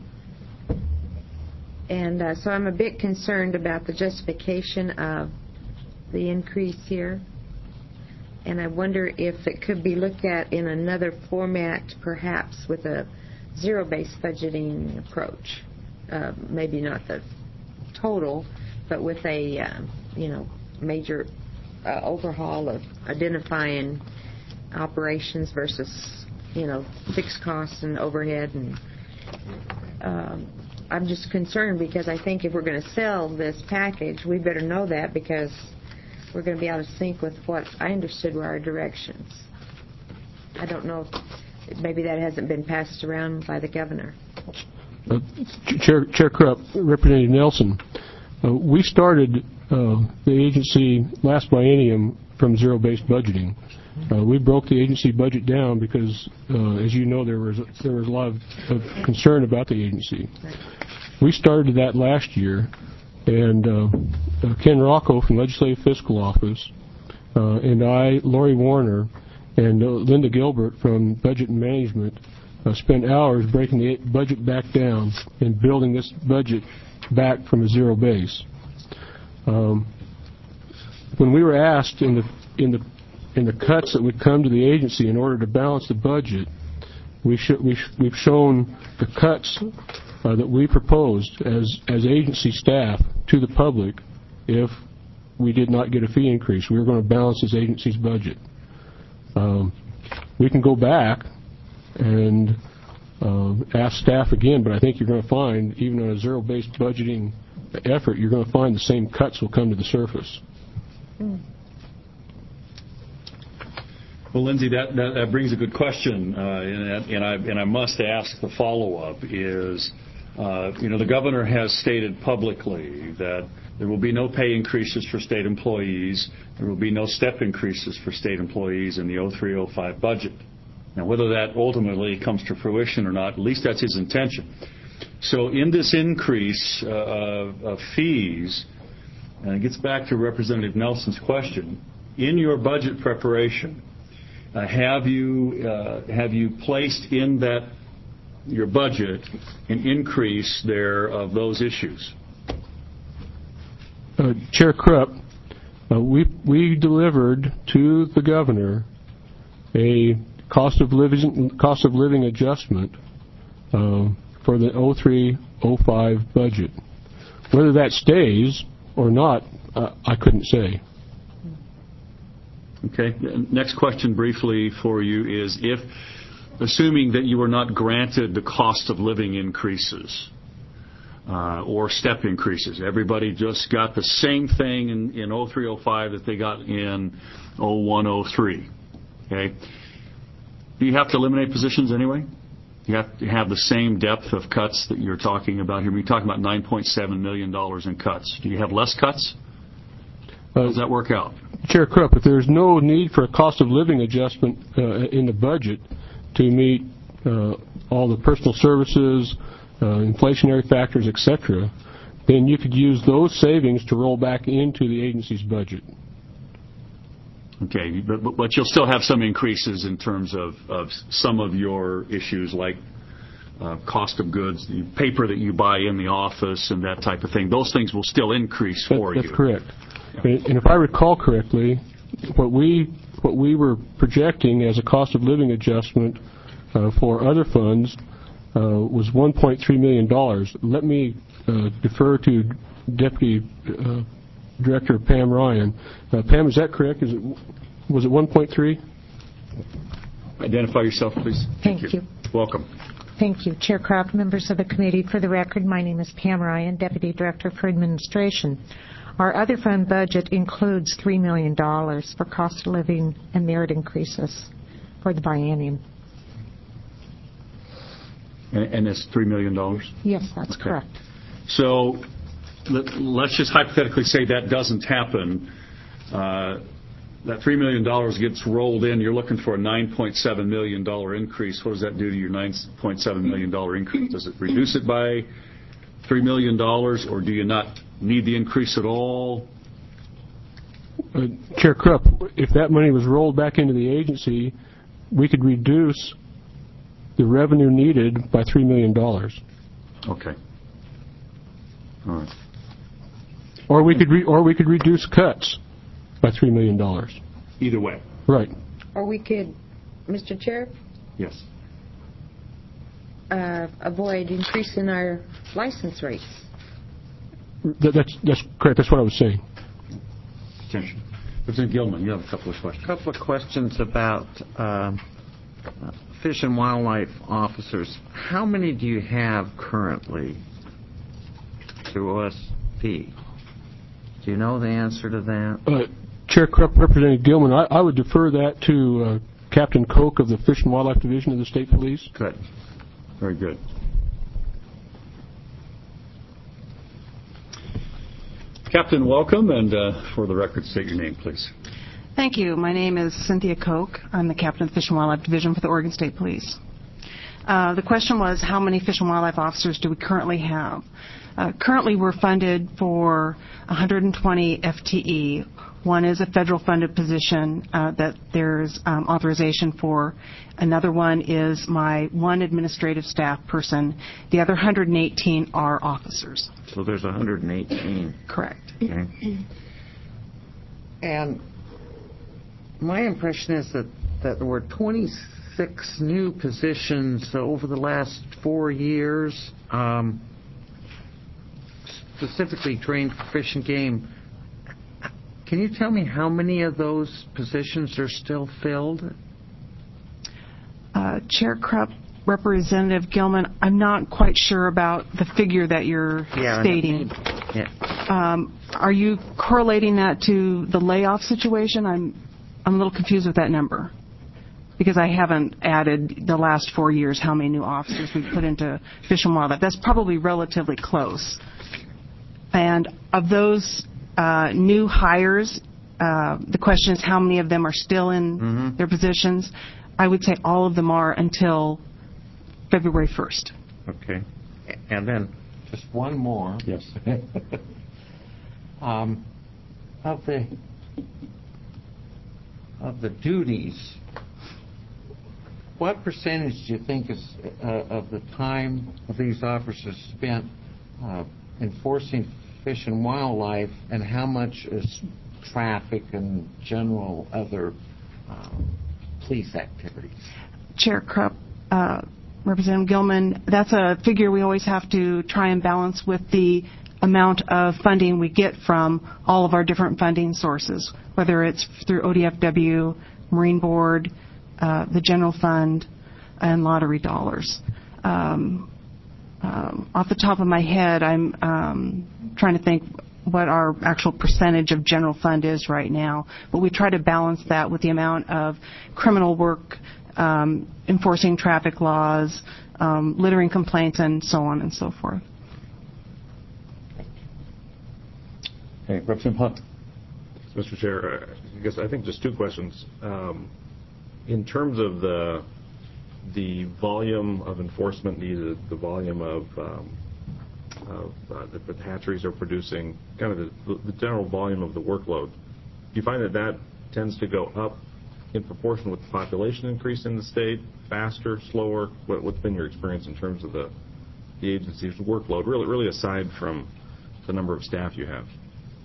And uh, so I'm a bit concerned about the justification of the increase here. And I wonder if it could be looked at in another format, perhaps with a zero-based budgeting approach. Uh, maybe not the total, but with a, uh, you know, major uh, overhaul of identifying operations versus, you know, fixed costs and overhead. And um, I'm just concerned because I think if we're going to sell this package, we better know that, because we're going to be out of sync with what I understood were our directions. I don't know if maybe that hasn't been passed around by the governor. Uh, Chair, Chair Krupp, Representative Nelson, uh, we started uh, the agency last biennium from zero-based budgeting. Uh, we broke the agency budget down because, uh, as you know, there was there was a lot of, of concern about the agency. Right. We started that last year, and uh, uh, Ken Rocco from Legislative Fiscal Office, uh, and I, Lori Warner, and uh, Linda Gilbert from Budget and Management uh, spent hours breaking the budget back down and building this budget back from a zero base. Um, when we were asked in the in the in the cuts that would come to the agency in order to balance the budget, we sh- we sh- we've shown the cuts uh, that we proposed as as agency staff to the public if we did not get a fee increase. We were going to balance this agency's budget. Um, we can go back and uh, ask staff again, but I think you're going to find, even on a zero-based budgeting effort, you're going to find the same cuts will come to the surface. Mm. Well, Lindsay, that, that, that brings a good question, uh, and, and, I, and I must ask the follow-up is, uh, you know, the governor has stated publicly that there will be no pay increases for state employees. There will be no step increases for state employees in the oh three oh five budget. Now, whether that ultimately comes to fruition or not, at least that's his intention. So in this increase uh, of, of fees, and it gets back to Representative Nelson's question, in your budget preparation, uh, have you uh, have you placed in that your budget an increase there of those issues? Uh, Chair Krupp, uh, we we delivered to the governor a cost of living cost of living adjustment uh, for the oh three oh five budget. Whether that stays or not, uh, I couldn't say. Okay. Next question briefly for you is, if, assuming that you were not granted the cost of living increases, uh, or step increases. Everybody just got the same thing in, in oh three oh five that they got in oh one oh three. Okay? Do you have to eliminate positions anyway? You have to have the same depth of cuts that you're talking about here. We're talking about nine point seven million dollars in cuts. Do you have less cuts? How does that work out? Chair Krupp, if there's no need for a cost of living adjustment uh, in the budget to meet uh, all the personal services, uh, inflationary factors, et cetera, then you could use those savings to roll back into the agency's budget. Okay, but, but you'll still have some increases in terms of, of some of your issues like uh, cost of goods, the paper that you buy in the office and that type of thing. Those things will still increase for that, that's you. That's correct. Yeah. And if I recall correctly, what we what we were projecting as a cost of living adjustment uh, for other funds uh, was one point three million dollars. Let me uh, defer to Deputy uh, Director Pam Ryan. Uh, Pam, is that correct? Is it was it one point three? Identify yourself, please. Thank, Thank you. you. Welcome. Thank you, Chair Kraft, members of the committee. For the record, my name is Pam Ryan, Deputy Director for Administration. Our other fund budget includes three million dollars for cost of living and merit increases for the biennium. And, and it's three million dollars? Yes, that's okay. correct. So let, let's just hypothetically say that doesn't happen. Uh, that three million dollars gets rolled in. You're looking for a nine point seven million dollars increase. What does that do to your nine point seven million dollars increase? Does it reduce it by three million dollars, or do you not need the increase at all? Uh, Chair Krupp, if that money was rolled back into the agency, we could reduce the revenue needed by three million dollars. Okay. All right. Or we could re- or we could reduce cuts by three million dollars. Either way. Right. Or we could, Mister Chair? Yes. Uh, avoid increasing our license rates. That, that's that's correct. That's what I was saying. Attention. Representative Gilman, you have a couple of questions. A couple of questions about uh, Fish and Wildlife officers. How many do you have currently through O S P? Do you know the answer to that? Uh, Chair Krupp, Representative Gilman, I, I would defer that to uh, Captain Koch of the Fish and Wildlife Division of the State Police. Good. Very good. Captain, welcome, and uh, for the record, state your name, please. Thank you. My name is Cynthia Koch. I'm the captain of the Fish and Wildlife Division for the Oregon State Police. Uh, the question was, how many Fish and Wildlife officers do we currently have? Uh, currently, we're funded for one hundred twenty F T E. One is a federal funded position uh, that there's um, authorization for. Another one is my one administrative staff person. The other one hundred eighteen are officers. So there's one hundred eighteen. Correct. Okay. And my impression is that, that there were twenty-six new positions over the last four years, um, specifically trained for fish and game. Can you tell me how many of those positions are still filled? Uh, Chair Krupp, Representative Gilman, I'm not quite sure about the figure that you're yeah, stating. Yeah. Um, are you correlating that to the layoff situation? I'm I'm a little confused with that number because I haven't added the last four years how many new officers we've put into Fish and Wildlife. That's probably relatively close. And of those uh, new hires, uh, the question is how many of them are still in mm-hmm. their positions. I would say all of them are until February first. Okay. And then just one more. Yes. um, of the of the duties, what percentage do you think is uh, of the time of these officers spent uh, enforcing fish and wildlife, and how much is traffic and general other uh, police activities? Chair Krupp, uh, Representative Gilman, that's a figure we always have to try and balance with the amount of funding we get from all of our different funding sources, whether it's through O D F W, Marine Board, uh, the general fund, and lottery dollars. Um, um, off the top of my head, I'm um, trying to think what our actual percentage of general fund is right now. But we try to balance that with the amount of criminal work, um, enforcing traffic laws, um, littering complaints, and so on and so forth. Hey, Representative Hunt. Mister Chair, I guess I think just two questions. Um, in terms of the the volume of enforcement needed, the volume of, um, of uh, that the hatcheries are producing, kind of the, the general volume of the workload, do you find that that tends to go up in proportion with the population increase in the state, faster, slower? What, what's been your experience in terms of the the agency's workload, really, really aside from the number of staff you have?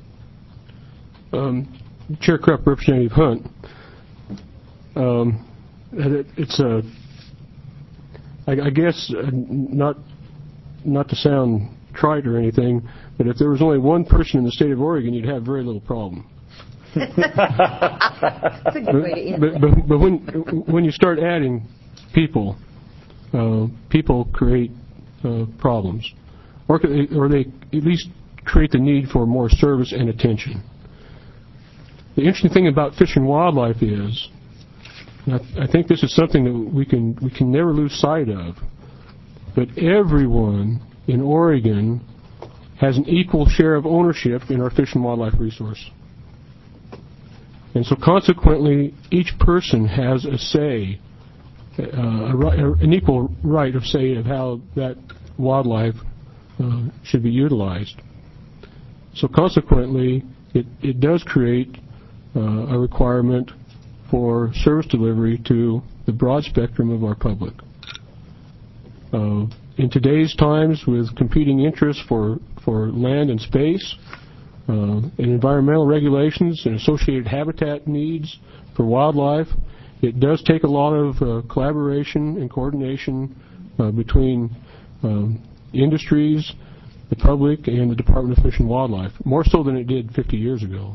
Um, Chair Krupp, Representative Hunt, um, it, it's a, I, I guess, uh, not not to sound trite or anything, but if there was only one person in the state of Oregon, you'd have very little problem. That's a good way to answer. But, but, but when when you start adding people, uh, people create uh, problems, or or they at least create the need for more service and attention. The interesting thing about Fish and Wildlife is, and I, I think this is something that we can we can never lose sight of, but everyone in Oregon has an equal share of ownership in our fish and wildlife resource. And so consequently, each person has a say, uh, a right, an equal right of say of how that wildlife uh, should be utilized. So consequently, it, it does create Uh, a requirement for service delivery to the broad spectrum of our public. Uh, in today's times, with competing interests for, for land and space, uh, and environmental regulations and associated habitat needs for wildlife, it does take a lot of uh, collaboration and coordination uh, between um, industries, the public, and the Department of Fish and Wildlife, more so than it did fifty years ago.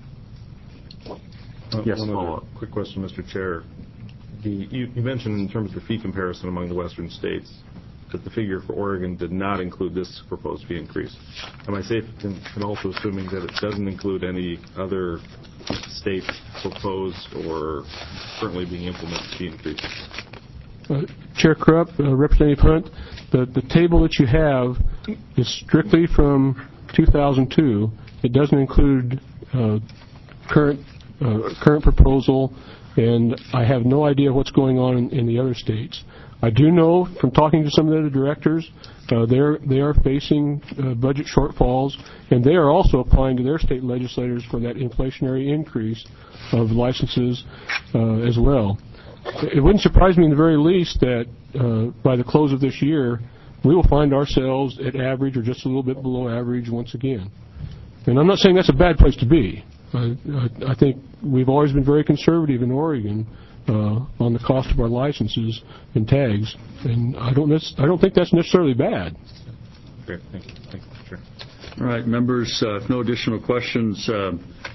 Yes, one other quick question, Mister Chair. The, you, you mentioned in terms of the fee comparison among the western states that the figure for Oregon did not include this proposed fee increase. Am I safe in, in also assuming that it doesn't include any other state proposed or currently being implemented fee increases? Uh, Chair Krupp, uh, Representative Hunt, the, the table that you have is strictly from two thousand two. It doesn't include uh, current Uh, current proposal, and I have no idea what's going on in, in the other states. I do know from talking to some of the other directors, uh, they're, they are facing uh, budget shortfalls, and they are also applying to their state legislators for that inflationary increase of licenses uh, as well. It wouldn't surprise me in the very least that uh, by the close of this year, we will find ourselves at average or just a little bit below average once again. And I'm not saying that's a bad place to be. I, I think we've always been very conservative in Oregon uh, on the cost of our licenses and tags, and I don't I don't think that's necessarily bad. Great, thank you. Thank you, Chair. All right, members, uh, if no additional questions, uh,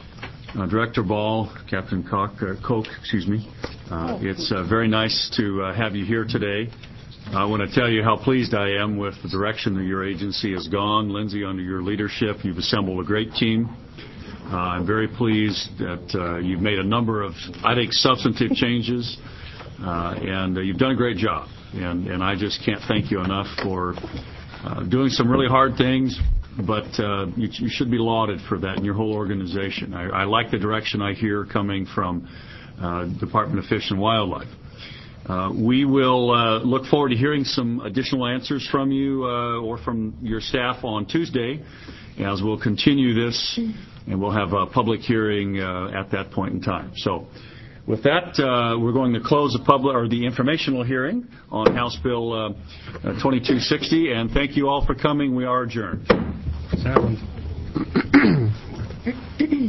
uh, Director Ball, Captain Koch, uh, Koch, excuse me, uh, it's uh, very nice to uh, have you here today. I want to tell you how pleased I am with the direction that your agency has gone. Lindsay, under your leadership, you've assembled a great team. Uh, I'm very pleased that uh, you've made a number of, I think, substantive changes, uh, and uh, you've done a great job. And, and I just can't thank you enough for uh, doing some really hard things, but uh, you, you should be lauded for that in your whole organization. I, I like the direction I hear coming from uh, Department of Fish and Wildlife. Uh, we will uh, look forward to hearing some additional answers from you uh, or from your staff on Tuesday, as we'll continue this, and we'll have a public hearing uh, at that point in time. So, with that, uh, we're going to close the public or the informational hearing on House Bill uh, twenty-two sixty, and thank you all for coming. We are adjourned.